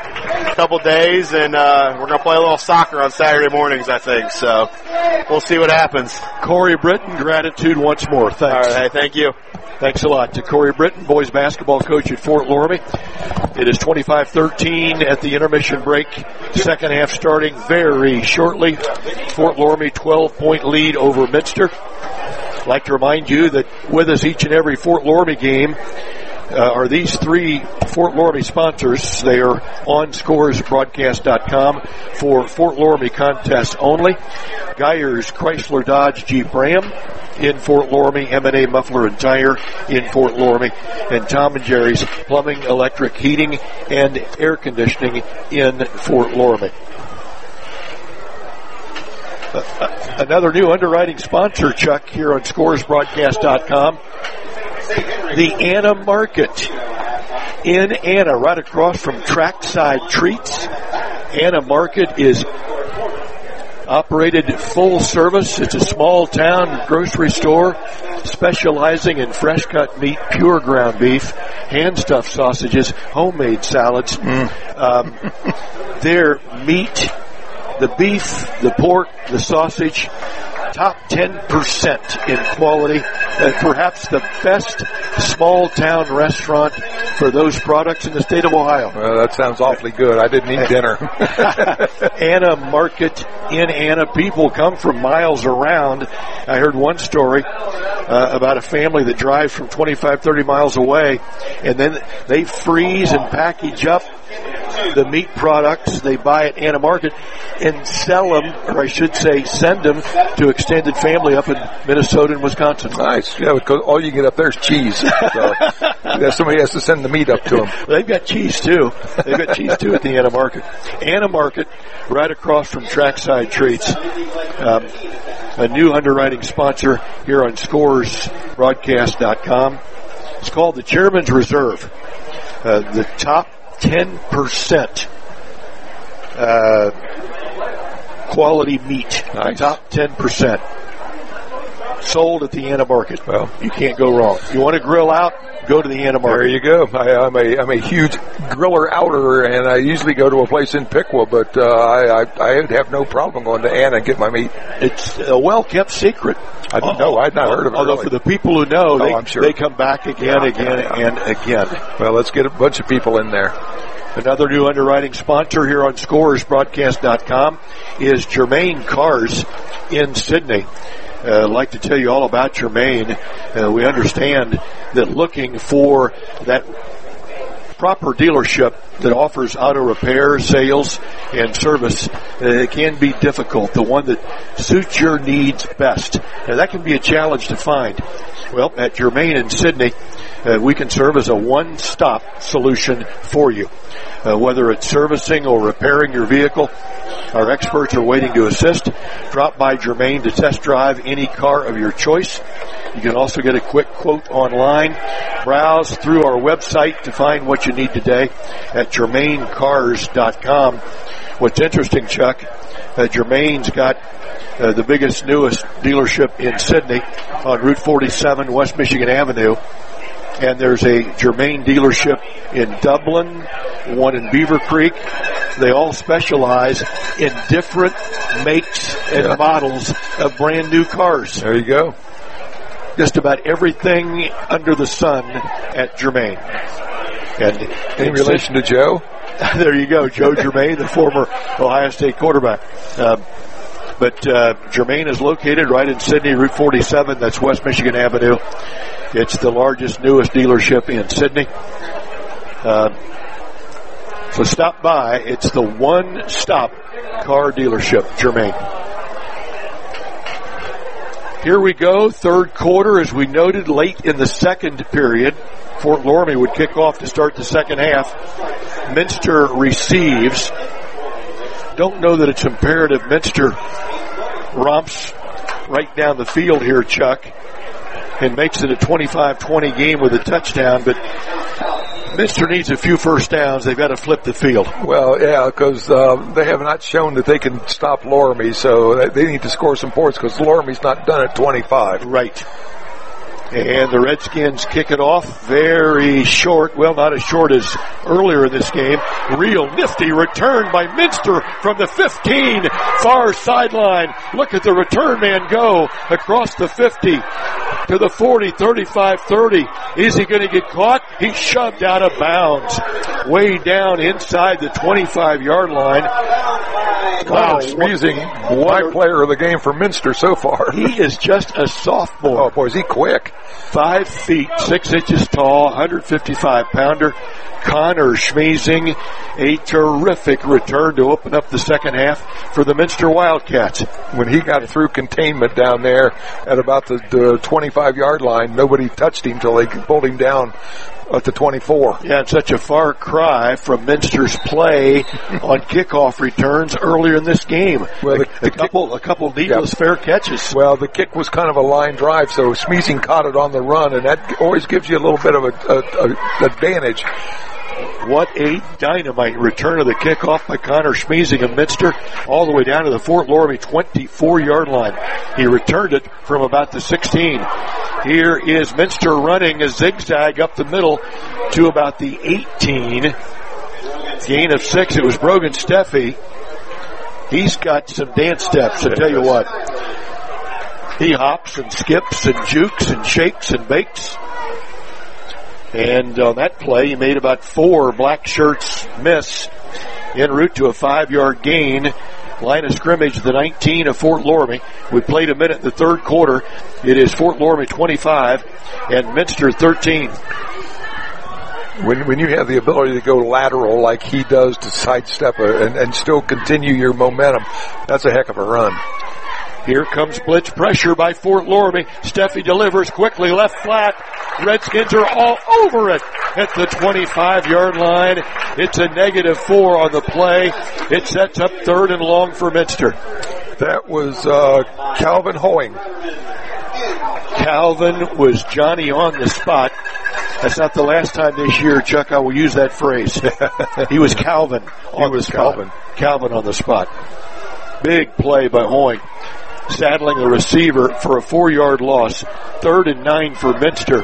days, and we're going to play a little soccer on Saturday mornings, I think. So we'll see what happens. Corey Britton, gratitude once more. Thanks. All right. Hey, thank you. Thanks a lot to Corey Britton, boys basketball coach at Fort Loramie. It is 25-13 at the intermission break. Second half starting very shortly. Fort Loramie 12-point lead over Minster. I'd like to remind you that with us each and every Fort Loramie game, are these three Fort Loramie sponsors. They are on scoresbroadcast.com for Fort Loramie contests only. Geyer's Chrysler Dodge Jeep Ram in Fort Loramie, M&A Muffler and Tire in Fort Loramie, and Tom and Jerry's Plumbing, Electric, Heating, and Air Conditioning in Fort Loramie. Another new underwriting sponsor, Chuck, here on scoresbroadcast.com. The Anna Market in Anna, right across from Trackside Treats. Anna Market is operated full service. It's a small town grocery store specializing in fresh cut meat, pure ground beef, hand stuffed sausages, homemade salads. Their meat, the beef, the pork, the sausage, top 10% in quality, and perhaps the best small town restaurant for those products in the state of Ohio. Well, that sounds awfully good. I didn't eat dinner. Anna Market in Anna. People come from miles around. I heard one story about a family that drives from 25, 30 miles away, and then they freeze and package up the meat products they buy at Anna Market and sell them, or I should say send them to extended family up in Minnesota and Wisconsin. Nice. Yeah, because all you get up there is cheese. So somebody has to send the meat up to them. They've got cheese too. They've got cheese too at the Anna Market. Anna Market, right across from Trackside Treats. A new underwriting sponsor here on scoresbroadcast.com. It's called the Chairman's Reserve. The top 10% quality meat. Nice. Top 10%. Sold at the Anna Market. Well, you can't go wrong. You want to grill out? Go to the Anna Market. There you go. I'm a huge griller outer, and I usually go to a place in Piqua, but I have no problem going to Anna and get my meat. It's a well-kept secret. I didn't know. I'd not heard of it. Although really. For the people who know, I'm sure. They come back again and again. Well, let's get a bunch of people in there. Another new underwriting sponsor here on scoresbroadcast.com is Germain Cars in Sydney. I'd like to tell you all about Germain. We understand that looking for that proper dealership that offers auto repair, sales, and service, it can be difficult. The one that suits your needs best. Now, that can be a challenge to find. Well, at Germain in Sydney, we can serve as a one-stop solution for you. Whether it's servicing or repairing your vehicle, our experts are waiting to assist. Drop by Germain to test drive any car of your choice. You can also get a quick quote online. Browse through our website to find what you need today at GermainCars.com. What's interesting, Chuck, Germain's got the biggest, newest dealership in Sydney on Route 47, West Michigan Avenue. And there's a Germain dealership in Dublin, one in Beaver Creek. They all specialize in different makes and models of brand new cars. There you go. Just about everything under the sun at Germain. And in relation to Joe? There you go, Joe Germain, the former Ohio State quarterback. But Germain is located right in Sydney, Route 47. That's West Michigan Avenue. It's the largest, newest dealership in Sydney. So stop by. It's the one-stop car dealership, Germain. Here we go, third quarter, as we noted, late in the second period. Fort Loramie would kick off to start the second half. Minster receives. Don't know that it's imperative Minster romps right down the field here, Chuck, and makes it a 25-20 game with a touchdown, but Minster needs a few first downs. They've got to flip the field. Well, yeah, because they have not shown that they can stop Loramie, so they need to score some points because Loramie's not done at 25. Right. And the Redskins kick it off very short. Well, not as short as earlier in this game. Real nifty return by Minster from the 15, far sideline. Look at the return man go across the 50. to the 40, 35, 30. Is he going to get caught? He's shoved out of bounds. Way down inside the 25-yard line. Wow, Schmeezing, my player of the game for Minster so far. He is just a sophomore. Oh, boy, is he quick. 5 feet, 6 inches tall, 155-pounder. Connor Schmeezing, a terrific return to open up the second half for the Minster Wildcats. When he got through containment down there at about the 25-yard line, nobody touched him till they pulled him down at the 24. Yeah, and such a far cry from Minster's play on kickoff returns earlier in this game. Well, a couple needless fair catches. Well, the kick was kind of a line drive, so Schmeezing caught it on the run, and that always gives you a little bit of an advantage. What a dynamite return of the kickoff by Connor Schmeezing of Minster all the way down to the Fort Loramie 24-yard line. He returned it from about the 16. Here is Minster running a zigzag up the middle to about the 18. Gain of 6. It was Brogan Steffi. He's got some dance steps, I tell you what. He hops and skips and jukes and shakes and bakes. And on that play, he made about 4 black shirts miss en route to a 5-yard gain. Line of scrimmage, the 19 of Fort Loramie. We played a minute in the third quarter. It is Fort Loramie 25 and Minster 13. When you have the ability to go lateral like he does to sidestep and still continue your momentum, that's a heck of a run. Here comes blitz pressure by Fort Loramie. Steffi delivers quickly left flat. Redskins are all over it at the 25-yard line. It's a -4 on the play. It sets up 3rd and long for Minster. That was Calvin Hoeing. Calvin was Johnny on the spot. That's not the last time this year, Chuck, I will use that phrase. He was Calvin on the spot. Calvin on the spot. Big play by Hoeing, saddling the receiver for a 4-yard loss. 3rd and 9 for Minster.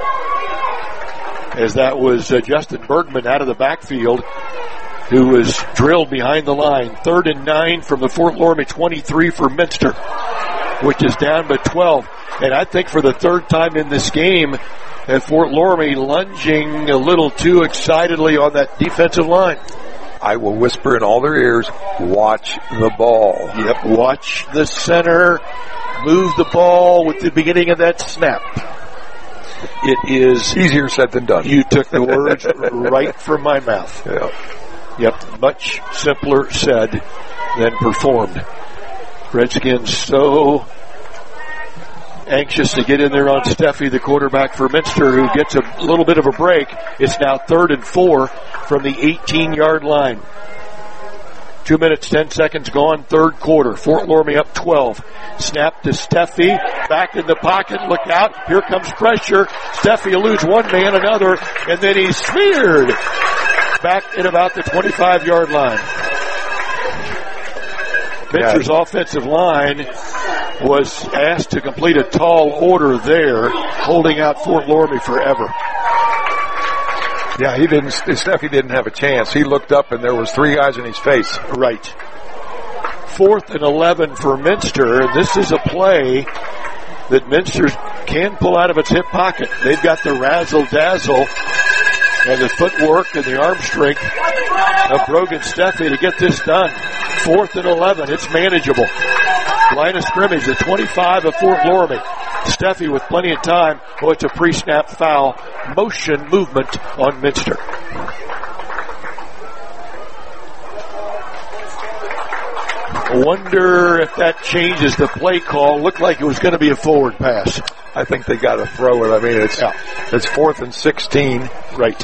As that was Justin Bergman out of the backfield, who was drilled behind the line. 3rd and 9 from the Fort Loramie 23 for Minster, which is down by 12. And I think for the 3rd time in this game, Fort Loramie lunging a little too excitedly on that defensive line. I will whisper in all their ears, watch the ball. Yep, watch the center move the ball with the beginning of that snap. It is easier said than done. You took the words right from my mouth. Yeah. Yep, much simpler said than performed. Redskins so anxious to get in there on Steffi, the quarterback for Minster, who gets a little bit of a break. It's now 3rd and 4 from the 18-yard line. 2 minutes, 10 seconds gone, third quarter. Fort Loramie up 12. Snap to Steffi, back in the pocket, look out, here comes pressure. Steffi eludes one man, another, and then he's smeared back at about the 25-yard line. Minster's offensive line was asked to complete a tall order there, holding out Fort Loramie forever. Yeah, Steffi didn't have a chance. He looked up and there was 3 guys in his face. Right. 4th and 11 for Minster, and this is a play that Minster can pull out of its hip pocket. They've got the razzle-dazzle and the footwork and the arm strength of Brogan Steffi to get this done. 4th and 11, it's manageable. Line of scrimmage, the 25 of Fort Loramie. Steffi with plenty of time. Oh, it's a pre-snap foul. Motion movement on Minster. I wonder if that changes the play call. Looked like it was going to be a forward pass. I think they got to throw it. I mean, it's 4th and 16. Right.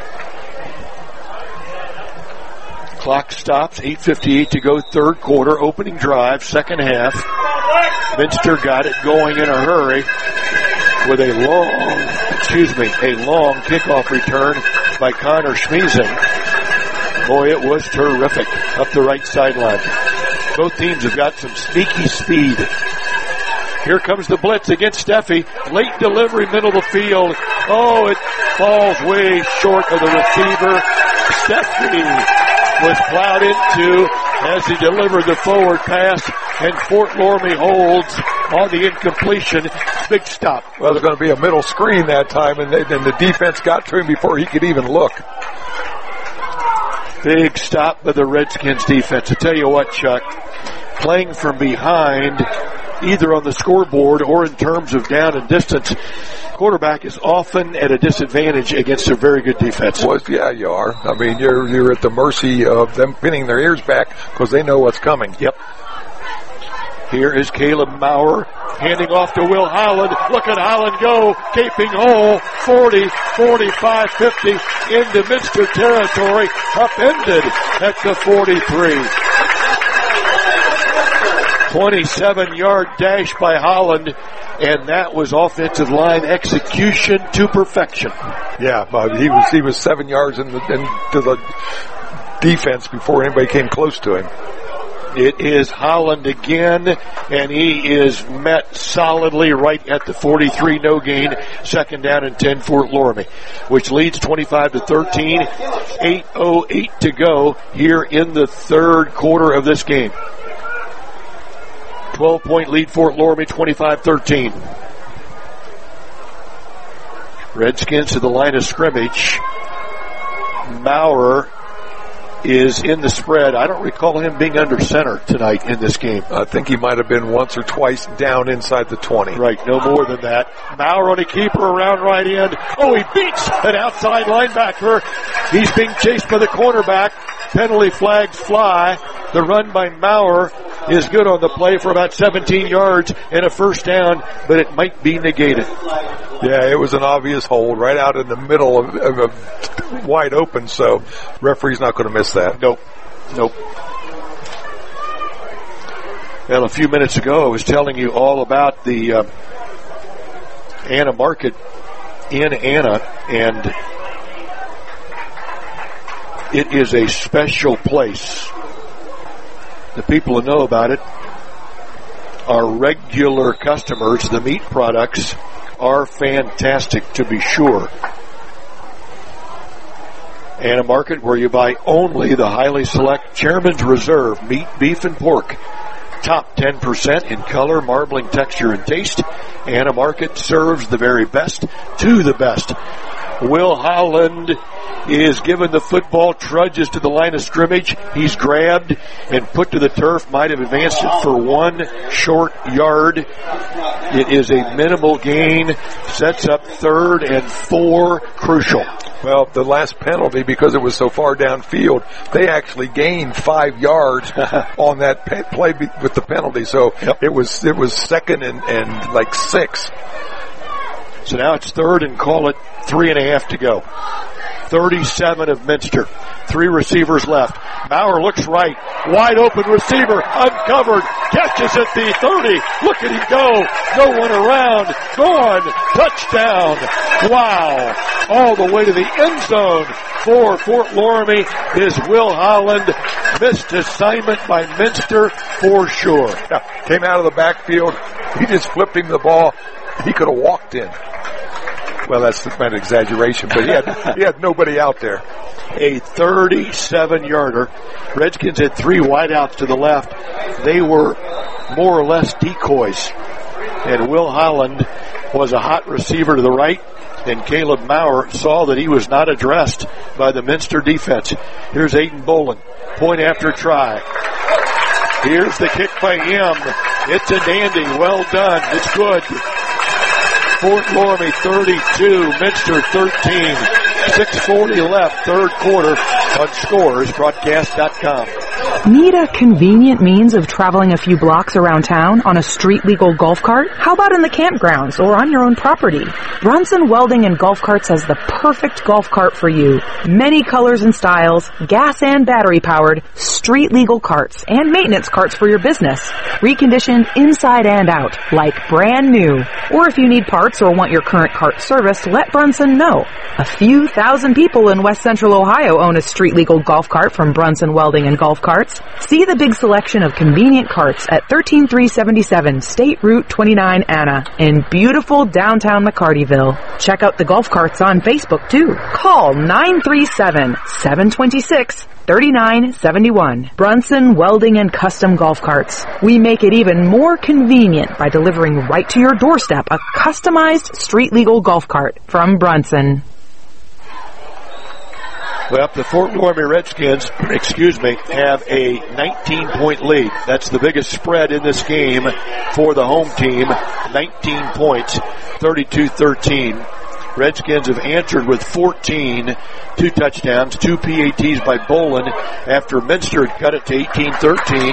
Clock stops, 8:58 to go, third quarter, opening drive, second half. Minster got it going in a hurry with a long kickoff return by Connor Schmeezing. Boy, it was terrific up the right sideline. Both teams have got some sneaky speed. Here comes the blitz against Steffi. Late delivery, middle of the field. Oh, it falls way short of the receiver. Steffi was plowed into as he delivered the forward pass, and Fort Loramie holds on the incompletion. Big stop. Well, there's going to be a middle screen that time, and the defense got to him before he could even look. Big stop by the Redskins defense. I tell you what, Chuck, playing from behind, either on the scoreboard or in terms of down and distance, quarterback is often at a disadvantage against a very good defense. Well, yeah, you are. I mean, you're at the mercy of them pinning their ears back because they know what's coming. Yep. Here is Caleb Maurer handing off to Will Holland. Look at Holland go, gaping hole, 40, 45, 50 into Minster territory, upended at the 43. 27-yard dash by Holland, and that was offensive line execution to perfection. Yeah, but he was 7 yards into the defense before anybody came close to him. It is Holland again, and he is met solidly right at the 43, no gain, 2nd down and 10 Fort Loramie, which leads 25-13, 8:08 to go here in the third quarter of this game. 12-point lead Fort Loramie, 25-13. Redskins to the line of scrimmage. Maurer is in the spread. I don't recall him being under center tonight in this game. I think he might have been once or twice down inside the 20. Right, no more than that. Maurer on a keeper around right end. Oh, he beats an outside linebacker. He's being chased by the cornerback. Penalty flags fly. The run by Maurer is good on the play for about 17 yards and a first down, but it might be negated. Yeah, it was an obvious hold right out in the middle of a wide open, so referee's not going to miss that. Nope. Well, a few minutes ago I was telling you all about the Anna Market in Anna, and it is a special place. The people who know about it are regular customers. The meat products are fantastic, to be sure. Anna Market, where you buy only the highly select Chairman's Reserve meat, beef, and pork. Top 10% in color, marbling texture, and taste. Anna Market serves the very best to the best. Will Holland is given the football, trudges to the line of scrimmage. He's grabbed and put to the turf, might have advanced it for 1 short yard. It is a minimal gain, sets up 3rd and 4, crucial. Well, the last penalty, because it was so far downfield, they actually gained 5 yards on that play with the penalty. So it was 2nd and like 6. So now it's 3rd and call it 3.5 to go. 37 of Minster. 3 receivers left. Maurer looks right. Wide open receiver. Uncovered. Catches at the 30. Look at him go. No one around. Gone. Touchdown. Wow. All the way to the end zone for Fort Loramie is Will Holland. Missed assignment by Minster for sure. Yeah, came out of the backfield. He just flipped him the ball. He could have walked in. Well, that's an exaggeration, but he had nobody out there. A 37-yarder. Redskins had 3 wideouts to the left. They were more or less decoys. And Will Holland was a hot receiver to the right, and Caleb Maurer saw that he was not addressed by the Minster defense. Here's Aiden Bolin. Point after try. Here's the kick by him. It's a dandy. Well done. It's good. Fort Loramie 32, Minster 13. 6:40 left, third quarter on ScoresBroadcast.com. Need a convenient means of traveling a few blocks around town on a street-legal golf cart? How about in the campgrounds or on your own property? Brunson Welding and Golf Carts has the perfect golf cart for you. Many colors and styles, gas and battery-powered, street-legal carts, and maintenance carts for your business. Reconditioned inside and out, like brand new. Or if you need parts or want your current cart serviced, let Brunson know. A few thousand people in West Central Ohio own a street-legal golf cart from Brunson Welding and Golf Carts. Carts? See the big selection of convenient carts at 13377 State Route 29 Anna in beautiful downtown McCartyville. Check out the golf carts on Facebook too. Call 937-726-3971. Brunson Welding and Custom Golf Carts. We make it even more convenient by delivering right to your doorstep a customized street legal golf cart from Brunson. Well, the Fort Loramie Redskins, have a 19-point lead. That's the biggest spread in this game for the home team. 19 points, 32-13. Redskins have answered with 14, 2 touchdowns, 2 PATs by Bolin after Minster had cut it to 18-13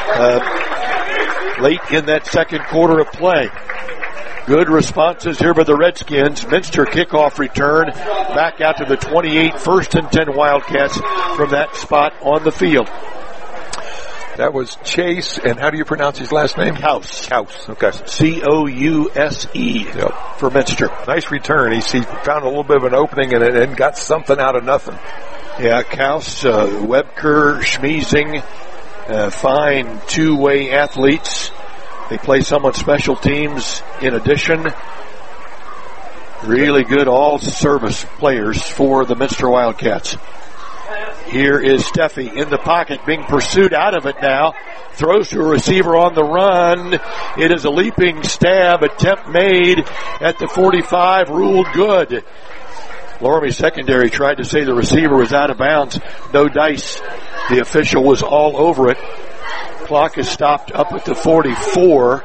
late in that second quarter of play. Good responses here by the Redskins. Minster kickoff return back out to the 28, 1st and 10 Wildcats from that spot on the field. That was Chase, and how do you pronounce his last name? House. Okay. C-O-U-S-E for Minster. Nice return. He found a little bit of an opening and got something out of nothing. Yeah, Kaus, Webker, Schmeezing, fine two-way athletes. They play some on special teams in addition. Really good all-service players for the Minster Wildcats. Here is Steffi in the pocket, being pursued out of it now. Throws to a receiver on the run. It is a leaping stab attempt made at the 45, ruled good. Loramie secondary tried to say the receiver was out of bounds. No dice. The official was all over it. Clock is stopped up at the 44.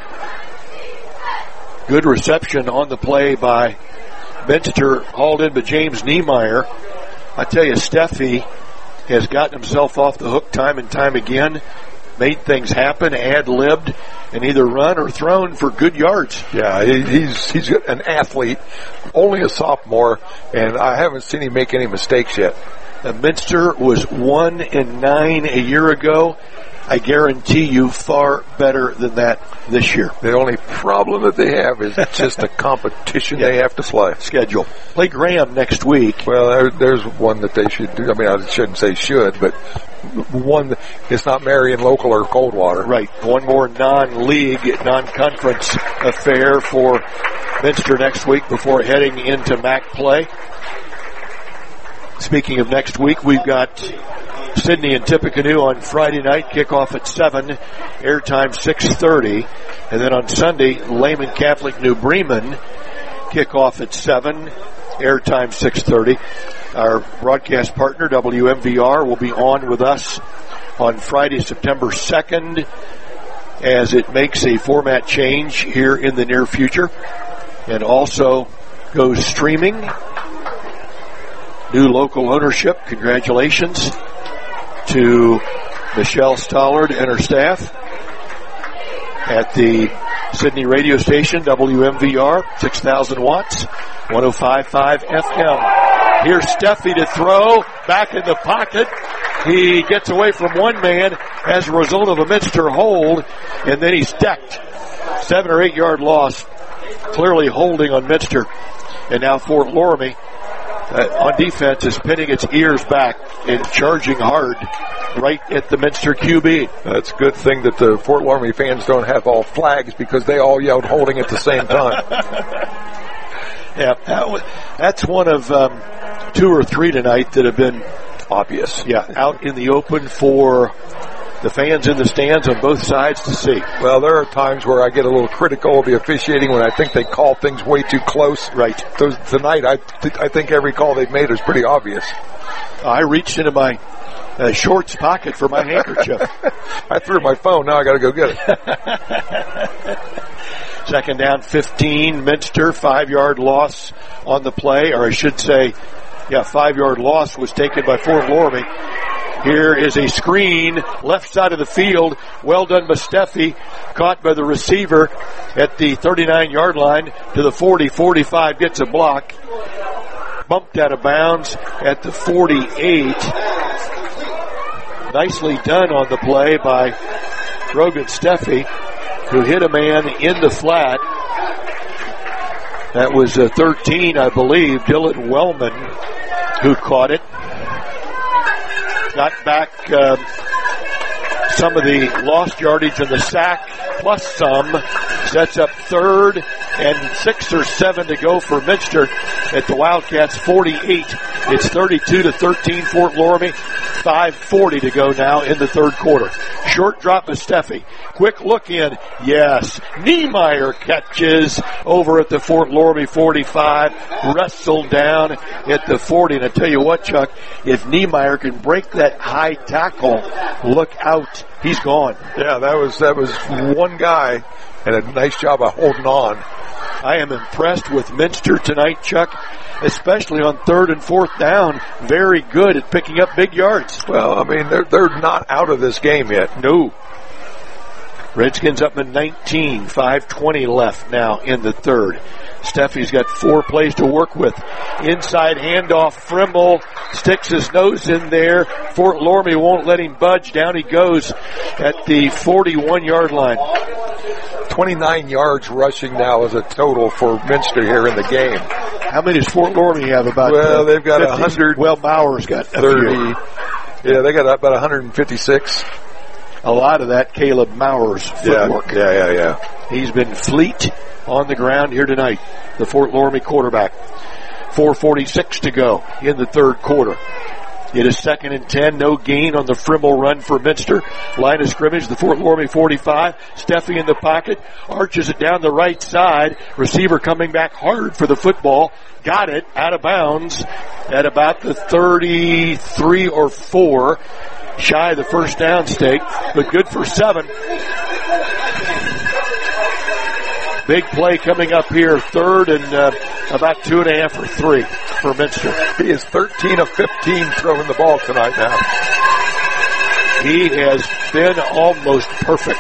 Good reception on the play by Minster, hauled in by James Niemeyer. I tell you, Steffi has gotten himself off the hook time and time again, made things happen, ad-libbed, and either run or thrown for good yards. Yeah, he's an athlete, only a sophomore, and I haven't seen him make any mistakes yet. Minster was 1-9 a year ago. I guarantee you far better than that this year. The only problem that they have is just the competition they have to play. Schedule. Play Graham next week. Well, there's one that they should do. I mean, I shouldn't say should, but one, it's not Marion Local or Coldwater. Right. One more non-league, non-conference affair for Minster next week before heading into MAC play. Speaking of next week, we've got Sydney and Tippecanoe on Friday night, kickoff at 7, airtime 6:30. And then on Sunday, Lehman Catholic New Bremen, kickoff at 7, airtime 6:30. Our broadcast partner, WMVR, will be on with us on Friday, September 2nd, as it makes a format change here in the near future, and also goes streaming. New local ownership. Congratulations to Michelle Stollard and her staff at the Sydney radio station, WMVR, 6,000 watts, 105.5 FM. Here's Steffi to throw, back in the pocket. He gets away from one man as a result of a Minster hold, and then he's decked. 7 or 8 yard loss, clearly holding on Minster. And now Fort Loramie on defense is pinning its ears back and charging hard right at the Minster QB. It's a good thing that the Fort Loramie fans don't have all flags, because they all yelled holding at the same time. Yeah, that's one of 2 or 3 tonight that have been obvious. Yeah, out in the open for the fans in the stands on both sides to see. Well, there are times where I get a little critical of the officiating when I think they call things way too close. Right. So tonight, I think every call they've made is pretty obvious. I reached into my shorts pocket for my handkerchief. I threw my phone. Now I got to go get it. Second down, 15. Minster, 5-yard loss on the play, or I should say, 5-yard loss was taken by Fort Loramie. Here is a screen, left side of the field. Well done by Steffi. Caught by the receiver at the 39-yard line to the 40, 45, gets a block. Bumped out of bounds at the 48. Nicely done on the play by Brogan Steffi, who hit a man in the flat. That was 13, I believe, Dylan Wellman, who caught it. Got back some of the lost yardage and the sack plus some. Sets up 3rd and 6 or 7 to go for Minster at the Wildcats 48. It's 32-13 Fort Loramie. 5:40 to go now in the third quarter. Short drop of Steffi. Quick look in. Yes. Niemeyer catches over at the Fort Loramie 45. Wrestled down at the 40. And I tell you what, Chuck, if Niemeyer can break that high tackle, look out. He's gone. Yeah, that was one guy, and a nice job of holding on. I am impressed with Minster tonight, Chuck, especially on 3rd and 4th down. Very good at picking up big yards. Well, I mean, they're not out of this game yet. No. Redskins up to 19, 5:20 left now in the third. Steffi's got 4 plays to work with. Inside handoff, Frimble sticks his nose in there. Fort Loramie won't let him budge. Down he goes at the 41-yard line. 29 yards rushing now as a total for Minster here in the game. How many does Fort Loramie have? About they've got 50. 100. Well, Bauer's got 30. Yeah, they got about 156. A lot of that Caleb Maurer's footwork. Yeah. He's been fleet on the ground here tonight, the Fort Loramie quarterback. 4:46 to go in the third quarter. It is 2nd and 10. No gain on the Frimble run for Minster. Line of scrimmage, the Fort Loramie 45. Steffi in the pocket. Arches it down the right side. Receiver coming back hard for the football. Got it out of bounds at about the 33 or 4. Shy of the first down stake, but good for 7. Big play coming up here, 3rd and about 2.5 or 3 for Minster. He is 13 of 15 throwing the ball tonight now. He has been almost perfect.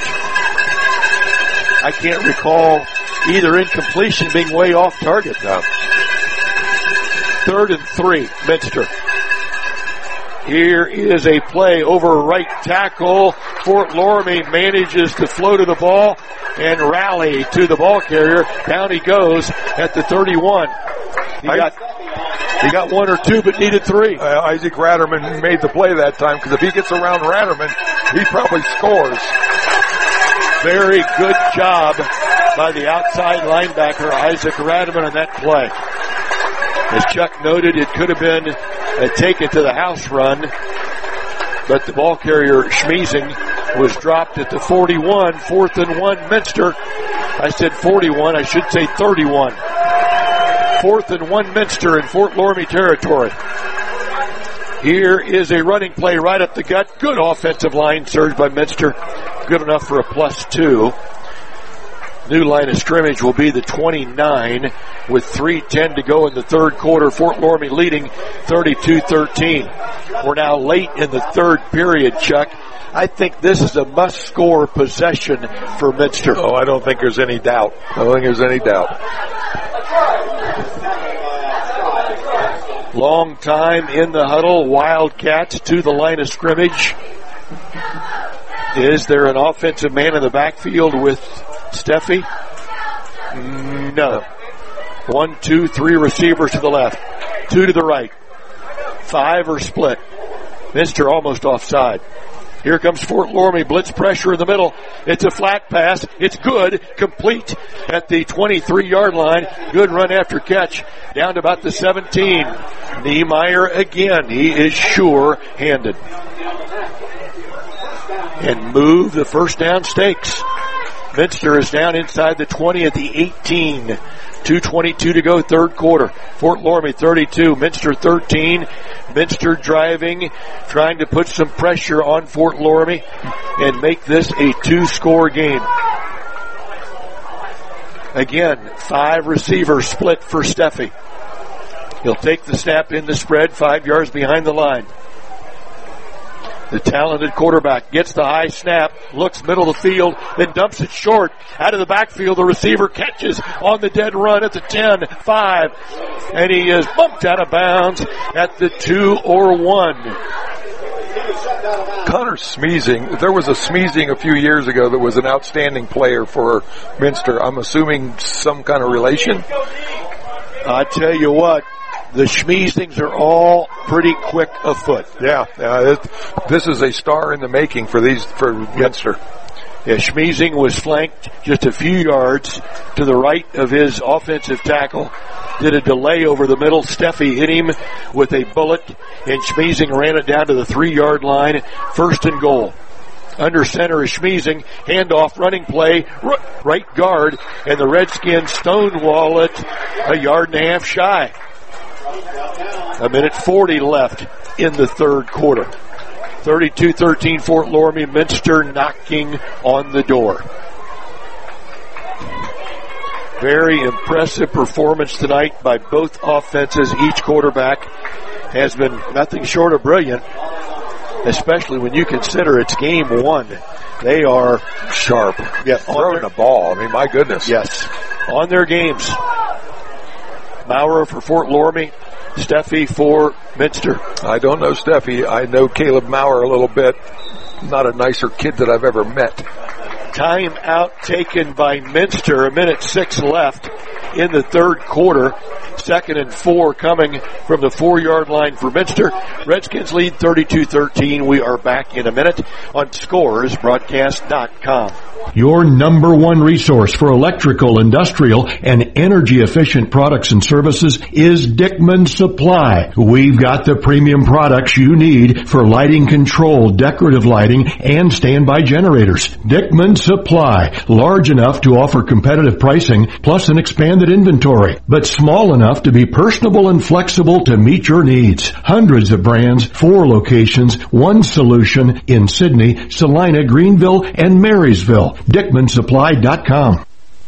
I can't recall either incompletion being way off target now. 3rd and 3, Minster. Here is a play over right tackle. Fort Loramie manages to flow to the ball and rally to the ball carrier. Down he goes at the 31. He got 1 or 2, but needed 3. Isaac Ratterman made the play that time, because if he gets around Ratterman, he probably scores. Very good job by the outside linebacker, Isaac Ratterman, on that play. As Chuck noted, it could have been a take it to the house run, but the ball carrier, Schmiesing, was dropped at the 41, 4th and 1, Minster. I said 41, I should say 31. 4th and 1, Minster in Fort Loramie territory. Here is a running play right up the gut. Good offensive line surge by Minster. Good enough for a +2. New line of scrimmage will be the 29 with 3:10 to go in the third quarter. Fort Loramie leading 32-13. We're now late in the third period, Chuck. I think this is a must-score possession for Minster. Oh, I don't think there's any doubt. Long time in the huddle. Wildcats to the line of scrimmage. Is there an offensive man in the backfield with Steffi? No. 1, 2, 3 receivers to the left. 2 to the right. 5 are split. Minster almost offside. Here comes Fort Loramie. Blitz pressure in the middle. It's a flat pass. It's good. Complete at the 23-yard line. Good run after catch. Down to about the 17. Niemeyer again. He is sure-handed. And move the first down stakes. Minster is down inside the 20 at the 18. 2:22 to go, third quarter. Fort Loramie 32, Minster 13. Minster driving, trying to put some pressure on Fort Loramie and make this a 2-score game. Again, 5 receivers split for Steffi. He'll take the snap in the spread, 5 yards behind the line. The talented quarterback gets the high snap, looks middle of the field, then dumps it short. Out of the backfield, the receiver catches on the dead run at the 10, 5, and he is bumped out of bounds at the 2 or 1. Connor Schmiesing, there was a Schmiesing a few years ago that was an outstanding player for Minster. I'm assuming some kind of relation? I tell you what, The Schmeezings are all pretty quick afoot. Yeah, this is a star in the making for Minster. Yeah, Schmeezing was flanked just a few yards to the right of his offensive tackle. Did a delay over the middle. Steffi hit him with a bullet, and Schmeezing ran it down to the 3-yard line. 1st and goal. Under center is Schmeezing. Handoff, running play, right guard, and the Redskins stonewall it a yard and a half shy. 1:40 left in the 3rd quarter. 32-13 Fort Loramie. Minster knocking on the door. Very impressive performance tonight by both offenses. Each quarterback has been nothing short of brilliant, especially when you consider it's game 1. They are sharp. Yeah, throwing the ball. I mean, my goodness. Yes. On their games. Maurer for Fort Loramie. Steffi for Minster. I don't know Steffi. I know Caleb Maurer a little bit. Not a nicer kid that I've ever met. Time out taken by Minster. 1:06 left in the 3rd quarter. 2nd and 4 coming from the 4-yard line for Minster. Redskins lead 32-13. We are back in a minute on ScoresBroadcast.com. Your number one resource for electrical, industrial, and energy-efficient products and services is Dickman Supply. We've got the premium products you need for lighting control, decorative lighting, and standby generators. Dickman Supply, large enough to offer competitive pricing, plus an expanded inventory, but small enough to be personable and flexible to meet your needs. Hundreds of brands, 4 locations, 1 solution in Sydney, Salina, Greenville, and Marysville. DickmanSupply.com.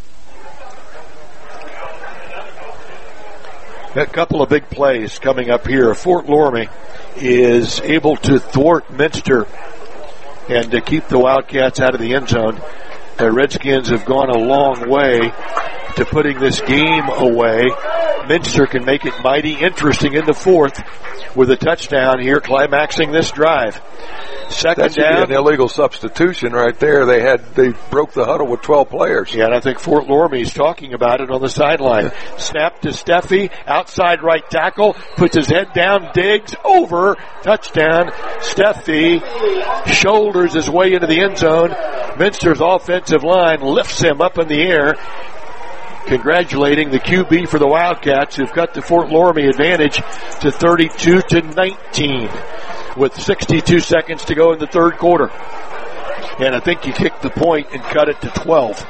A couple of big plays coming up here. Fort Loramie is able to thwart Minster and to keep the Wildcats out of the end zone. The Redskins have gone a long way to putting this game away. Minster can make it mighty interesting in the 4th with a touchdown here, climaxing this drive. Second down. An illegal substitution right there. They broke the huddle with 12 players. Yeah, and I think Fort Loramie's talking about it on the sideline. Snap to Steffi, outside right tackle, puts his head down, digs, over, touchdown. Steffi shoulders his way into the end zone. Minster's offensive line lifts him up in the air. Congratulating the QB for the Wildcats, who've got the Fort Loramie advantage to 32-19 with 62 seconds to go in the 3rd quarter. And I think you kick the point and cut it to 12.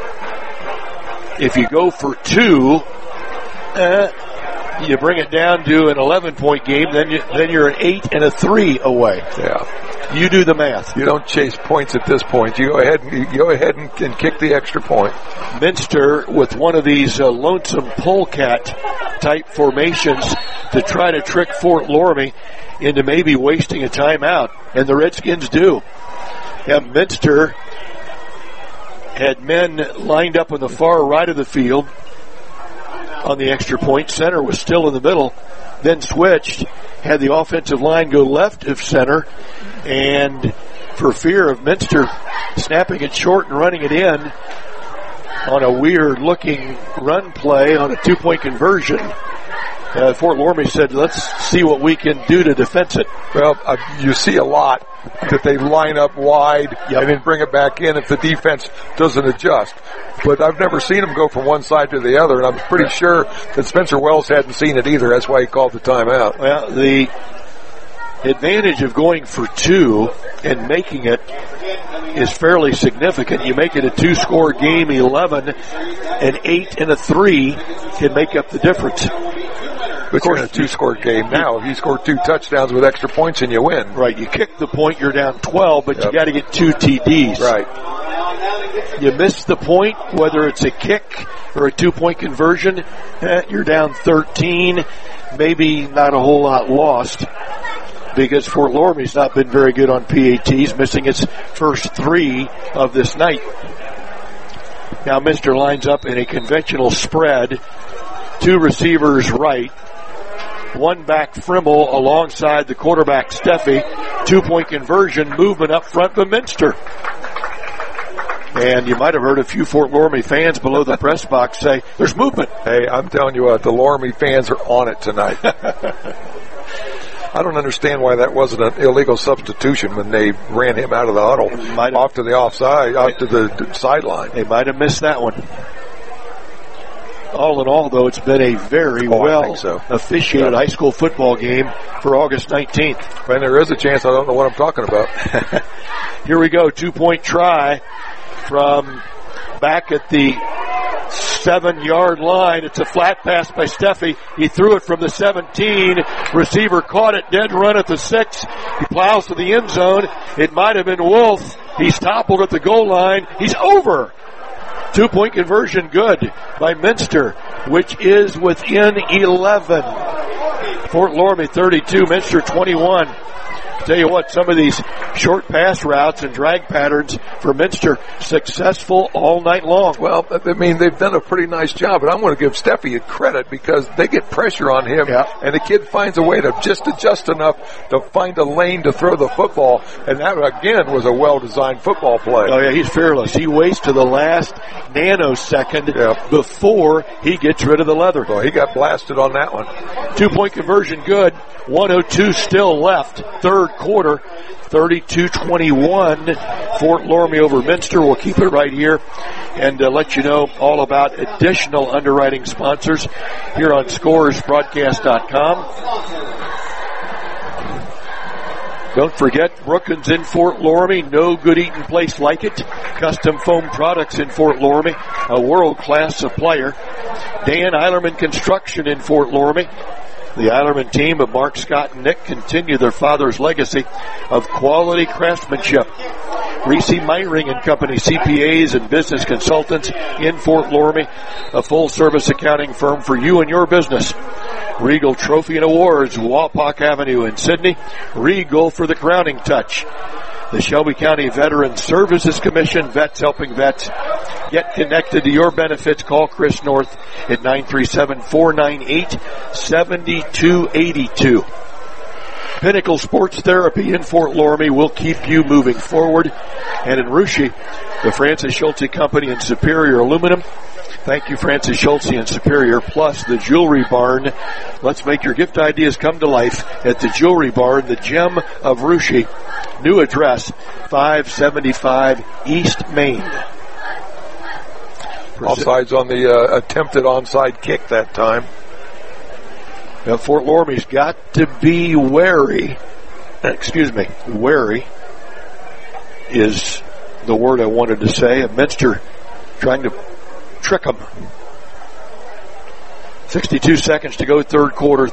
If you go for 2, you bring it down to an 11-point game, then you're an 8 and a 3 away. Yeah. You do the math. You don't chase points at this point. You go ahead and kick the extra point. Minster with one of these lonesome polecat type formations to try to trick Fort Loramie into maybe wasting a timeout, and the Redskins do. And Minster had men lined up on the far right of the field on the extra point. Center was still in the middle, then switched, had the offensive line go left of center, and for fear of Minster snapping it short and running it in on a weird-looking run play on a 2-point conversion, Fort Loramie said, let's see what we can do to defense it. Well, you see a lot that they line up wide and then bring it back in if the defense doesn't adjust. But I've never seen them go from one side to the other, and I'm pretty sure that Spencer Wells hadn't seen it either. That's why he called the timeout. Well, the advantage of going for 2 and making it is fairly significant. You make it a 2-score game, 11, an 8 and a 3 can make up the difference. But you're in a 2-score game now. If you score 2 touchdowns with extra points and you win. Right. You kick the point, you're down 12, but you got to get 2 TDs. Right. You miss the point, whether it's a kick or a 2-point conversion, you're down 13. Maybe not a whole lot lost, because Fort Loramie's not been very good on PATs, missing its first 3 of this night. Now Minster lines up in a conventional spread. 2 receivers right. 1 back Frimmel alongside the quarterback Steffi. 2-point conversion, movement up front for Minster. And you might have heard a few Fort Loramie fans below the press box say, there's movement. Hey, I'm telling you what, the Loramie fans are on it tonight. I don't understand why that wasn't an illegal substitution when they ran him out of the huddle, off to the sideline. They might have missed that one. All in all, though, it's been a very officiated high school football game for August 19th. When there is a chance, I don't know what I'm talking about. Here we go, 2-point try from back at the 7-yard line. It's a flat pass by Steffi. He threw it from the 17. Receiver caught it, dead run at the 6. He plows to the end zone. It might have been Wolf. He's toppled at the goal line. He's over. 2-point conversion good by Minster, which is within 11. Fort Loramie 32, Minster 21. Tell you what, some of these short pass routes and drag patterns for Minster successful all night long. Well, I mean, they've done a pretty nice job, and I'm going to give Steffi a credit because they get pressure on him, and the kid finds a way to just adjust enough to find a lane to throw the football, and that, again, was a well-designed football play. Oh, yeah, he's fearless. He waits to the last nanosecond before he gets rid of the leather. Well, he got blasted on that one. 2-point conversion good. 1:02 still left. Third quarter, 32-21. Fort Loramie over Minster. We'll keep it right here and let you know all about additional underwriting sponsors here on ScoresBroadcast.com. Don't forget, Brookins in Fort Loramie. No good eating place like it. Custom foam products in Fort Loramie. A world-class supplier. Dan Eilerman Construction in Fort Loramie. The Eilerman team of Mark, Scott, and Nick continue their father's legacy of quality craftsmanship. Reese Meyring and Company, CPAs and business consultants in Fort Loramie, a full-service accounting firm for you and your business. Regal Trophy and Awards, Wapak Avenue in Sydney. Regal for the crowning touch. The Shelby County Veterans Services Commission, vets helping vets. Get connected to your benefits. Call Chris North at 937-498-7282. Pinnacle Sports Therapy in Fort Loramie will keep you moving forward. And in Russia, the Francis Schulte Company and Superior Aluminum. Thank you, Francis Schulte and Superior, plus the Jewelry Barn. Let's make your gift ideas come to life at the Jewelry Barn, the gem of Russia. New address, 575 East Main. Offsides on the attempted onside kick that time. Now, Fort Loramie's got to be wary. Wary is the word I wanted to say. Minster trying to trick them. 62 seconds to go, third quarter,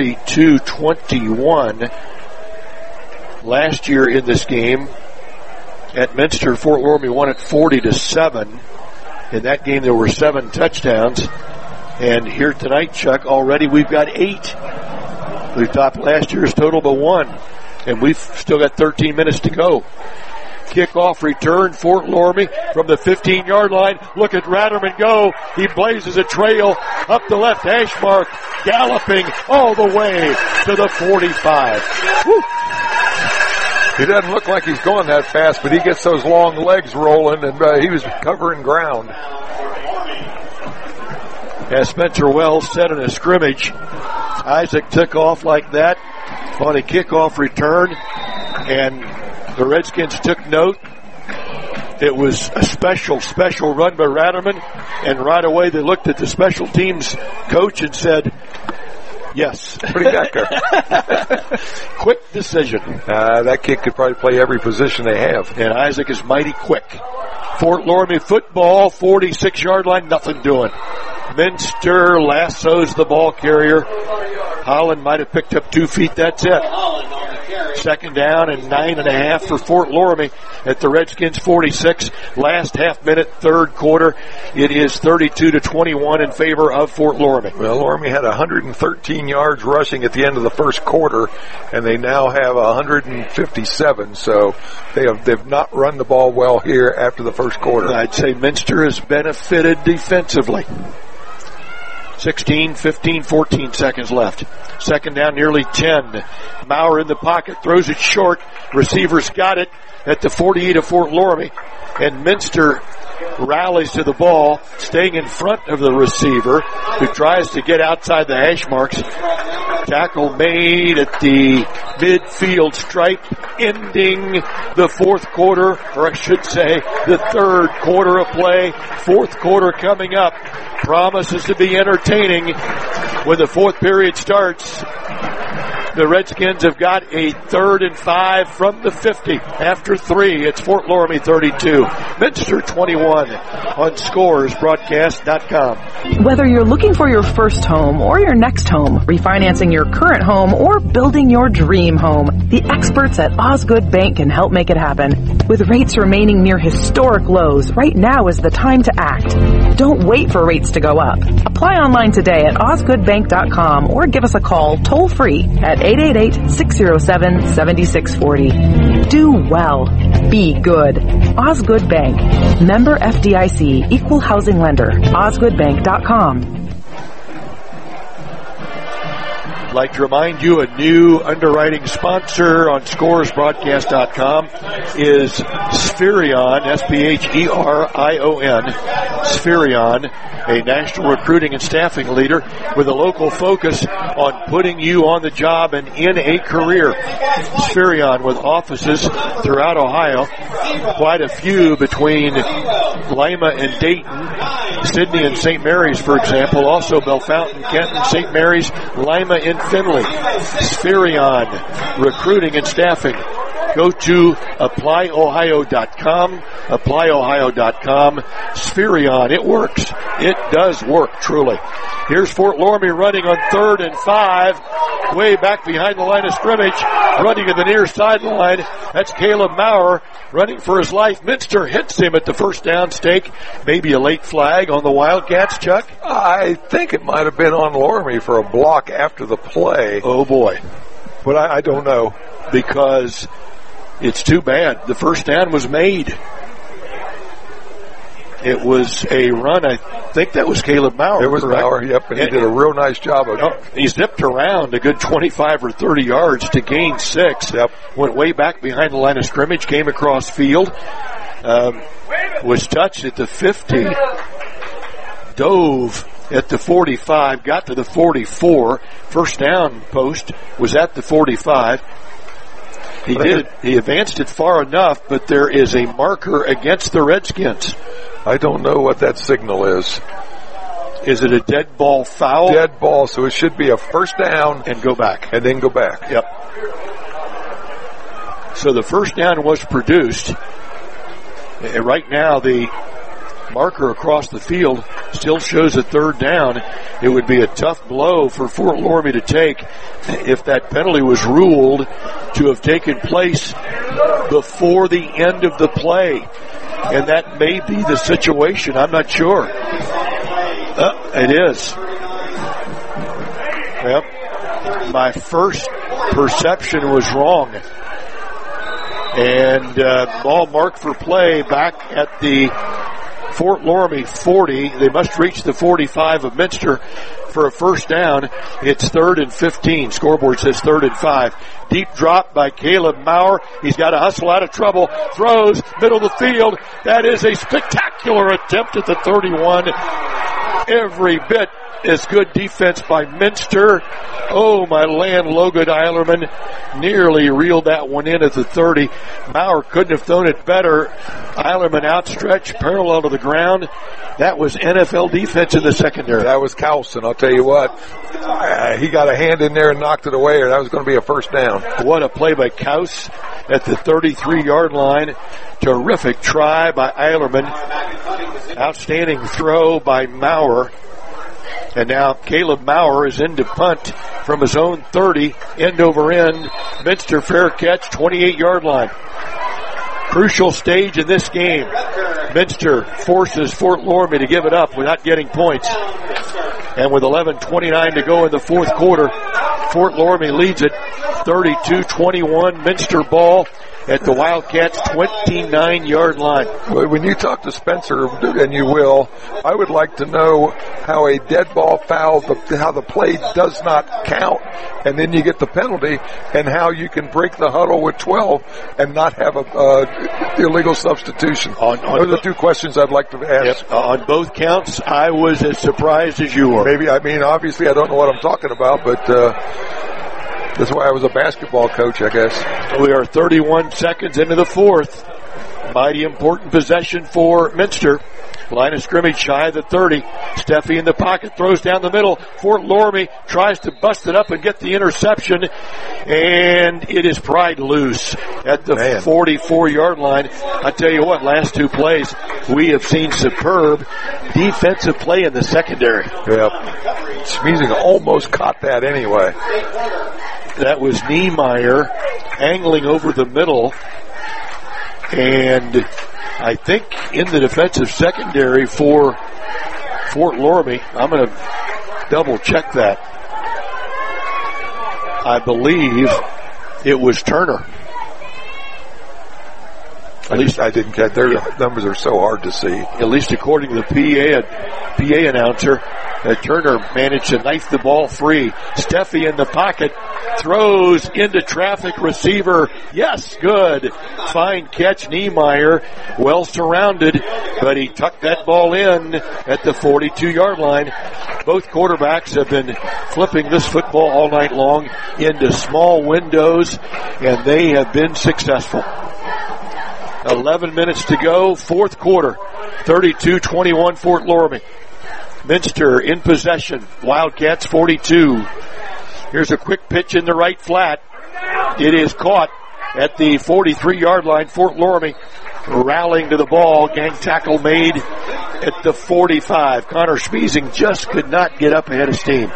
32-21. Last year in this game at Minster, Fort Loramie won it 40-7. In that game, there were 7 touchdowns. And here tonight, Chuck, already we've got 8. We topped last year's total by 1. And we've still got 13 minutes to go. Kickoff return, Fort Loramie from the 15-yard line. Look at Ratterman go. He blazes a trail up the left hash mark, galloping all the way to the 45. Woo. He doesn't look like he's going that fast, but he gets those long legs rolling, and he was covering ground. As Spencer Wells said in a scrimmage, Isaac took off like that on a kickoff return, and the Redskins took note. It was a special run by Ratterman, and right away they looked at the special teams coach and said, yes. What do you got there? Quick decision. That kid could probably play every position they have. And Isaac is mighty quick. Fort Loramie football, 46-yard line, nothing doing. Minster lassos the ball carrier. Holland might have picked up 2 feet, that's it. Second down and 9.5 for Fort Loramie at the Redskins 46. Last half minute, third quarter. It is 32-21 in favor of Fort Loramie. Well, Loramie had 113 yards rushing at the end of the first quarter, and they now have 157. So they've not run the ball well here after the first quarter. I'd say Minster has benefited defensively. 16, 15, 14 seconds left. Second down, nearly 10. Maurer in the pocket, throws it short. Receivers got it at the 48 of Fort Loramie. and Minster rallies to the ball, staying in front of the receiver, who tries to get outside the hash marks. Tackle made at the midfield stripe, ending the fourth quarter, or I should say the third quarter of play. Fourth quarter coming up. Promises to be entertaining when the fourth period starts. The Redskins have got a 3rd and 5 from the 50. After 3, it's Fort Loramie 32, Minster 21 on ScoresBroadcast.com. Whether you're looking for your first home or your next home, refinancing your current home or building your dream home, the experts at Osgood Bank can help make it happen. With rates remaining near historic lows, right now is the time to act. Don't wait for rates to go up. Apply online today at OsgoodBank.com or give us a call toll free at 888-607-7640. Do well. Be good. Osgood Bank. Member FDIC. Equal housing lender. OsgoodBank.com. I'd like to remind you a new underwriting sponsor on ScoresBroadcast.com is Spherion, S-P-H-E-R-I-O-N, Spherion, a national recruiting and staffing leader with a local focus on putting you on the job and in a career. Spherion with offices throughout Ohio, quite a few between Lima and Dayton, Sidney and St. Mary's, for example, also Bellefontaine, Kenton, St. Mary's, Lima, and Findlay. Spherion, recruiting and staffing. Go to applyohio.com, applyohio.com. Spherion, it works. It does work, truly. Here's Fort Loramie running on 3rd and 5, way back behind the line of scrimmage, running to the near sideline. That's Caleb Maurer running for his life. Minster hits him at the first down stake. Maybe a late flag on the Wildcats, Chuck? I think it might have been on Loramie for a block after the play. Oh, boy. But I don't know. Because it's too bad. The first down was made. It was a run. I think that was Caleb Maurer. It was correct? Maurer, yep, and he did a real nice job of it. He zipped around a good 25 or 30 yards to gain 6. Yep. Went way back behind the line of scrimmage, came across field, was touched at the 50, dove at the 45, got to the 44. First down post was at the 45. He advanced it far enough, but there is a marker against the Redskins. I don't know what that signal is. Is it a dead ball foul? Dead ball, so it should be a first down. And go back. And then go back. Yep. So the first down was produced. Right now, the marker across the field still shows a 3rd down. It would be a tough blow for Fort Loramie to take if that penalty was ruled to have taken place before the end of the play. And that may be the situation. I'm not sure. It is. Yep. My first perception was wrong. And ball marked for play back at the Fort Loramie 40. They must reach the 45 of Minster for a first down. It's 3rd and 15. Scoreboard says 3rd and 5. Deep drop by Caleb Maurer. He's got to hustle out of trouble. Throws, middle of the field. That is a spectacular attempt at the 31. Every bit as good defense by Minster. Oh, my land, Logan Eilerman nearly reeled that one in at the 30. Maurer couldn't have thrown it better. Eilerman outstretched, parallel to the ground. That was NFL defense in the secondary. That was Carlson, I'll tell you what. He got a hand in there and knocked it away, or that was going to be a first down. What a play by Kaus at the 33-yard line. Terrific try by Eilerman. Outstanding throw by Maurer. And now Caleb Maurer is in to punt from his own 30, end over end. Minster fair catch, 28-yard line. Crucial stage in this game. Minster forces Fort Loramie to give it up without getting points. And with 11:29 to go in the fourth quarter, Fort Loramie leads it 32-21. Minster ball at the Wildcats' 29-yard line. When you talk to Spencer, and you will, I would like to know how a dead ball foul, how the play does not count, and then you get the penalty, and how you can break the huddle with 12 and not have a illegal substitution. Those are the two questions I'd like to ask. Yep. On both counts, I was as surprised as you were. Maybe, obviously I don't know what I'm talking about, but that's why I was a basketball coach, I guess. We are 31 seconds into the fourth. Mighty important possession for Minster. Line of scrimmage shy of the 30. Steffi in the pocket, throws down the middle. Fort Loramie tries to bust it up and get the interception, and it is pried loose at the 44-yard line. I tell you what, last two plays, we have seen superb defensive play in the secondary. Yep. Schmiesing almost caught that anyway. That was Niemeyer angling over the middle, and I think in the defensive secondary for Fort Loramie, I'm going to double check that. I believe it was Turner. At least I didn't catch. Their numbers are so hard to see. At least according to the PA announcer, Turner managed to knife the ball free. Steffi in the pocket, throws into traffic, receiver. Yes, good. Fine catch, Niemeyer. Well surrounded, but he tucked that ball in at the 42-yard line. Both quarterbacks have been flipping this football all night long into small windows, and they have been successful. 11 minutes to go, fourth quarter. 32-21 Fort Loramie. Minster in possession. Wildcats 42. Here's a quick pitch in the right flat. It is caught at the 43-yard line. Fort Loramie rallying to the ball. Gang tackle made at the 45. Connor Schmiesing just could not get up ahead of steam.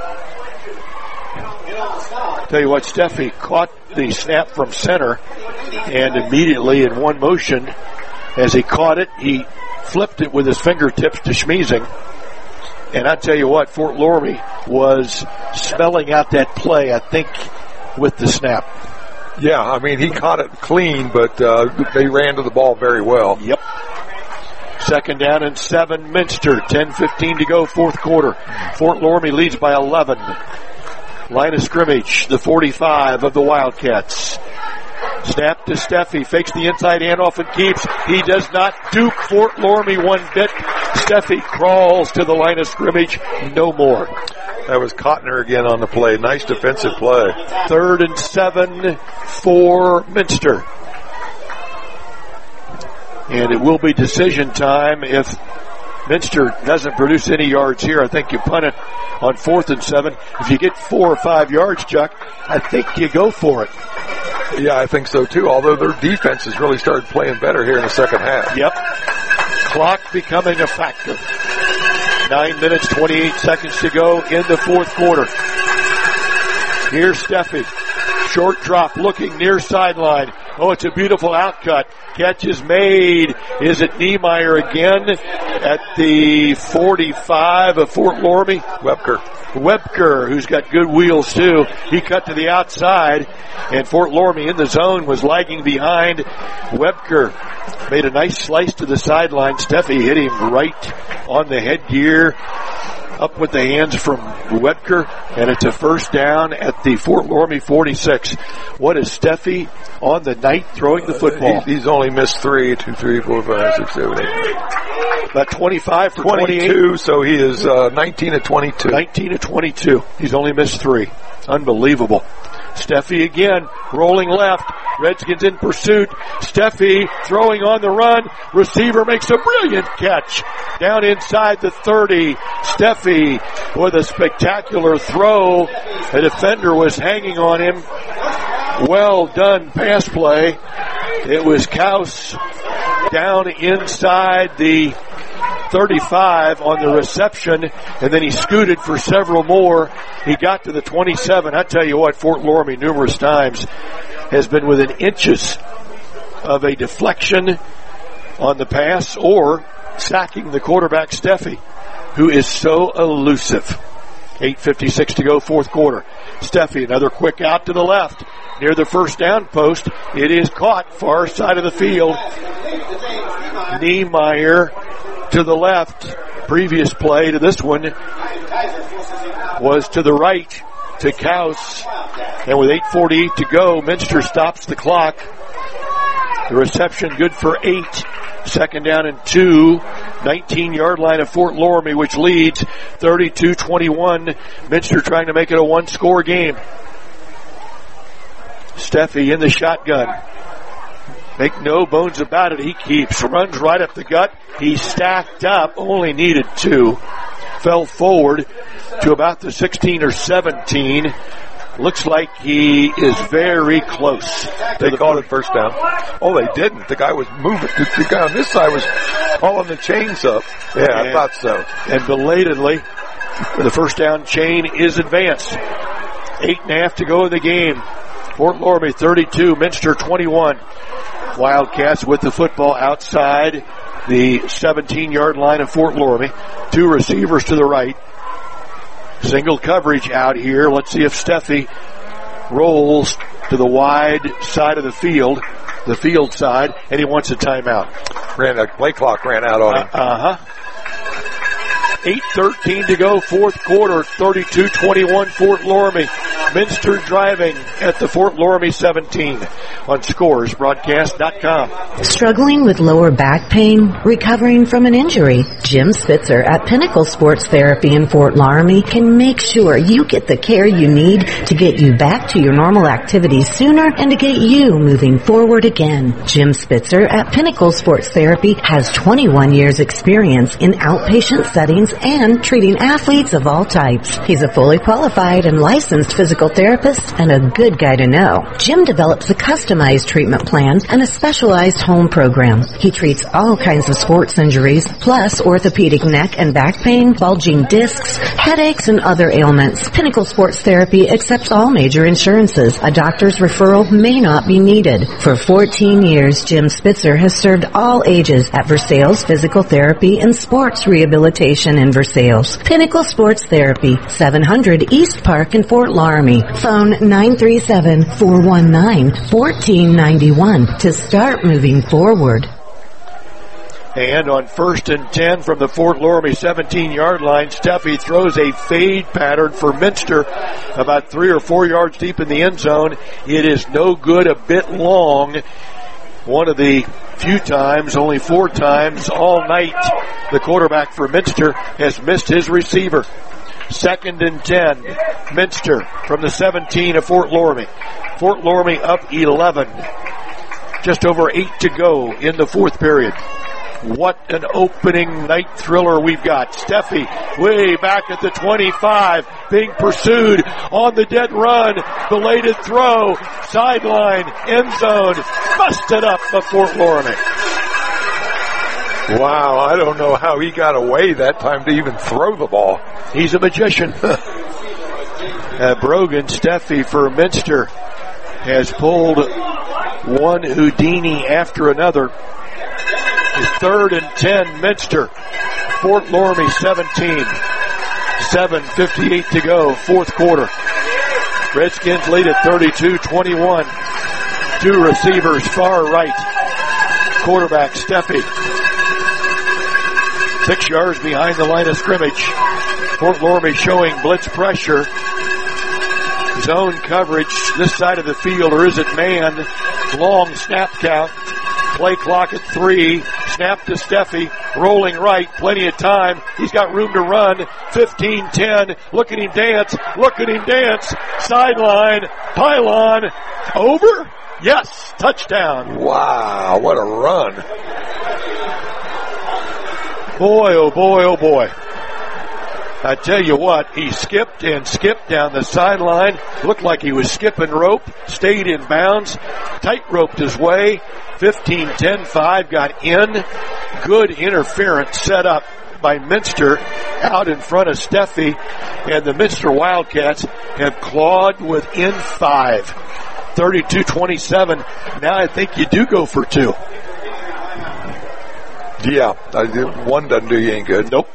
Tell you what, Steffi caught the snap from center, and immediately in one motion, as he caught it, he flipped it with his fingertips to Schmiesing. And I tell you what, Fort Loramie was spelling out that play, I think, with the snap. Yeah, he caught it clean, but they ran to the ball very well. Yep. Second down and 7, Minster. 10:15 to go, fourth quarter. Fort Loramie leads by 11. Line of scrimmage, the 45 of the Wildcats. Snap to Steffi, fakes the inside handoff and keeps. He does not dupe Fort Loramie one bit. Steffi crawls to the line of scrimmage, no more. That was Cotner again on the play. Nice defensive play. 3rd and 7 for Minster. And it will be decision time if Minster doesn't produce any yards here. I think you punt it on 4th and 7. If you get 4 or 5 yards, Chuck, I think you go for it. Yeah, I think so too, although their defense has really started playing better here in the second half. Yep. Clock becoming a factor. 9 minutes, 28 seconds to go in the fourth quarter. Here's Steffi. Short drop, looking near sideline. Oh, it's a beautiful outcut. Catch is made. Is it Niemeyer again at the 45 of Fort Loramie? Webker, who's got good wheels too. He cut to the outside, and Fort Loramie in the zone was lagging behind. Webker made a nice slice to the sideline. Steffi hit him right on the headgear. Up with the hands from Webker, and it's a first down at the Fort Loramie 46. What is Steffi on the night throwing the football? He's only missed 3, 2, 3, 4, 5, 6, 7, 8. About 25 for 22, so he is 19 of 22. 19 of 22. He's only missed 3. Unbelievable. Steffi again, rolling left. Redskins in pursuit. Steffi throwing on the run. Receiver makes a brilliant catch. Down inside the 30. Steffi with a spectacular throw. The defender was hanging on him. Well done pass play. It was Kaus down inside the 35 on the reception, and then he scooted for several more. He got to the 27. I tell you what, Fort Loramie numerous times has been within inches of a deflection on the pass or sacking the quarterback Steffi, who is so elusive. 8:56 to go, fourth quarter. Steffi, another quick out to the left. near the first down post. It is caught far side of the field. Niemeyer to the left. Previous play to this one was to the right to Kaus. And with 8:48 to go, Minster stops the clock. The reception good for 8. Second down and 2. 19-yard line of Fort Loramie, which leads 32-21. Minster trying to make it a one-score game. Steffi in the shotgun. Make no bones about it. He runs right up the gut. He stacked up, only needed 2. Fell forward to about the 16 or 17. Looks like he is very close. They called it first down. Oh, they didn't. The guy was moving. The guy on this side was hauling the chains up. Yeah, I thought so. And belatedly, the first down chain is advanced. 8.5 to go in the game. Fort Loramie 32, Minster 21. Wildcats with the football outside the 17-yard line of Fort Loramie. 2 receivers to the right. Single coverage out here. Let's see if Steffi rolls to the wide side of the field side, and he wants a timeout. Play clock ran out on him. 8:13 to go, fourth quarter, 32-21 Fort Loramie. Minster driving at the Fort Loramie 17 on ScoresBroadcast.com. Struggling with lower back pain? Recovering from an injury? Jim Spitzer at Pinnacle Sports Therapy in Fort Loramie can make sure you get the care you need to get you back to your normal activities sooner and to get you moving forward again. Jim Spitzer at Pinnacle Sports Therapy has 21 years experience in outpatient settings and treating athletes of all types. He's a fully qualified and licensed physical therapist and a good guy to know. Jim develops a customized treatment plan and a specialized home program. He treats all kinds of sports injuries, plus orthopedic neck and back pain, bulging discs, headaches, and other ailments. Pinnacle Sports Therapy accepts all major insurances. A doctor's referral may not be needed. For 14 years, Jim Spitzer has served all ages at Versailles Physical Therapy and Sports Rehabilitation in Versailles. Pinnacle Sports Therapy, 700 East Park in Fort Loramie. Phone 937-419-1491 to start moving forward. And on 1st and 10 from the Fort Loramie 17-yard line, Steffi throws a fade pattern for Minster about 3 or 4 yards deep in the end zone. It is no good, a bit long. One of the few times, only 4 times all night, the quarterback for Minster has missed his receiver. 2nd and 10, Minster from the 17 of Fort Loramie. Fort Loramie up 11. Just over 8 to go in the fourth period. What an opening night thriller we've got. Steffi way back at the 25, being pursued on the dead run. Belated throw, sideline, end zone, busted up by Fort Loramie. Wow, I don't know how he got away that time to even throw the ball. He's a magician. Brogan Steffi for Minster has pulled one Houdini after another. It's 3rd and 10, Minster. Fort Loramie 17. 7:58 to go, fourth quarter. Redskins lead at 32-21. 2 receivers far right. Quarterback Steffi. 6 yards behind the line of scrimmage. Fort Loramie showing blitz pressure. Zone coverage this side of the field, or is it man? Long snap count. Play clock at 3. Snap to Steffi. Rolling right. Plenty of time. He's got room to run. 15-10. Look at him dance. Look at him dance. Sideline. Pylon. Over? Yes. Touchdown. Wow. What a run. Boy, oh boy, oh boy. I tell you what, he skipped and skipped down the sideline. Looked like he was skipping rope. Stayed in bounds. Tight-roped his way. 15-10-5 got in. Good interference set up by Minster out in front of Steffi. And the Minster Wildcats have clawed within 5. 32-27. Now I think you do go for 2. Yeah, one doesn't do you any good. Nope.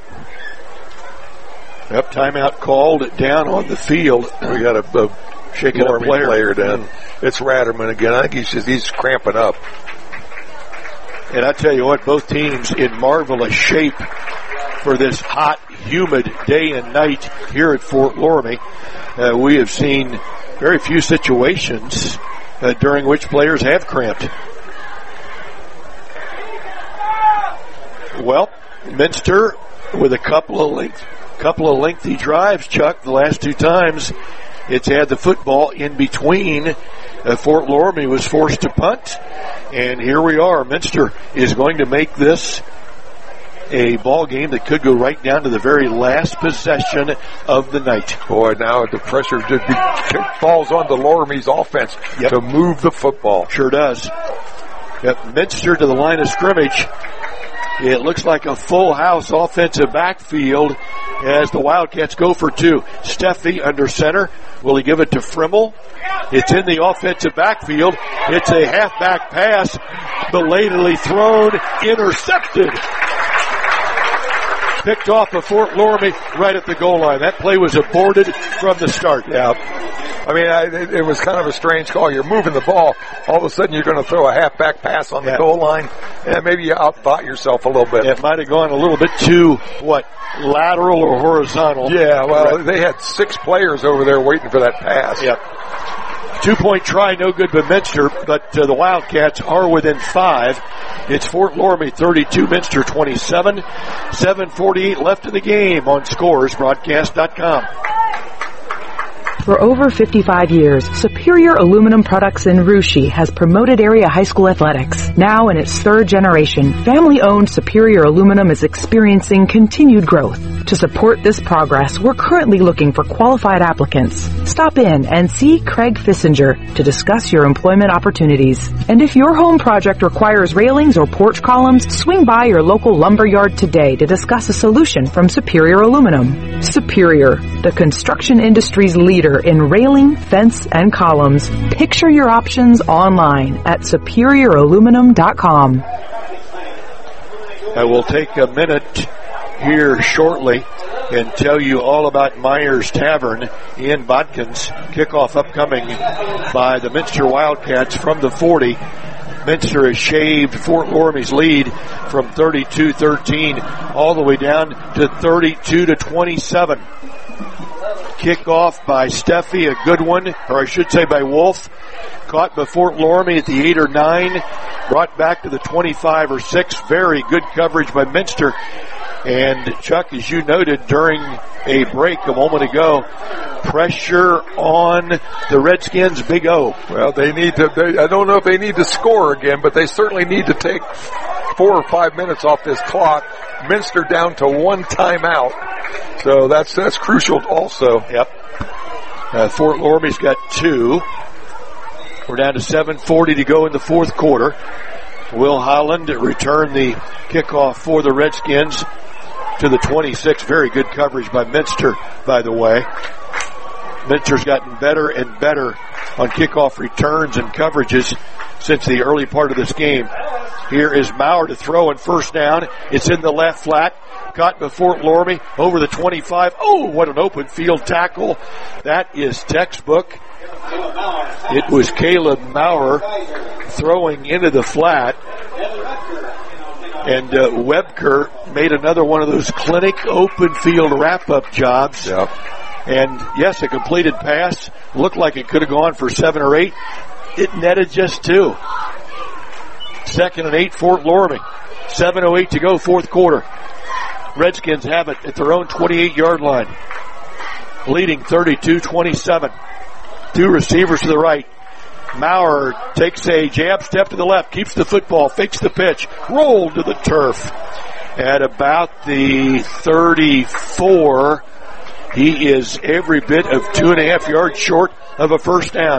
Yep, timeout called down on the field. We got a shaking a player down. it's Ratterman again. I think he's cramping up. And I tell you what, both teams in marvelous shape for this hot, humid day and night here at Fort Loramie. We have seen very few situations during which players have cramped. Well, Minster with a couple of lengthy drives, Chuck. The last two times it's had the football in between. Fort Loramie was forced to punt, and here we are. Minster is going to make this a ball game that could go right down to the very last possession of the night. Boy, now the pressure just falls on the Loramie's offense to move the football. Sure does. Minster to the line of scrimmage. It looks like a full house offensive backfield as the Wildcats go for two. Steffi under center. Will he give it to Frimmel? It's in the offensive backfield. It's a halfback pass. Belatedly thrown. Intercepted. Picked off of Fort Loramie right at the goal line. That play was aborted from the start. Yeah. I mean, it was kind of a strange call. You're moving the ball. All of a sudden, you're going to throw a halfback pass on the goal line. And maybe you outthought yourself a little bit. It might have gone a little bit too, lateral or horizontal. Yeah, well, they had 6 players over there waiting for that pass. Yep. 2-point try, no good by Minster, but the Wildcats are within 5. It's Fort Loramie 32, Minster 27. 7:48 left in the game on ScoresBroadcast.com. For over 55 years, Superior Aluminum Products in Russia has promoted area high school athletics. Now in its 3rd generation, family-owned Superior Aluminum is experiencing continued growth. To support this progress, we're currently looking for qualified applicants. Stop in and see Craig Fissinger to discuss your employment opportunities. And if your home project requires railings or porch columns, swing by your local lumber yard today to discuss a solution from Superior Aluminum. Superior, the construction industry's leader in railing, fence, and columns. Picture your options online at superiораluminum.com. I will take a minute here shortly and tell you all about Myers Tavern in Bodkins. Kickoff upcoming by the Minster Wildcats from the 40. Minster has shaved Fort Loramie's lead from 32-13 all the way down to 32-27. Kickoff by Steffi, a good one, or I should say by Wolf. Caught by Fort Loramie at the 8 or 9. Brought back to the 25 or 6. Very good coverage by Minster. And Chuck, as you noted during a break a moment ago, pressure on the Redskins' Big O. Well, they need to, I don't know if they need to score again, but they certainly need to take 4 or 5 minutes off this clock. Minster down to 1 timeout. So that's crucial also. Yep. Fort Loramie's got 2. We're down to 7:40 to go in the 4th quarter. Will Holland return the kickoff for the Redskins to the 26. Very good coverage by Minster, by the way. Minster's gotten better and better on kickoff returns and coverages since the early part of this game. Here is Maurer to throw and first down. It's in the left flat. Caught by Fort Loramie over the 25. Oh, what an open field tackle. That is textbook. It was Caleb Maurer throwing into the flat. And Webker made another one of those clinic open field wrap-up jobs. Yep. And, yes, a completed pass. Looked like it could have gone for 7 or 8. It netted just 2. 2nd and 8, Fort Loramie. 7:08 to go, 4th quarter. Redskins have it at their own 28-yard line. Leading 32-27. 2 receivers to the right. Maurer takes a jab step to the left, keeps the football, fakes the pitch, rolled to the turf. At about the 34, he is every bit of 2.5 yards short of a first down.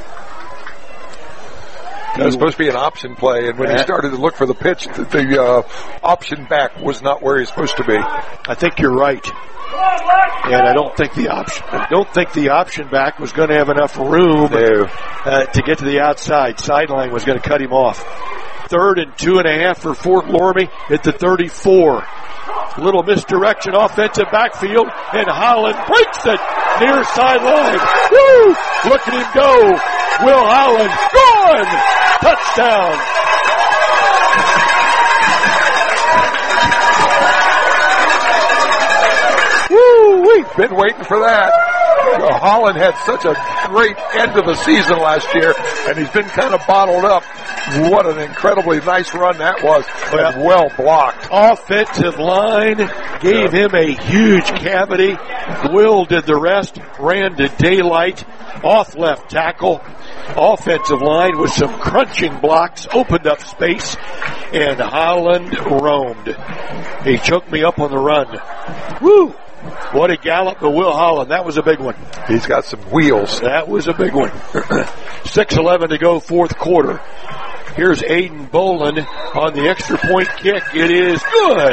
That was supposed to be an option play, and when he started to look for the pitch, the option back was not where he's supposed to be. I think you're right. And I don't think the option back was going to have enough room to get to the outside. Sideline was going to cut him off. 3rd and 2.5 for Fort Loramie at the 34. Little misdirection, offensive backfield, and Holland breaks it near sideline. Woo! Look at him go. Will Holland, gone! Touchdown! Woo! We've been waiting for that. Holland had such a great end of the season last year, and he's been kind of bottled up. What an incredibly nice run that was, and well blocked. Offensive line gave him a huge cavity. Will did the rest, ran to daylight, off left tackle. Offensive line with some crunching blocks, opened up space, and Holland roamed. He choked me up on the run. Woo! What a gallop by Will Holland. That was a big one. He's got some wheels. That was a big one. 6:11 to go, fourth quarter. Here's Aiden Bolin on the extra point kick. It is good.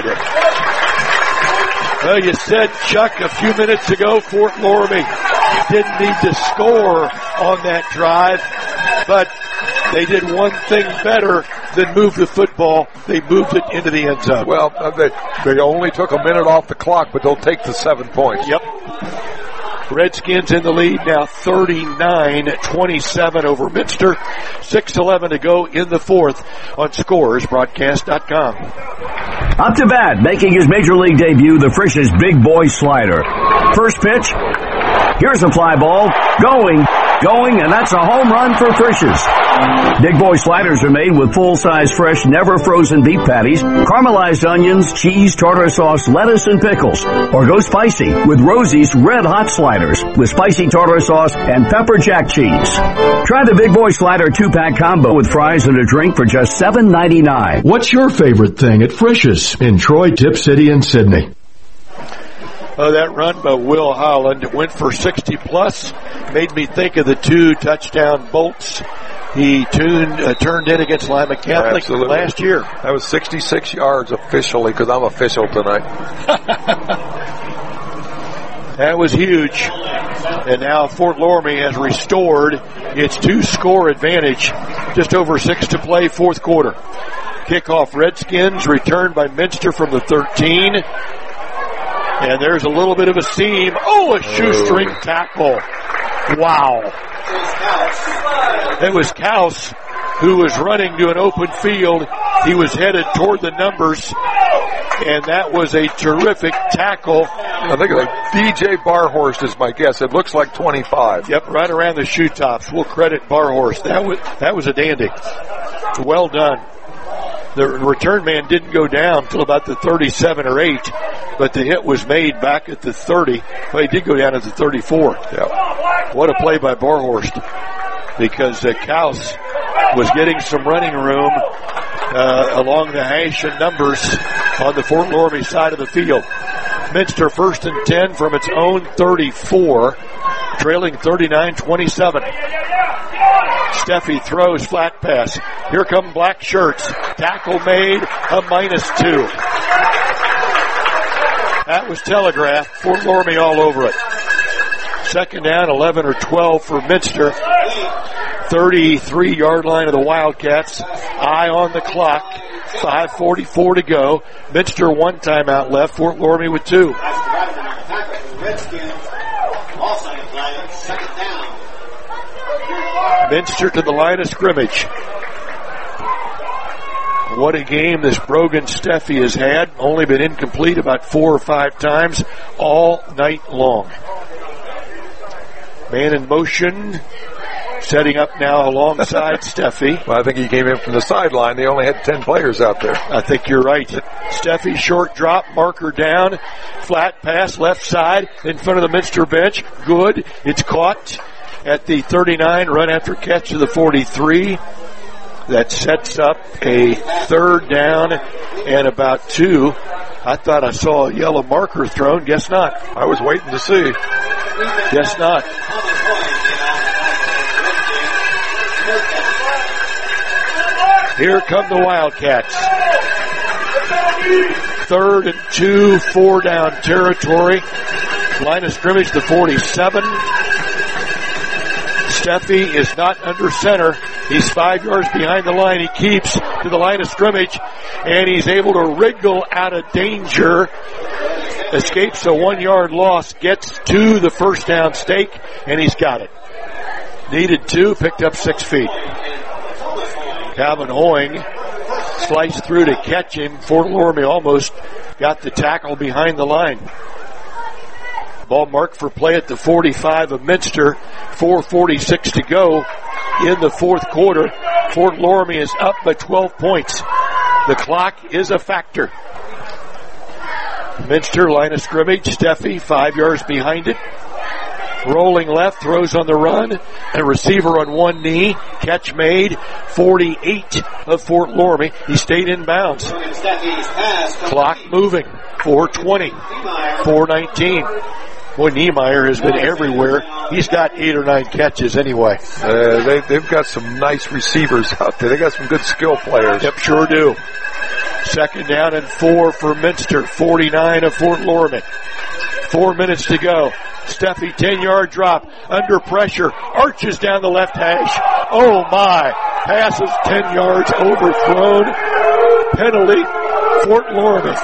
Well, you said, Chuck, a few minutes ago, Fort Loramie didn't need to score on that drive, but they did one thing better than move the football. They moved it into the end zone. Well, they only took a minute off the clock, but they'll take the 7 points. Yep. Redskins in the lead now 39-27 over Minster. 6:11 to go in the fourth on scoresbroadcast.com. Up to bat, making his major league debut, the Frisch's Big Boy Slider. First pitch. Here's a fly ball. Going, and that's a home run for Frisch's. Big Boy Sliders are made with full-size, fresh, never-frozen beef patties, caramelized onions, cheese, tartar sauce, lettuce, and pickles. Or go spicy with Rosie's Red Hot Sliders with spicy tartar sauce and pepper jack cheese. Try the Big Boy Slider 2-pack combo with fries and a drink for just $7.99. What's your favorite thing at Frisch's in Troy, Tip City, and Sydney? Oh, that run by Will Holland went for 60-plus. Made me think of the 2 touchdown bolts he turned in against Lima Catholic last year. That was 66 yards officially, because I'm official tonight. That was huge. And now Fort Loramie has restored its 2-score advantage. Just over 6 to play, fourth quarter. Kickoff Redskins, returned by Minster from the 13. And there's a little bit of a seam. Oh, a shoestring tackle. Wow. It was Kaus who was running to an open field. He was headed toward the numbers, and that was a terrific tackle. I think like DJ Barhorst is my guess. It looks like 25. Yep, right around the shoe tops. We'll credit Barhorst. That was a dandy. Well done. The return man didn't go down until about the 37 or 8, but the hit was made back at the 30. Well, he did go down at the 34. Yeah. What a play by Barhorst, because Kaus was getting some running room along the hash and numbers on the Fort Loramie side of the field. Minster 1st and 10 from its own 34, trailing 39-27. Steffi throws flat pass. Here come black shirts. Tackle made, a -2. That was telegraphed. Fort Loramie all over it. Second down, 11 or 12 for Minster. 33-yard line of the Wildcats. Eye on the clock. 5:44 to go. Minster 1 timeout left. Fort Loramie with 2. Minster to the line of scrimmage. What a game this Brogan Steffi has had. Only been incomplete about 4 or 5 times all night long. Man in motion. Setting up now alongside Steffi. Well, I think he came in from the sideline. They only had 10 players out there. I think you're right. Steffi, short drop, marker down, flat pass, left side, in front of the Minster bench. Good. It's caught at the 39, run after catch to the 43. That sets up a third down and about 2. I thought I saw a yellow marker thrown. Guess not. I was waiting to see. Guess not. Here come the Wildcats. 3rd and 2, 4 down territory. Line of scrimmage to 47. Steffi is not under center. He's 5 yards behind the line. He keeps to the line of scrimmage, and he's able to wriggle out of danger. Escapes a 1-yard loss, gets to the first down stake, and he's got it. Needed 2, picked up 6 feet. Calvin Hoying sliced through to catch him. Fort Loramie almost got the tackle behind the line. Ball marked for play at the 45 of Minster. 4:46 to go in the fourth quarter. Fort Loramie is up by 12 points. The clock is a factor. Minster, line of scrimmage. Steffi, 5 yards behind it. Rolling left, throws on the run. A receiver on one knee. Catch made. 48 of Fort Loramie. He stayed in bounds. Clock moving. 4:20. 4:19. Boy, Niemeyer has been everywhere. He's got 8 or 9 catches anyway. They've got some nice receivers out there. They got some good skill players. Yep, sure do. 2nd down and 4 for Minster. 49 of Fort Loramie. 4 minutes to go. Steffi, 10-yard drop. Under pressure. Arches down the left hash. Oh, my. Passes 10 yards overthrown. Penalty, Fort Loramie.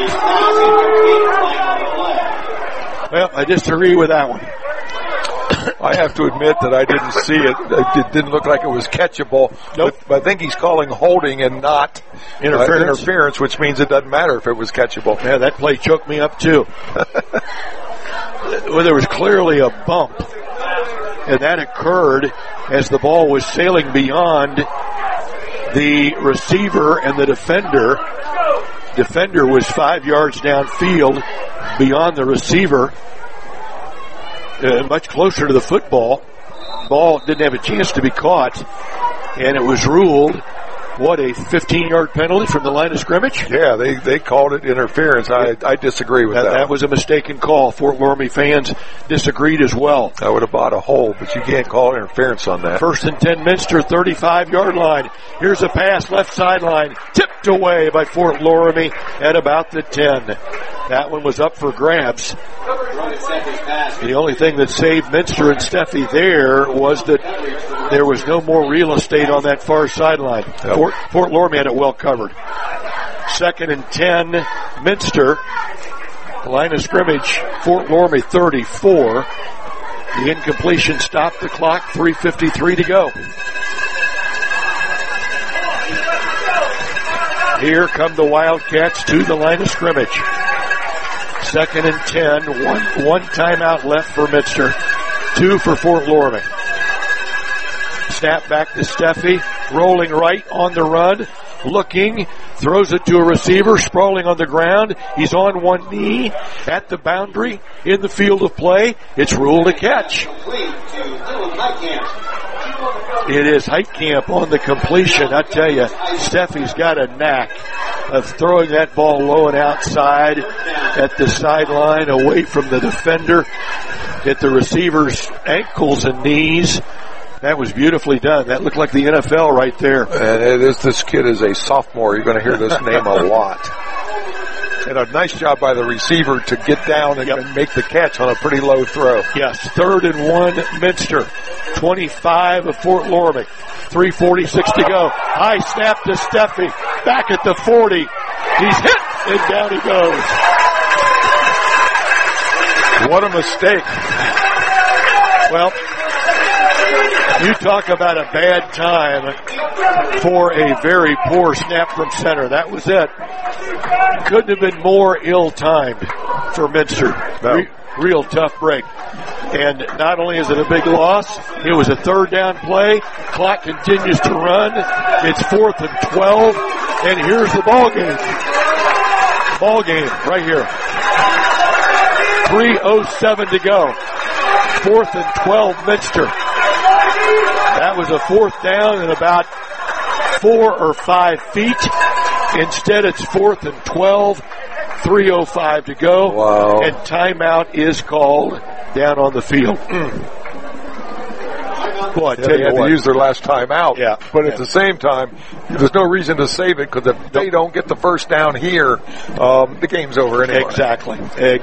Well, I disagree with that one. I have to admit that I didn't see it. It didn't look like it was catchable. Nope. But I think he's calling holding and not interference, which means it doesn't matter if it was catchable. Yeah, that play choked me up too. Well, there was clearly a bump, and that occurred as the ball was sailing beyond the receiver and the defender. Defender was 5 yards downfield beyond the receiver, much closer to the football. Ball didn't have a chance to be caught, and it was ruled, what, a 15-yard penalty from the line of scrimmage? Yeah, they called it interference. I disagree with that. That was a mistaken call. Fort Loramie fans disagreed as well. I would have bought a hole, but you can't call interference on that. 1st and 10, Minster, 35-yard line. Here's a pass, left sideline, tipped away by Fort Loramie at about the 10. That one was up for grabs. The only thing that saved Minster and Steffi there was that there was no more real estate on that far sideline. Yep. Fort Loramie had it well covered. 2nd and 10, Minster. Line of scrimmage, Fort Loramie 34. The incompletion stopped the clock, 3:53 to go. Here come the Wildcats to the line of scrimmage. 2nd and 10, one timeout left for Minster, 2 for Fort Loramie. Snap back to Steffi, rolling right on the run, looking, throws it to a receiver, sprawling on the ground. He's on one knee at the boundary in the field of play. It's ruled a catch. It is Heitkamp on the completion. I tell you, Steffi's got a knack of throwing that ball low and outside at the sideline away from the defender at the receiver's ankles and knees. That was beautifully done. That looked like the NFL right there. And this kid is a sophomore. You're going to hear this name a lot. And a nice job by the receiver to get down and make the catch on a pretty low throw. Yes, 3rd and 1, Minster. 25 of Fort Loramie. 3:46 to go. High snap to Steffi. Back at the 40. He's hit, and down he goes. What a mistake. Well, you talk about a bad time for a very poor snap from center. That was it. Couldn't have been more ill-timed for Minster. No. Real tough break. And not only is it a big loss, it was a 3rd down play. Clock continues to run. It's 4th and 12. And here's the ball game. Ball game right here. 3:07 to go. 4th and 12, Minster. That was a 4th down and about 4 or 5 feet. Instead, it's 4th and 12. 3:05 to go. Wow. And timeout is called down on the field. Boy, I tell you they had what. to use their last timeout. Yeah. But at the same time, there's no reason to save it because if they don't get the first down here, the game's over anyway. Exactly.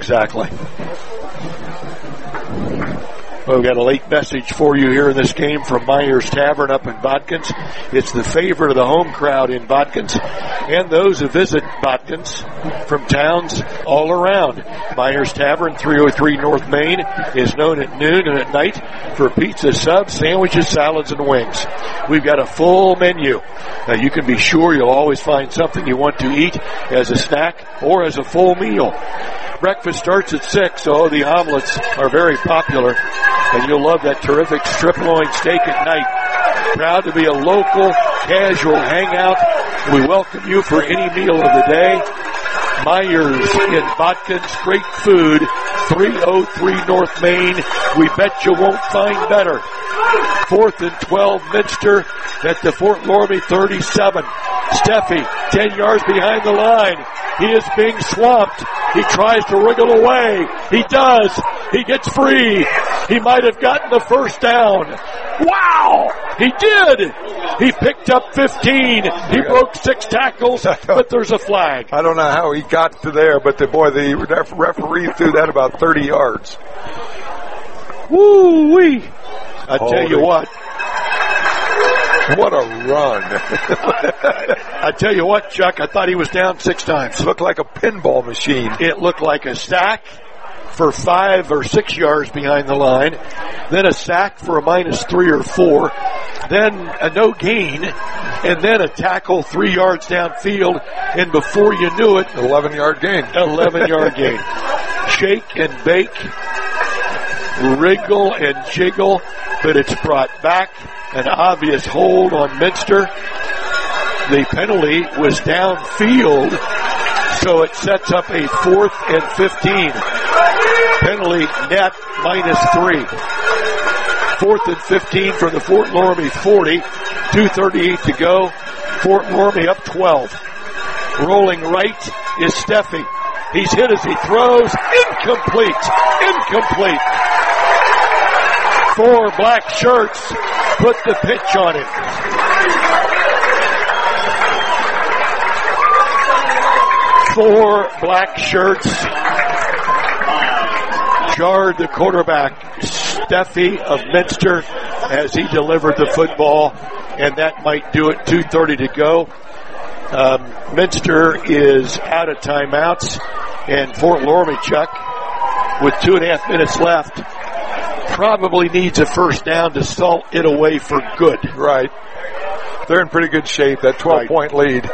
Well, we've got a late message for you here in this game from Myers Tavern up in Botkins. It's the favorite of the home crowd in Botkins. and those who visit Botkins from towns all around. Myers Tavern, 303 North Main, is known at noon and at night for pizza, subs, sandwiches, salads, and wings. We've got a full menu. You can be sure you'll always find something you want to eat as a snack or as a full meal. Breakfast starts at 6, so the omelets are very popular, and you'll love that terrific strip loin steak at night. Proud to be a local, casual hangout. We welcome you for any meal of the day. Myers in Botkins, great food, 303 North Main. We bet you won't find better. 4th and 12, Minster at the Fort Loramie 37. Steffi, 10 yards behind the line. He is being swamped. He tries to wriggle away. He does. He gets free. He might have gotten the first down. Wow! He did! He picked up 15. He broke 6 tackles, but there's a flag. I don't know how he got to there, but the referee threw that about 30 yards. Woo-wee! I tell you what. What a run. I tell you what, Chuck, I thought he was down 6 times. It looked like a pinball machine. It looked like a sack for 5 or 6 yards behind the line, then a sack for a -3 or 4, then a no gain, and then a tackle 3 yards downfield, and before you knew it, 11-yard gain. 11-yard gain. Shake and bake, wriggle and jiggle, but it's brought back. An obvious hold on Minster. The penalty was downfield, so it sets up a 4th and 15. Penalty net -3. 4th and 15 from the Fort Loramie 40. 2:38 to go. Fort Loramie up 12. Rolling right is Steffi. He's hit as he throws. Incomplete. 4 black shirts put the pitch on him. 4 black shirts jarred the quarterback, Steffi of Minster, as he delivered the football, and that might do it. 2:30 to go. Minster is out of timeouts, and Fort Loramie, Chuck, with 2.5 minutes left, probably needs a first down to salt it away for good. Right. They're in pretty good shape. That 12-point lead.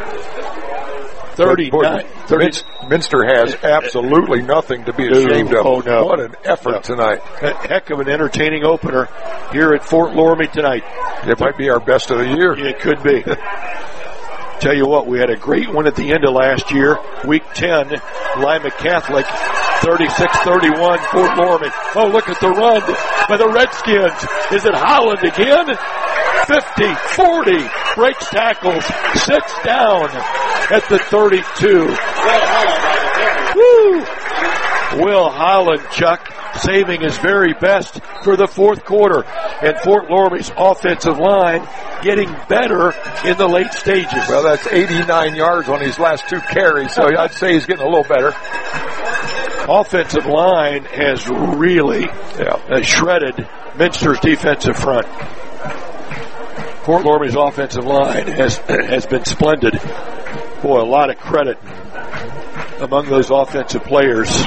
39. Minster has absolutely nothing to be ashamed of. Oh, no. What an effort tonight. A heck of an entertaining opener here at Fort Loramie tonight. It might be our best of the year. It could be. Tell you what, we had a great one at the end of last year. Week 10, Lima Catholic, 36-31, Fort Loramie. Oh, look at the run by the Redskins. Is it Holland again? 50, 40, breaks tackles, sits down at the 32. Woo! Will Holland, Chuck, saving his very best for the fourth quarter. And Fort Loramie's offensive line getting better in the late stages. Well, that's 89 yards on his last 2 carries, so I'd say he's getting a little better. Offensive line has really shredded Minster's defensive front. Fort Loramie's offensive line has been splendid. Boy, a lot of credit among those offensive players.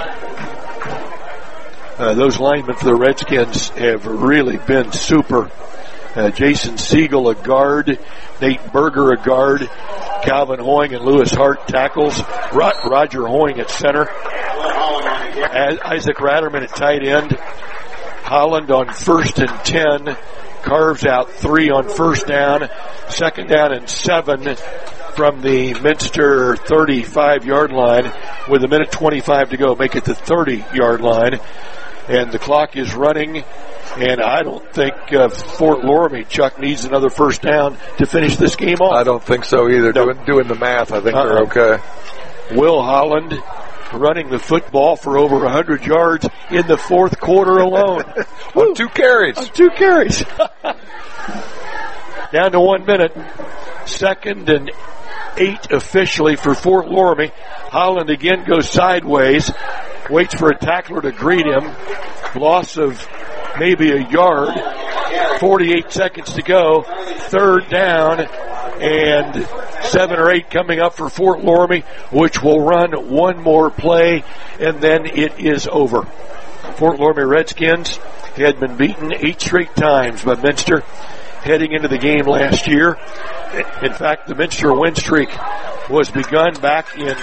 Those linemen for the Redskins have really been super. Jason Siegel, a guard. Nate Berger, a guard. Calvin Hoying and Lewis Hart tackles. Roger Hoying at center. Isaac Ratterman at tight end. Holland on 1st and 10. Carves out 3 on first down. 2nd down and 7 from the Minster 35-yard line with 1:25 to go. Make it the 30-yard line. And the clock is running, and I don't think Fort Loramie, Chuck, needs another first down to finish this game off. I don't think so either. No. Doing the math, I think they're okay. Will Holland running the football for over 100 yards in the fourth quarter alone. On 2 carries. On 2 carries. Down to 1 minute. 2nd and 8 officially for Fort Loramie. Holland again goes sideways. Waits for a tackler to greet him. Loss of maybe a yard. 48 seconds to go. 3rd down. And 7 or 8 coming up for Fort Loramie, which will run one more play, and then it is over. Fort Loramie Redskins had been beaten 8 straight times by Minster heading into the game last year. In fact, the Minster win streak was begun back in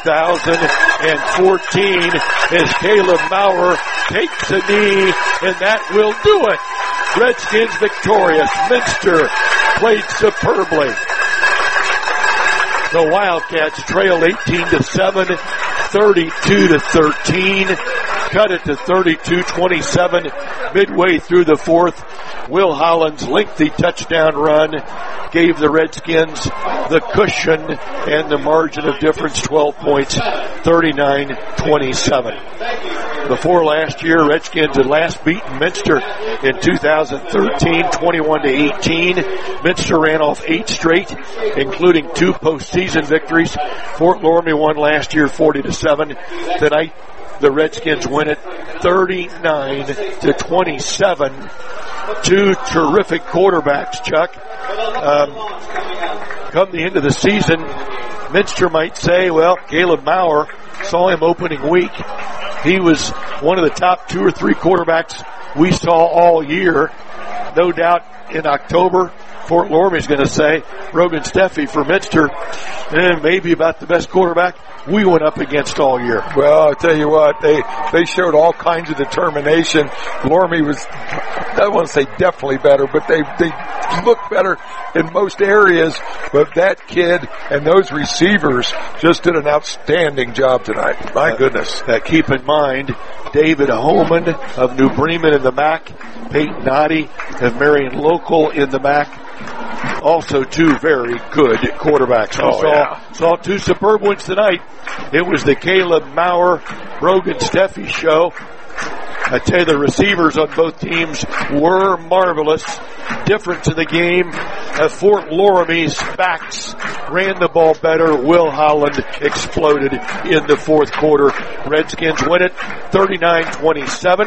2014 as Caleb Maurer takes a knee, and that will do it. Redskins victorious. Minster played superbly. The Wildcats trailed 18-7, 32-13. Cut it to 32-27 midway through the fourth. Will Holland's lengthy touchdown run gave the Redskins the cushion and the margin of difference, 12 points, 39-27. Before last year, Redskins had last beaten Minster in 2013, 21-18. Minster ran off 8 straight, including 2 postseason victories. Fort Loramie won last year 40-7. Tonight, the Redskins win it 39-27. 2 terrific quarterbacks, Chuck. Come the end of the season, Minster might say, well, Caleb Maurer, saw him opening week. He was one of the top 2 or 3 quarterbacks we saw all year. No doubt in October, Fort Loramie is going to say, Rogan Steffi for Minster, maybe about the best quarterback we went up against all year. Well, I'll tell you what, they showed all kinds of determination. Loramie was, I want to say definitely better, but they looked better in most areas. But that kid and those receivers just did an outstanding job tonight. My goodness. Keep in mind, David Holman of New Bremen in the MAC, Peyton Noddy of Marion Local in the MAC. Also 2 very good quarterbacks. Saw 2 superb ones tonight. It was the Caleb Maurer, Brogan Steffi show. I tell you, the receivers on both teams were marvelous. Difference in the game, Fort Loramie's backs ran the ball better. Will Holland exploded in the fourth quarter. Redskins win it 39-27.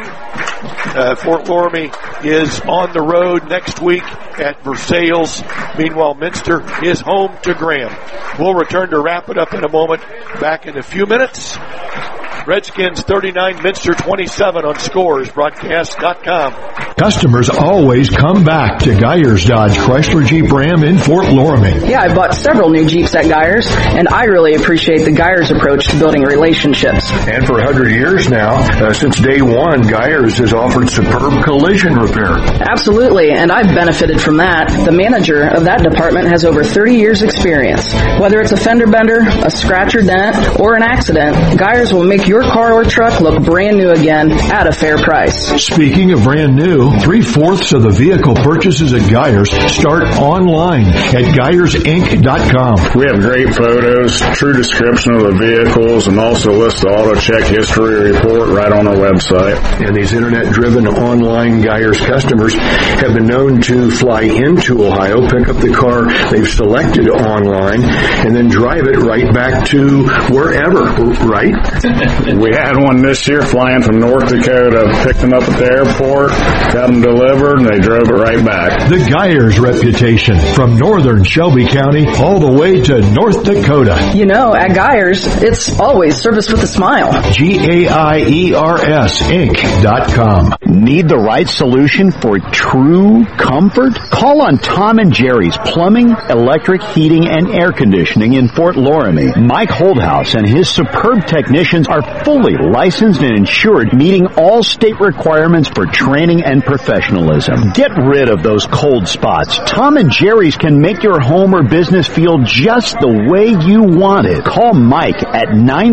Fort Loramie is on the road next week at Versailles. Meanwhile, Minster is home to Graham. We'll return to wrap it up in a moment. Back in a few minutes. Redskins 39, Minster 27 on scoresbroadcast.com. Customers always come back to Geyers Dodge Chrysler Jeep Ram in Fort Loramie. Yeah, I bought several new Jeeps at Geyers, and I really appreciate the Geyers approach to building relationships. And for 100 years now, since day one, Geyers has offered superb collision repair. Absolutely, and I've benefited from that. The manager of that department has over 30 years experience. Whether it's a fender bender, a scratch or dent, or an accident, Geyers will make your car or truck look brand new again at a fair price. Speaking of brand new, 3/4 of the vehicle purchases at Geyers start online at GeyersInc.com. We have great photos, true description of the vehicles, and also list the auto check history report right on our website. And these internet-driven online Geyers customers have been known to fly into Ohio, pick up the car they've selected online, and then drive it right back to wherever, right? We had one this year flying from North Dakota, picked them up at the airport, got them delivered, and they drove it right back. The Geyers reputation, from northern Shelby County all the way to North Dakota. You know, at Geyers, it's always service with a smile. GAIERS Inc.com. Need the right solution for true comfort? Call on Tom and Jerry's Plumbing, Electric, Heating, and Air Conditioning in Fort Loramie. Mike Holdhouse and his superb technicians are fully licensed and insured, meeting all state requirements for training and professionalism. Get rid of those cold spots. Tom and Jerry's can make your home or business feel just the way you want it. Call Mike at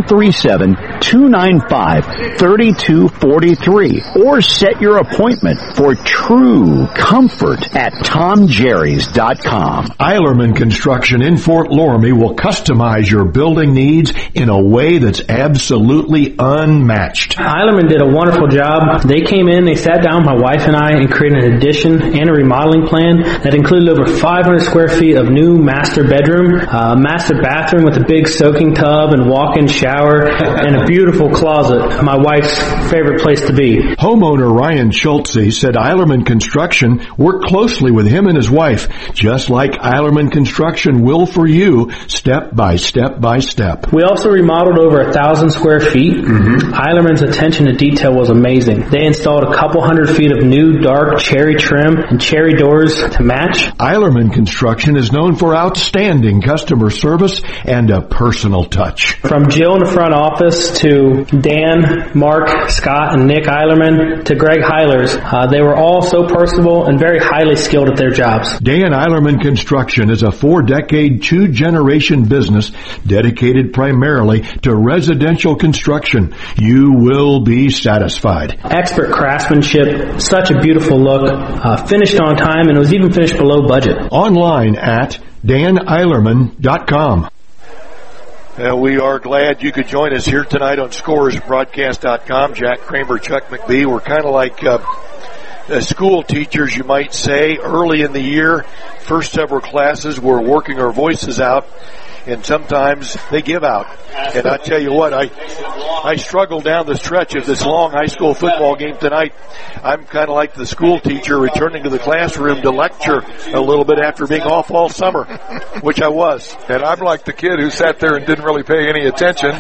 937-295-3243 or set your appointment for true comfort at TomJerrys.com. Eilerman Construction in Fort Loramie will customize your building needs in a way that's absolutely simply unmatched. Eilerman did a wonderful job. They came in, they sat down, my wife and I, and created an addition and a remodeling plan that included over 500 square feet of new master bedroom, master bathroom with a big soaking tub and walk-in shower, and a beautiful closet, my wife's favorite place to be. Homeowner Ryan Schultze said Eilerman Construction worked closely with him and his wife, just like Eilerman Construction will for you, step by step by step. We also remodeled over 1,000 square feet. Eilerman's attention to detail was amazing. They installed a couple hundred feet of new dark cherry trim and cherry doors to match. Eilerman Construction is known for outstanding customer service and a personal touch. From Jill in the front office to Dan, Mark, Scott, and Nick Eilerman to Greg Heilers, they were all so personable and very highly skilled at their jobs. Dan Eilerman Construction is a 4-decade, 2-generation business dedicated primarily to residential construction. You will be satisfied. Expert craftsmanship, such a beautiful look, finished on time, and it was even finished below budget. Online at daneilerman.com. We are glad you could join us here tonight on ScoresBroadcast.com. Jack Kramer, Chuck McBee. We're kind of like school teachers, you might say. Early in the year, first several classes, we're working our voices out, and sometimes they give out. And I tell you what, I struggle down the stretch of this long high school football game tonight. I'm kind of like the school teacher returning to the classroom to lecture a little bit after being off all summer, which I was. And I'm like the kid who sat there and didn't really pay any attention.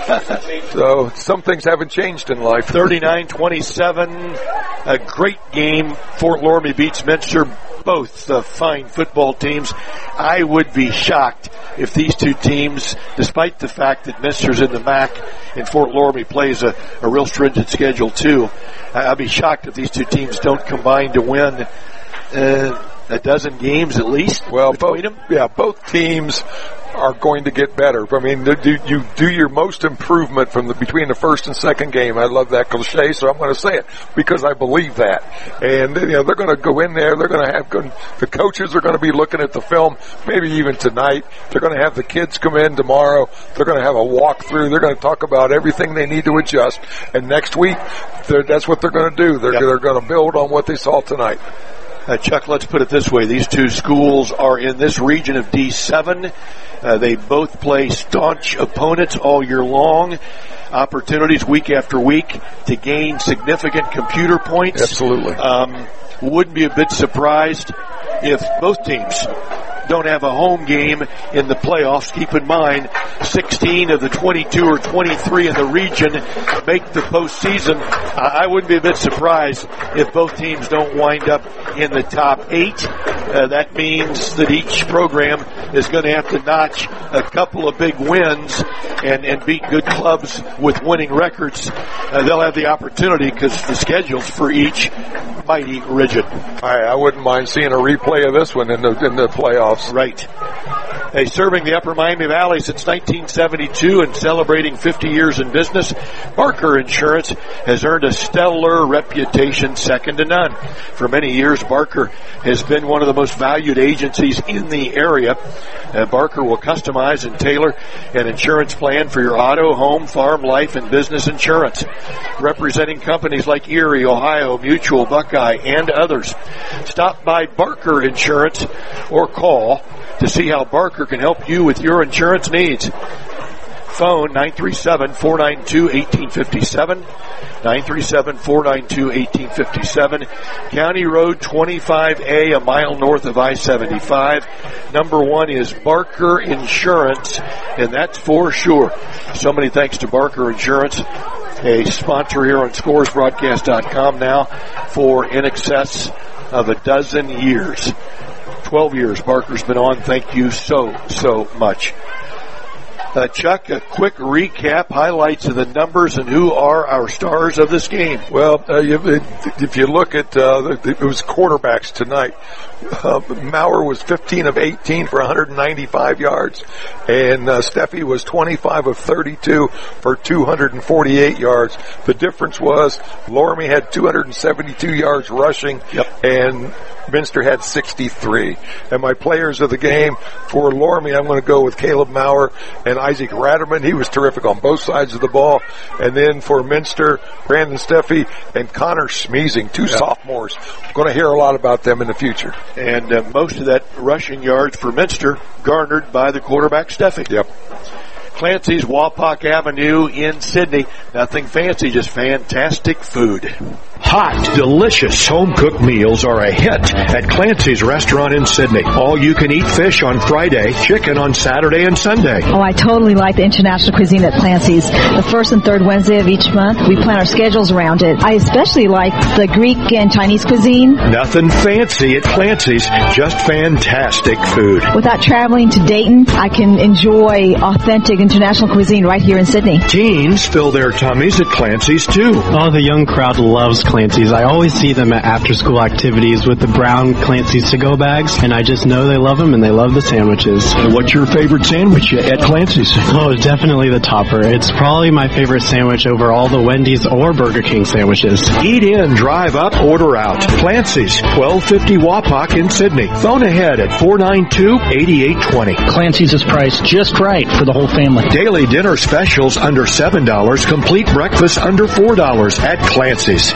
So some things haven't changed in life. 39-27, a great game. Fort Loramie beats Minster. Both fine football teams. I would be shocked if these two teams, despite the fact that Minster's in the MAC and Fort Loramie plays a real stringent schedule too, I'd be shocked if these two teams don't combine to win a dozen games at least. Well, both teams are going to get better. I mean, you do your most improvement from between the first and second game. I love that cliche, so I'm going to say it because I believe that. And they're going to go in there. They're going to have the coaches are going to be looking at the film, maybe even tonight. They're going to have the kids come in tomorrow. They're going to have a walkthrough. They're going to talk about everything they need to adjust. And next week, that's what they're going to do. They're going to build on what they saw tonight. Chuck, let's put it this way. These two schools are in this region of D7. They both play staunch opponents all year long. Opportunities week after week to gain significant computer points. Absolutely. Wouldn't be a bit surprised if both teams don't have a home game in the playoffs. Keep in mind, 16 of the 22 or 23 in the region make the postseason. I wouldn't be a bit surprised if both teams don't wind up in the top 8. That means that each program is going to have to notch a couple of big wins and beat good clubs with winning records. They'll have the opportunity because the schedules for each mighty rigid. I wouldn't mind seeing a replay of this one in the playoffs. Right. Hey, serving the Upper Miami Valley since 1972 and celebrating 50 years in business, Barker Insurance has earned a stellar reputation second to none. For many years, Barker has been one of the most valued agencies in the area. Barker will customize and tailor an insurance plan for your auto, home, farm, life, and business insurance. Representing companies like Erie, Ohio, Mutual, Buckeye, and others. Stop by Barker Insurance or call to see how Barker can help you with your insurance needs. Phone 937-492-1857. 937-492-1857. County Road 25A, a mile north of I-75. Number 1 is Barker Insurance, and that's for sure. So many thanks to Barker Insurance, a sponsor here on ScoresBroadcast.com now for in excess of a dozen years. 12 years Barker's been on. Thank you so much. Chuck, a quick recap, highlights of the numbers and who are our stars of this game. Well, if you look at it was quarterbacks tonight. Maurer was 15 of 18 for 195 yards, and Steffi was 25 of 32 for 248 yards. The difference was Loramie had 272 yards rushing, and Minster had 63. And my players of the game for Loramie, I'm going to go with Caleb Maurer and Isaac Ratterman. He was terrific on both sides of the ball. And then for Minster, Brandon Steffi and Connor Smeezing, two sophomores. We're going to hear a lot about them in the future. And most of that rushing yards for Minster garnered by the quarterback Steffi. Yep. Clancy's Wapak Avenue in Sydney. Nothing fancy, just fantastic food. Hot, delicious home-cooked meals are a hit at Clancy's restaurant in Sydney. All-you-can-eat fish on Friday, chicken on Saturday and Sunday. Oh, I totally like the international cuisine at Clancy's. The first and third Wednesday of each month, we plan our schedules around it. I especially like the Greek and Chinese cuisine. Nothing fancy at Clancy's, just fantastic food. Without traveling to Dayton, I can enjoy authentic international cuisine right here in Sydney. Teens fill their tummies at Clancy's, too. Oh, the young crowd loves Clancy's. I always see them at after-school activities with the brown Clancy's to-go bags, and I just know they love them and they love the sandwiches. What's your favorite sandwich at Clancy's? Oh, definitely the topper. It's probably my favorite sandwich over all the Wendy's or Burger King sandwiches. Eat in, drive up, order out. Clancy's, 1250 Wapak in Sydney. Phone ahead at 492-8820. Clancy's is priced just right for the whole family. Daily dinner specials under $7. Complete breakfast under $4 at Clancy's.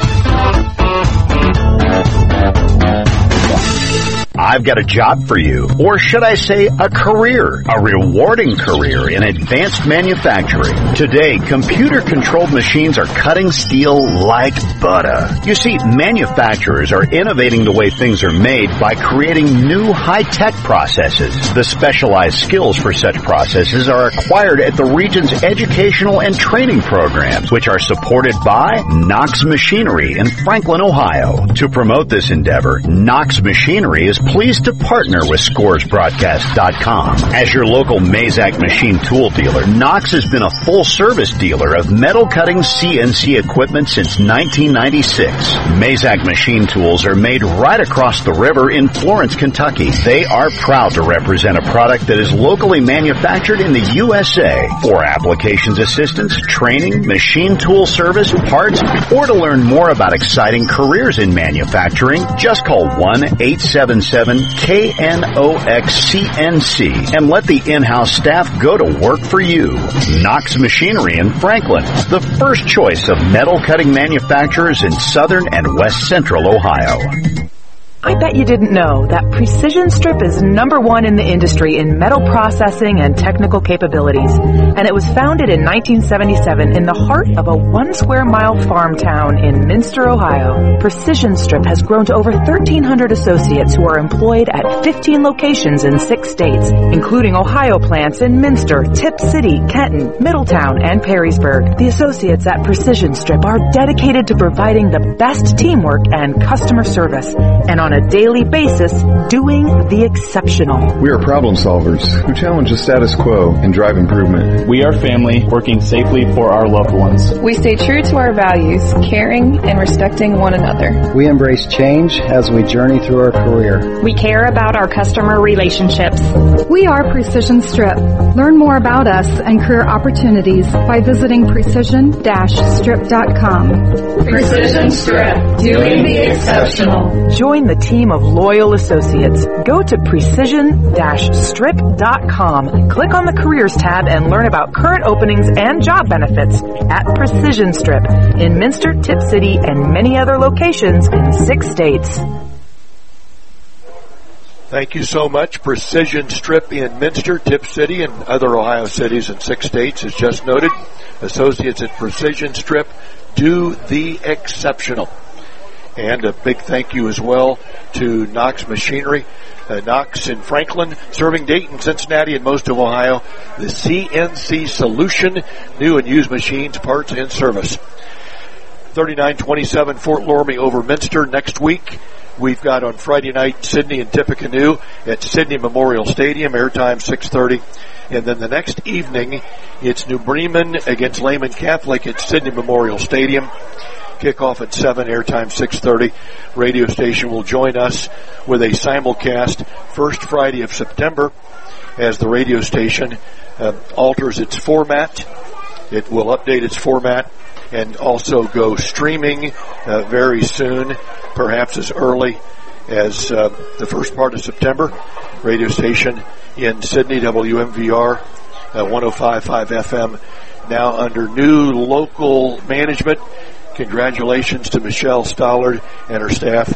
I've got a job for you, or should I say a career, a rewarding career in advanced manufacturing. Today, computer-controlled machines are cutting steel like butter. You see, manufacturers are innovating the way things are made by creating new high-tech processes. The specialized skills for such processes are acquired at the region's educational and training programs, which are supported by Knox Machinery in Franklin, Ohio. To promote this endeavor, Knox Machinery is pleased to partner with ScoresBroadcast.com. As your local Mazak machine tool dealer, Knox has been a full-service dealer of metal cutting CNC equipment since 1996. Mazak machine tools are made right across the river in Florence, Kentucky. They are proud to represent a product that is locally manufactured in the USA. For applications assistance, training, machine tool service, parts, or to learn more about exciting careers in manufacturing, just call 1-877-KNOX-CNC and let the in-house staff go to work for you. Knox Machinery in Franklin, the first choice of metal cutting manufacturers in southern and west central Ohio. I bet you didn't know that Precision Strip is #1 in the industry in metal processing and technical capabilities. And it was founded in 1977 in the heart of a 1 square mile farm town in Minster, Ohio. Precision Strip has grown to over 1,300 associates who are employed at 15 locations in 6 states, including Ohio plants in Minster, Tip City, Kenton, Middletown, and Perrysburg. The associates at Precision Strip are dedicated to providing the best teamwork and customer service, and on a daily basis, doing the exceptional. We are problem solvers who challenge the status quo and drive improvement. We are family working safely for our loved ones. We stay true to our values, caring and respecting one another. We embrace change as we journey through our career. We care about our customer relationships. We are Precision Strip. Learn more about us and career opportunities by visiting precision-strip.com. Precision Strip, doing the exceptional. Join the team of loyal associates. Go to precision-strip.com. Click on the Careers tab and learn about current openings and job benefits at Precision Strip in Minster, Tip City, and many other locations in 6 states. Thank you so much. Precision Strip in Minster, Tip City, and other Ohio cities in 6 states, as just noted. Associates at Precision Strip do the exceptional. And a big thank you as well to Knox Machinery. Knox in Franklin, serving Dayton, Cincinnati, and most of Ohio. The CNC solution, new and used machines, parts, and service. 39-27 Fort Loramie over Minster. Next week, we've got on Friday night Sydney and Tippecanoe at Sydney Memorial Stadium, airtime 6:30. And then the next evening, it's New Bremen against Lehman Catholic at Sydney Memorial Stadium. Kickoff at 7, airtime 6:30. Radio station will join us with a simulcast first Friday of September as the radio station alters its format. It will update its format and also go streaming very soon, perhaps as early as the first part of September. Radio station in Sydney, WMVR 105.5 FM, now under new local management. Congratulations to Michelle Stollard and her staff.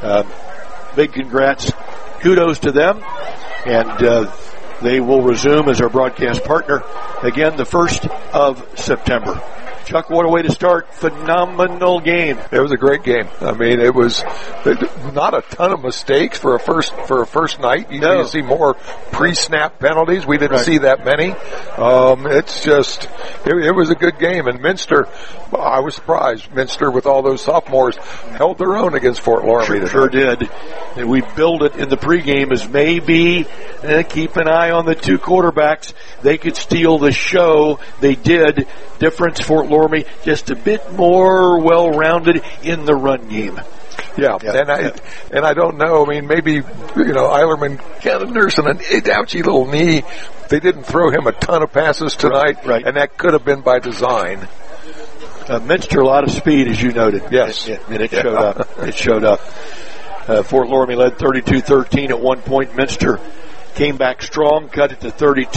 Big congrats. Kudos to them. And they will resume as our broadcast partner again the 1st of September. Chuck, what a way to start. Phenomenal game. It was a great game. I mean, it was not a ton of mistakes for a first night. You see more pre-snap penalties. We didn't see that many. It's just, it was a good game. And Minster, I was surprised. Minster, with all those sophomores, held their own against Fort Loramie. Sure did. And we billed it in the pregame as maybe keep an eye on the two quarterbacks. They could steal the show. They did. Difference, Fort Loramie just a bit more well-rounded in the run game. Yeah. And I don't know. I mean, maybe Eilerman kind of nursing an ouchy little knee. They didn't throw him a ton of passes tonight, and that could have been by design. Minster, a lot of speed, as you noted. Yes, and it showed up. It showed up. Fort Loramie led 32-13 at one point. Minster came back strong, cut it to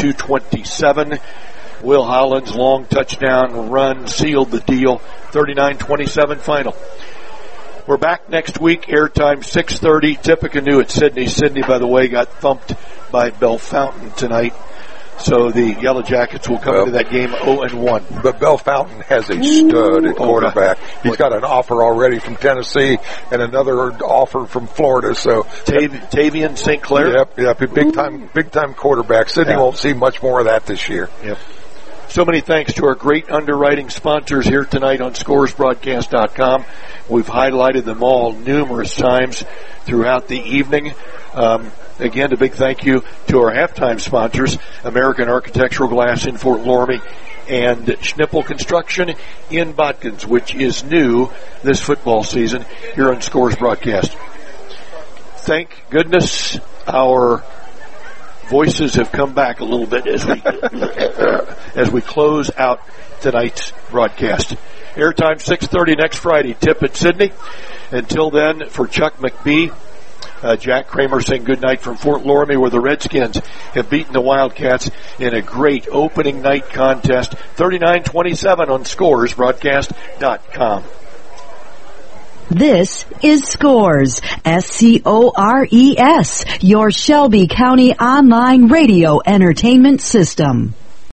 32-27. Will Holland's long touchdown run sealed the deal. 39-27 final. We're back next week. Airtime 6:30. Tippecanoe at Sydney. Sydney, by the way, got thumped by Bellefontaine tonight. So the Yellow Jackets will come into that game 0-1. But Bellefontaine has a stud at quarterback. He's got an offer already from Tennessee and another offer from Florida. So Tavian St. Clair. Yep, big time quarterback. Sydney won't see much more of that this year. Yep. So many thanks to our great underwriting sponsors here tonight on ScoresBroadcast.com. We've highlighted them all numerous times throughout the evening. Again, a big thank you to our halftime sponsors, American Architectural Glass in Fort Loramie and Schnippel Construction in Botkins, which is new this football season here on Scores Broadcast. Thank goodness our voices have come back a little bit as we close out tonight's broadcast. Airtime 6:30 next Friday. Tip at Sydney. Until then, for Chuck McBee, Jack Kramer saying good night from Fort Loramie, where the Redskins have beaten the Wildcats in a great opening night contest. 39-27 on ScoresBroadcast.com. This is Scores, SCORES, your Shelby County online radio entertainment system.